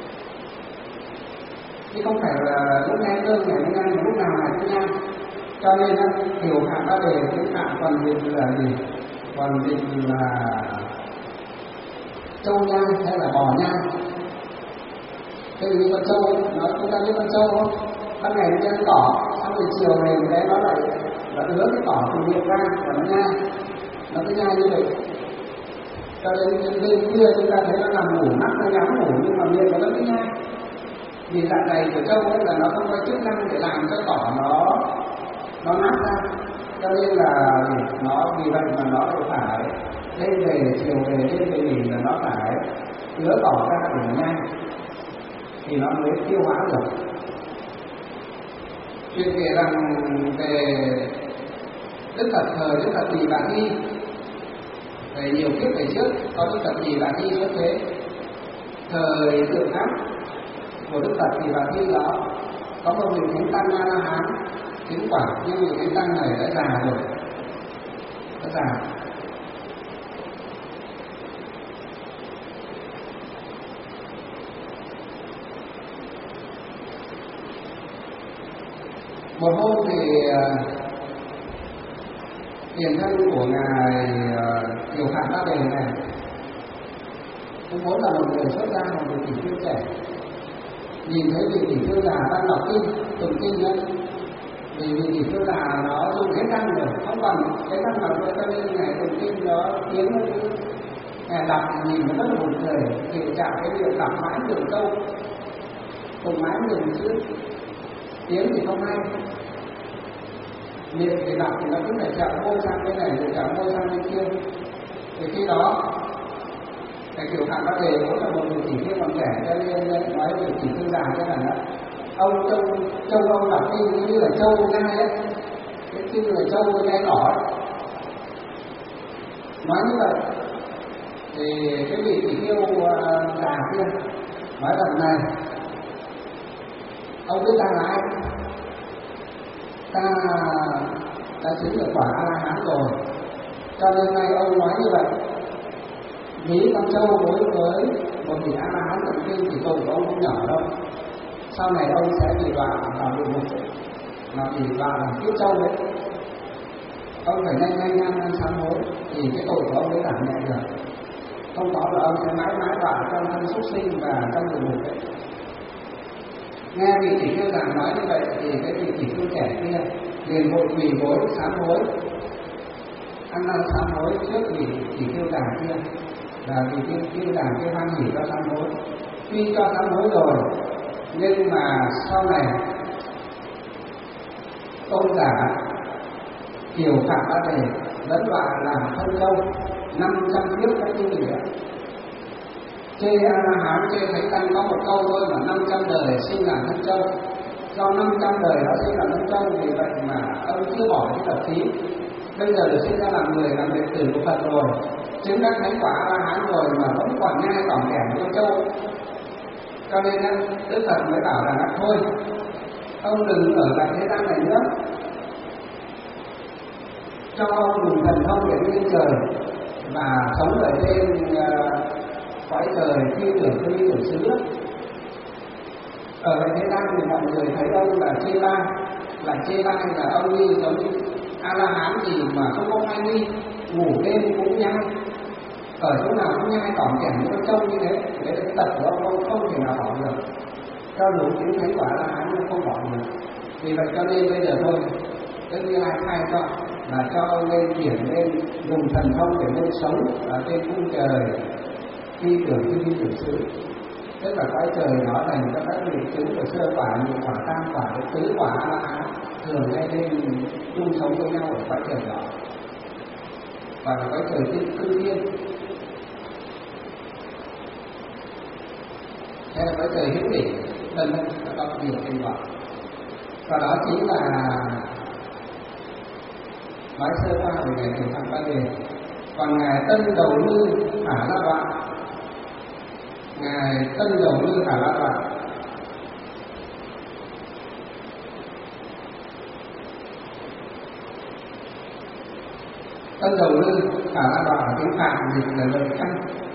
Chứ không phải là lúc nghe cơm ngày mới nhai, mà lúc nào ngài cũng nhai. Cho nên á, Kiều Phạm Ba Đề cái phạm còn dịch là gì? Còn dịch là trâu nhai hay là bò nhai. Thế như con trâu, nó chúng ta biết con trâu không? Ban ngày nó ăn cỏ, xong rồi chiều này cái nó lại nó ứa cái cỏ từ miệng ra và nó nhai, nó cứ nhai như vậy. Cho đến đêm khuya chúng ta thấy nó nằm ngủ, mắt nó nhắm ngủ nhưng mà miệng nó cứ nhai. Vì dạng này của trâu ấy là nó không có chức năng để làm cho cỏ nó nó nát ra, cho nên là nó vì vậy mà nó phải đêm về chiều về đêm về nghỉ là nó phải ứa cỏ ra để nhai thì nó mới tiêu hóa được. Chuyện kể rằng về Đức Phật thời Đức Phật Tỳ Bà Thi, về nhiều kiếp về trước có Đức Phật Tỳ Bà Thi xuất thế. Thời tượng áp của Đức Phật Tỳ Bà Thi đó có một vị thánh tăng A La Hán chứng quả, nhưng vị thánh tăng này đã già rồi, đã già. Một hôm thì tiền thân của ngài Kiều Phạm Ba Đề này cũng vốn là một người xuất gia, một người tỷ khưu trẻ, nhìn thấy vị tỷ khưu già đang đọc kinh tụng kinh nữa, vì vị tỷ khưu già nó dùng hết răng rồi, không còn cái răng nào nữa, cho nên ngài tụng kinh nó tiếng nó cứ ngài đọc nhìn nó rất là buồn cười, kiểu chạm cái việc đọc mãi từng câu, tụng mãi từng chữ, tiếng thì không hay, miệng thì đọc thì nó cứ phải chạm môi sang bên này rồi chạm môi sang bên kia. Thì khi đó cái kiểu Phạm Bá Đề cũng là một người tỷ khưu còn trẻ, cho nên nói về tỷ khưu già cho rằng ông trông trông ông đọc kinh như là trâu nhai ấy, cái chữ là trâu nhai đỏ ấy. Nói như vậy thì cái vị tỷ khưu già kia nói rằng này, ông biết ta là ai? Ta đã chứng được quả A La Hán rồi, cho nên nay ông nói như vậy. Ví con trâu đối với một vị A La Hán tụng kinh thì tội của ông không nhỏ đâu. Sau này ông sẽ bị đọa vào địa ngục, mà bị đọa làm kiếp trâu đấy. Ông phải nhanh nhanh nhanh ăn sám hối thì cái tội của ông mới giảm nhẹ được. Không có là ông sẽ mãi mãi đọa trong thân súc sinh và trong địa ngục đấy. Nghe vị tỷ khưu già nói như vậy thì cái vị tỷ khưu trẻ kia liền vội quỳ gối sám hối, ăn năn sám hối trước vị tỷ khưu già kia, và vị tỷ khưu già kia hoan hỉ cho sám hối. Tuy cho sám hối rồi nhưng mà sau này tôn giả Kiều Phạm Bá Đề vẫn đọa làm thân châu năm trăm kiếp các tu vị. Chê A La Hán, chê Thánh Tăng có một câu thôi mà năm trăm đời sinh làm thân châu. Do năm trăm đời đó sinh làm thân châu, vì vậy mà ông chưa bỏ cái tập khí. Bây giờ được sinh ra làm người, làm đệ tử của Phật rồi, chứng đắc thánh quả A La Hán rồi mà vẫn còn nhai còn kẻm con châu. Cho nên Đức Phật mới bảo rằng thôi, ông đừng ở lại thế gian này nữa, cho ông dùng thần thông để đi lên trời và sống ở trên cõi trời phi tưởng phi tưởng xứ. Ở thế gian thì mọi người thấy ông là chê bai, là chê bai là ông đi giống như A La Hán gì mà không có ai đi, ngủ đêm cũng nhai, ở chỗ nào cũng nhai tỏm kẻm như con trâu như thế. Đấy là cái tật của ông, ông không thể nào bỏ được, cho dù chứng thánh quả A La Hán cũng không bỏ được. Vì vậy cho nên bây giờ thôi, cái Như Lai khai cho là cho ông lên chuyển lên dùng thần thông để lên sống ở trên cung trời phi tưởng phi phi tưởng xứ. Tức là cõi trời nó dành cho các vị chứng của sơ quả, nhị quả, tam quả, cái tứ quả A La Hán thường hay lên chung sống với nhau ở cõi trời đó, và là cõi trời thiên cư thiên, hay là cõi trời hiếu đỉnh, vân vân, có nhiều tên gọi. Và đó chính là nói sơ qua về ngài Kiều Phạm Bá Đề. Còn ngài Tân Đầu Lư Khả La Đoạn, ngài Tân Đầu Lư Khả La Đoạn Tân Đầu Lư Khả La Đoạn ở tiếng Phạn dịch là lời căn.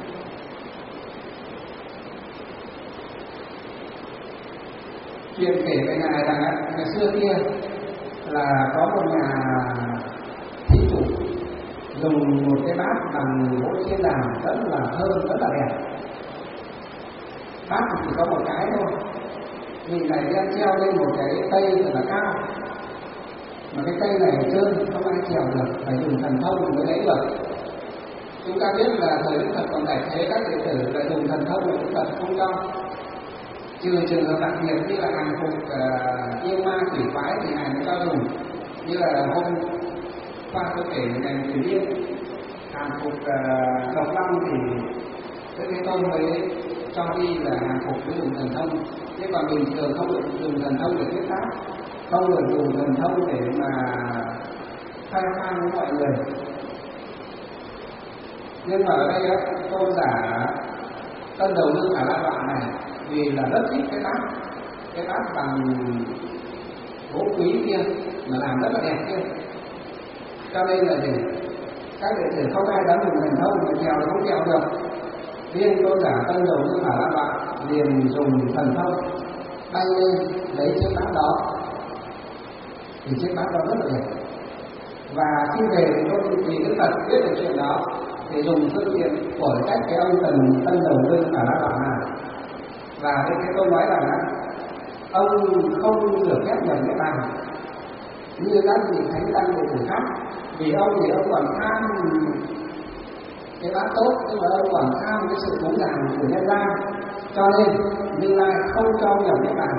Chuyện kể về ngài rằng ngày xưa kia là có một nhà thí chủ dùng một cái bát bằng gỗ chiên đàn rất là thơm, rất là đẹp. Bát chỉ có một cái thôi, vì này đem treo lên một cái cây rất là cao, mà cái cây này trơn không ai trèo được, phải dùng thần thông mới lấy được. Chúng ta biết là thời Đức Phật còn tại thế, các đệ tử là dùng thần thông mà Đức Phật không cho, trừ trường hợp đặc biệt như là hàng phục uh, yêu ma quỷ quái thì ngài mới cho dùng, như là hôm qua tôi kể về ngài Thủy Liên hàng phục uh, độc long thì Đức Thế Tôn mới cho đi là hàng phục với dùng thần thông. Thế còn bình thường không được dùng thần thông để thuyết pháp, không được dùng thần thông để mà khai khoan với mọi người. Nhưng mà ở đây á, tôn giả Tân Đầu Lư Khả La Đoạn này vì là rất thích cái bát, cái bát bằng gỗ quý kia mà làm rất là đẹp kia, cho nên là gì, các đệ tử không ai dám dùng thần thông mà trèo thì không trèo được. Riêng tôn giả Tân Đầu Lư Khả La Đoạn liền dùng thần thông bay lên lấy chiếc bát đó, thì chiếc bát đó rất là đẹp, Và khi về thì tôi vì Đức Phật biết được chuyện đó thì dùng phương tiện của cách cái ông Tần Tân Đầu Lương ở La Đoạn này. Và cái cái tôi nói rằng là ông không được phép nhập Niết Bàn như các vị thánh tăng đệ tử khác, vì ông thì ông còn tham cái bát tốt, nhưng mà ông còn tham cái sự cúng dường của nhân gian, cho nên Như Lai không cho nhập Niết Bàn,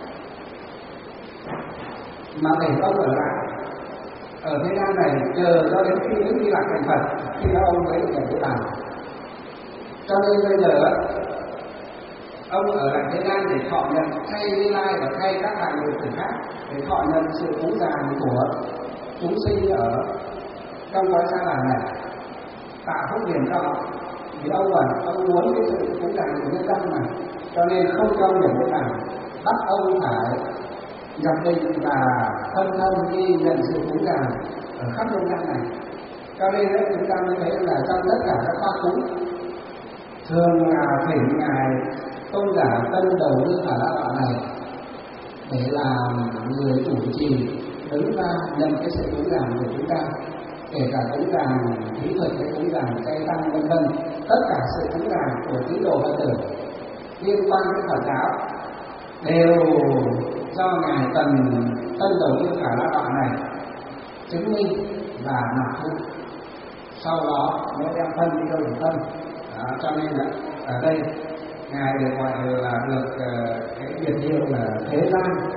mà để ông ở lại ở thế gian này chờ cho đến khi Đức Di Lặc thành Phật, khi đó ông mới được nhập Niết Bàn. Cho nên bây giờ ông ở lại thế gian để thọ nhận thay Như Lai và thay các hàng đệ tử khác, để thọ nhận sự cúng dường của chúng sinh ở trong cõi sa đà này, tạo phúc điển cho họ. Vì ông bảo ông muốn cái sự cúng dường của nhân dân này, cho nên không cho nhập Niết Bàn, bắt ông phải nhập định và thân thân đi nhận sự cúng dường ở khắp nhân gian này. Cho nên đấy, chúng ta mới thấy là trong tất cả các khóa cúng thường là thỉnh ngài tôn giả Tân Đầu Lương ở La Đoạn này để làm người chủ trì đứng ra nhận cái sự cúng dường của chúng ta, kể cả cúng dường kỹ thuật, cái cúng dường cây tăng vân vân, tất cả sự cúng dường của tín đồ Phật tử liên quan đến Phật giáo đều do ngài Tần Tân Đầu Lương ở La Đoạn này chứng minh và nạp thu, sau đó mới đem phân đi đâu được phân. Đó, cho nên là ở đây ngài được gọi là được uh, cái biệt hiệu là Thế Gian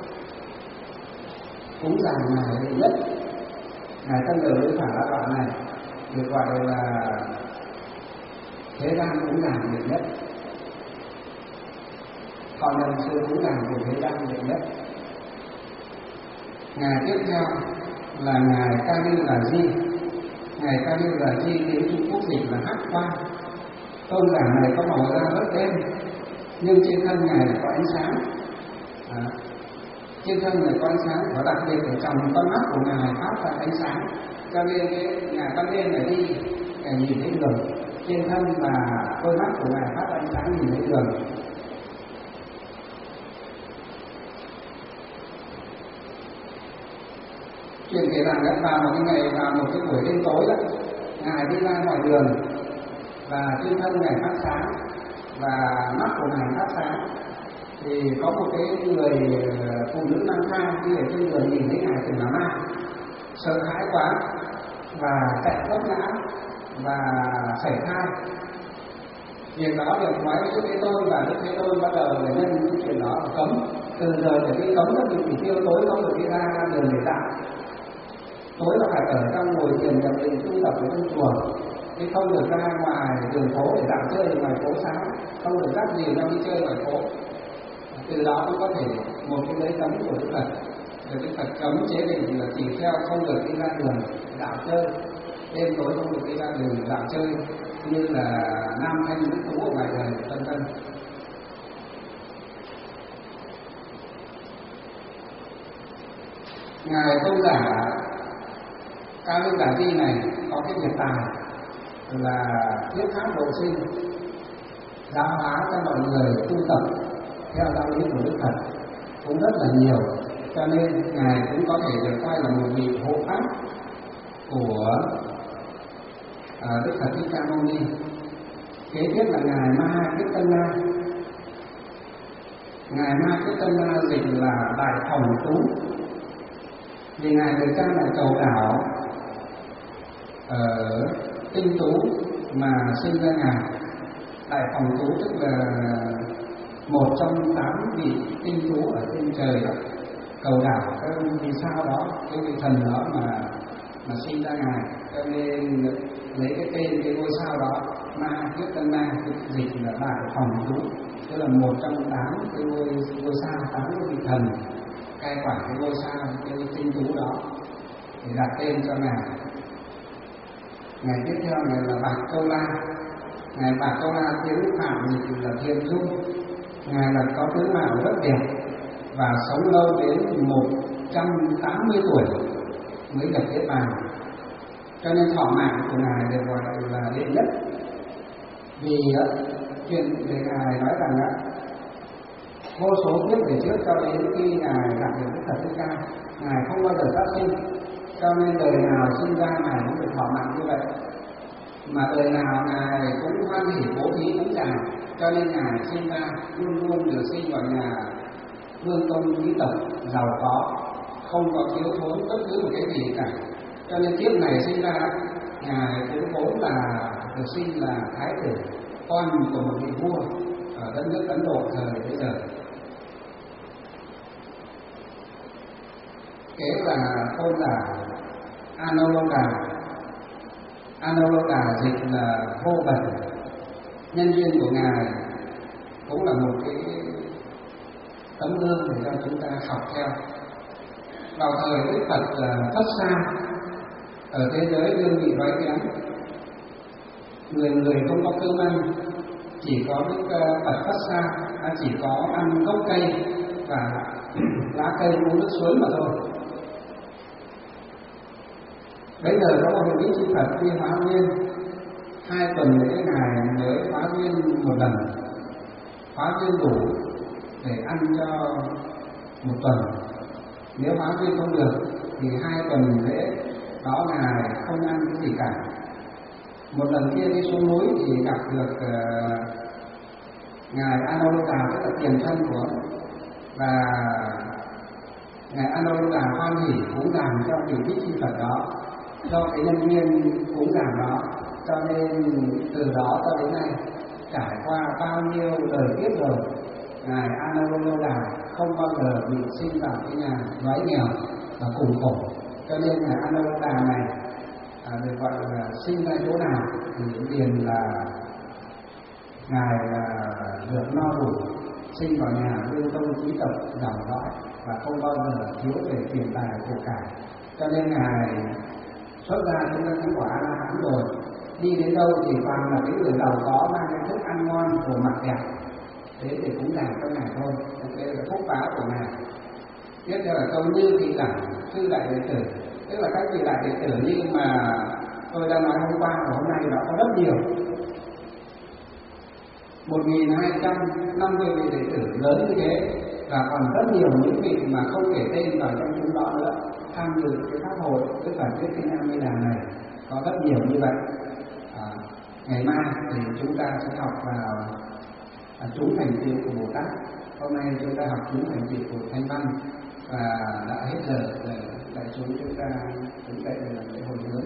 cúng dường ngài đệ nhất. Ngài Tân Đầu Lương ở La Đoạn này được gọi là Thế Gian cúng dường đệ nhất, thọ nhận sự cúng dường của Thế Gian đệ nhất. Ngài tiếp theo là ngài Ca Lưu Là Di. Ngài Ca Lưu Là Di đến Trung Quốc dịch là Hắc Quan. Tôn giả này có màu da rất đen, nhưng trên thân ngài có ánh sáng. À, trên thân này có ánh sáng, và đặc biệt ở trong con mắt của ngài phát ra ánh sáng, cho nên cái ngài ban đêm này đi ngài nhìn thấy đường, trên thân và đôi mắt của ngài phát ra ánh sáng nhìn thấy đường. Chuyện kể rằng đã vào một cái ngày, vào một cái buổi đêm tối đó, ngài đi ra ngoài đường và trên thân ngài phát sáng và mắt của ngài phát sáng, thì có một cái người phụ nữ mang thai đi ở trên đường nhìn thấy ngài từng là ma, sợ hãi quá và chạy vấp ngã và sảy thai. Việc đó được nói với Đức Thế Tôn, và Đức Thế Tôn bắt đầu là nhân cái chuyện đó là cấm. Từ giờ để cái cấm nó bị chỉ tiêu tối không được đi ra đường để tạo. Tối là phải ở trong ngồi thiền nhập định tu tập ở trong chùa, chứ không được ra ngoài đường phố để dạo chơi ngoài phố sáng, không được dắt gì đâu đi chơi ngoài phố. Từ đó cũng có thể một cái lưới cấm của Đức Phật. Rồi Đức Phật cấm chế định là chỉ theo không được đi ra đường dạo chơi, đêm tối không được đi ra đường dạo chơi như là nam thanh nữ tú ở ngoài đời vân vân. Ngài tôn giả Ca Lưu Đà Di này có cái biệt tài là thuyết pháp độ sinh, giáo hóa cho mọi người tu tập theo giáo lý của Đức Phật cũng rất là nhiều, cho nên ngài cũng có thể được coi là một vị hộ pháp của uh, Đức Phật Thích Ca Mâu Ni. Kế tiếp là ngài Ma Kiết Tân Na. Ngài Ma Kiết Tân Na dịch là Đại Phòng Tú, vì ngài được cha mẹ cầu đảo ở Tinh Tú mà sinh ra ngài. Đại Phòng Tú tức là một trong tám vị tinh tú ở trên trời đó, cầu đảo cái vì sao đó, cái vị thần đó mà mà sinh ra ngài, cho nên lấy cái tên cái ngôi sao đó Ma Kiết Tân Na, dịch là Đại Phòng Tú, tức là một trong tám cái ngôi ngôi sao, tám cái vị thần cai quản cái ngôi sao, cái tinh tú đó, để đặt tên cho ngài. Ngày tiếp theo này là Bạc Câu La. Ngài Bạc Câu La tiếng Phạm dịch là Thiên Dung. Ngài là có tướng mạo rất đẹp và sống lâu đến một trăm tám mươi tuổi mới nhập Niết Bàn, cho nên thọ mạng của ngài được gọi là đệ nhất. Vì chuyện về ngài nói rằng đó, vô số kiếp về trước cho đến khi ngài gặp được Đức Phật Thích Ca, ngài không bao giờ sát sinh, cho nên đời nào sinh ra Ngài cũng được thọ mạng như vậy. Mà đời nào Ngài cũng hoan hỉ bố thí cúng dường, cho nên Ngài sinh ra luôn luôn được sinh vào nhà vương công quý tộc giàu có, không có thiếu thốn bất cứ một cái gì cả. Cho nên kiếp này sinh ra Ngài cũng vốn là được sinh là thái tử, con của một vị vua ở đất nước Ấn Độ thời bây giờ. Kế là tôn giả Anuruddha. Anuruddha dịch là vô bẩn. Nhân duyên của Ngài cũng là một cái tấm gương để cho chúng ta học theo. Vào thời Đức Phật thất xa ở thế giới đương bị đói kém, người người không có cơm ăn, chỉ có Đức Phật thất xa chỉ có ăn gốc cây và lá cây uống nước suối mà thôi. Bây giờ có một vị Đức Phật đi hóa nguyên, hai tuần lễ Ngài mới hóa nguyên một lần, hóa nguyên đủ để ăn cho một tuần. Nếu hóa nguyên không được thì hai tuần lễ đó Ngài không ăn cái gì cả. Một lần kia đi xuống núi thì gặp được uh, Ngài Anuruddha, tức là tiền thân của, và Ngài Anuruddha hoan hỉ cúng dường cho vị Thích Chi Phật đó, do cái nhân duyên cúng dường đó, cho nên từ đó cho đến nay trải qua bao nhiêu đời kiếp rồi, Ngài Anuruddha không bao giờ bị sinh vào cái nhà đói nghèo và cùng khổ. Cho nên Ngài Anuruddha này à, được gọi là sinh ra chỗ nào thì liền là Ngài là được no đủ, sinh vào nhà vương công quý tộc giàu có và không bao giờ thiếu về tiền tài của cải. Cho nên Ngài xuất ra chúng ta cũng quả La Hán rồi, đi đến đâu thì toàn là cái người giàu có mang cái thức ăn ngon của mặt đẹp, thế để cũng dành cho Ngài thôi. Đây là phúc báo của Ngài. Tiếp theo là câu như thị đẳng sư đại đệ tử, tức là các vị đại đệ tử như mà tôi đã nói hôm qua và hôm nay đó có rất nhiều, một nghìn hai trăm năm mươi vị đệ tử lớn như thế, và còn rất nhiều những vị mà không kể tên vào trong chúng đó nữa tham dự cái pháp hội tức là thuyết kinh A Di Đà này, có rất nhiều như vậy. À, ngày mai thì chúng ta sẽ học vào à, chúng thành tựu của Bồ Tát. Hôm nay chúng ta học chúng thành tựu của Thanh Văn, và đã hết giờ để đại chúng chúng ta chúng ta để làm lễ hồi hướng.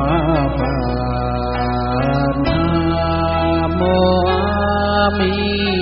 Mi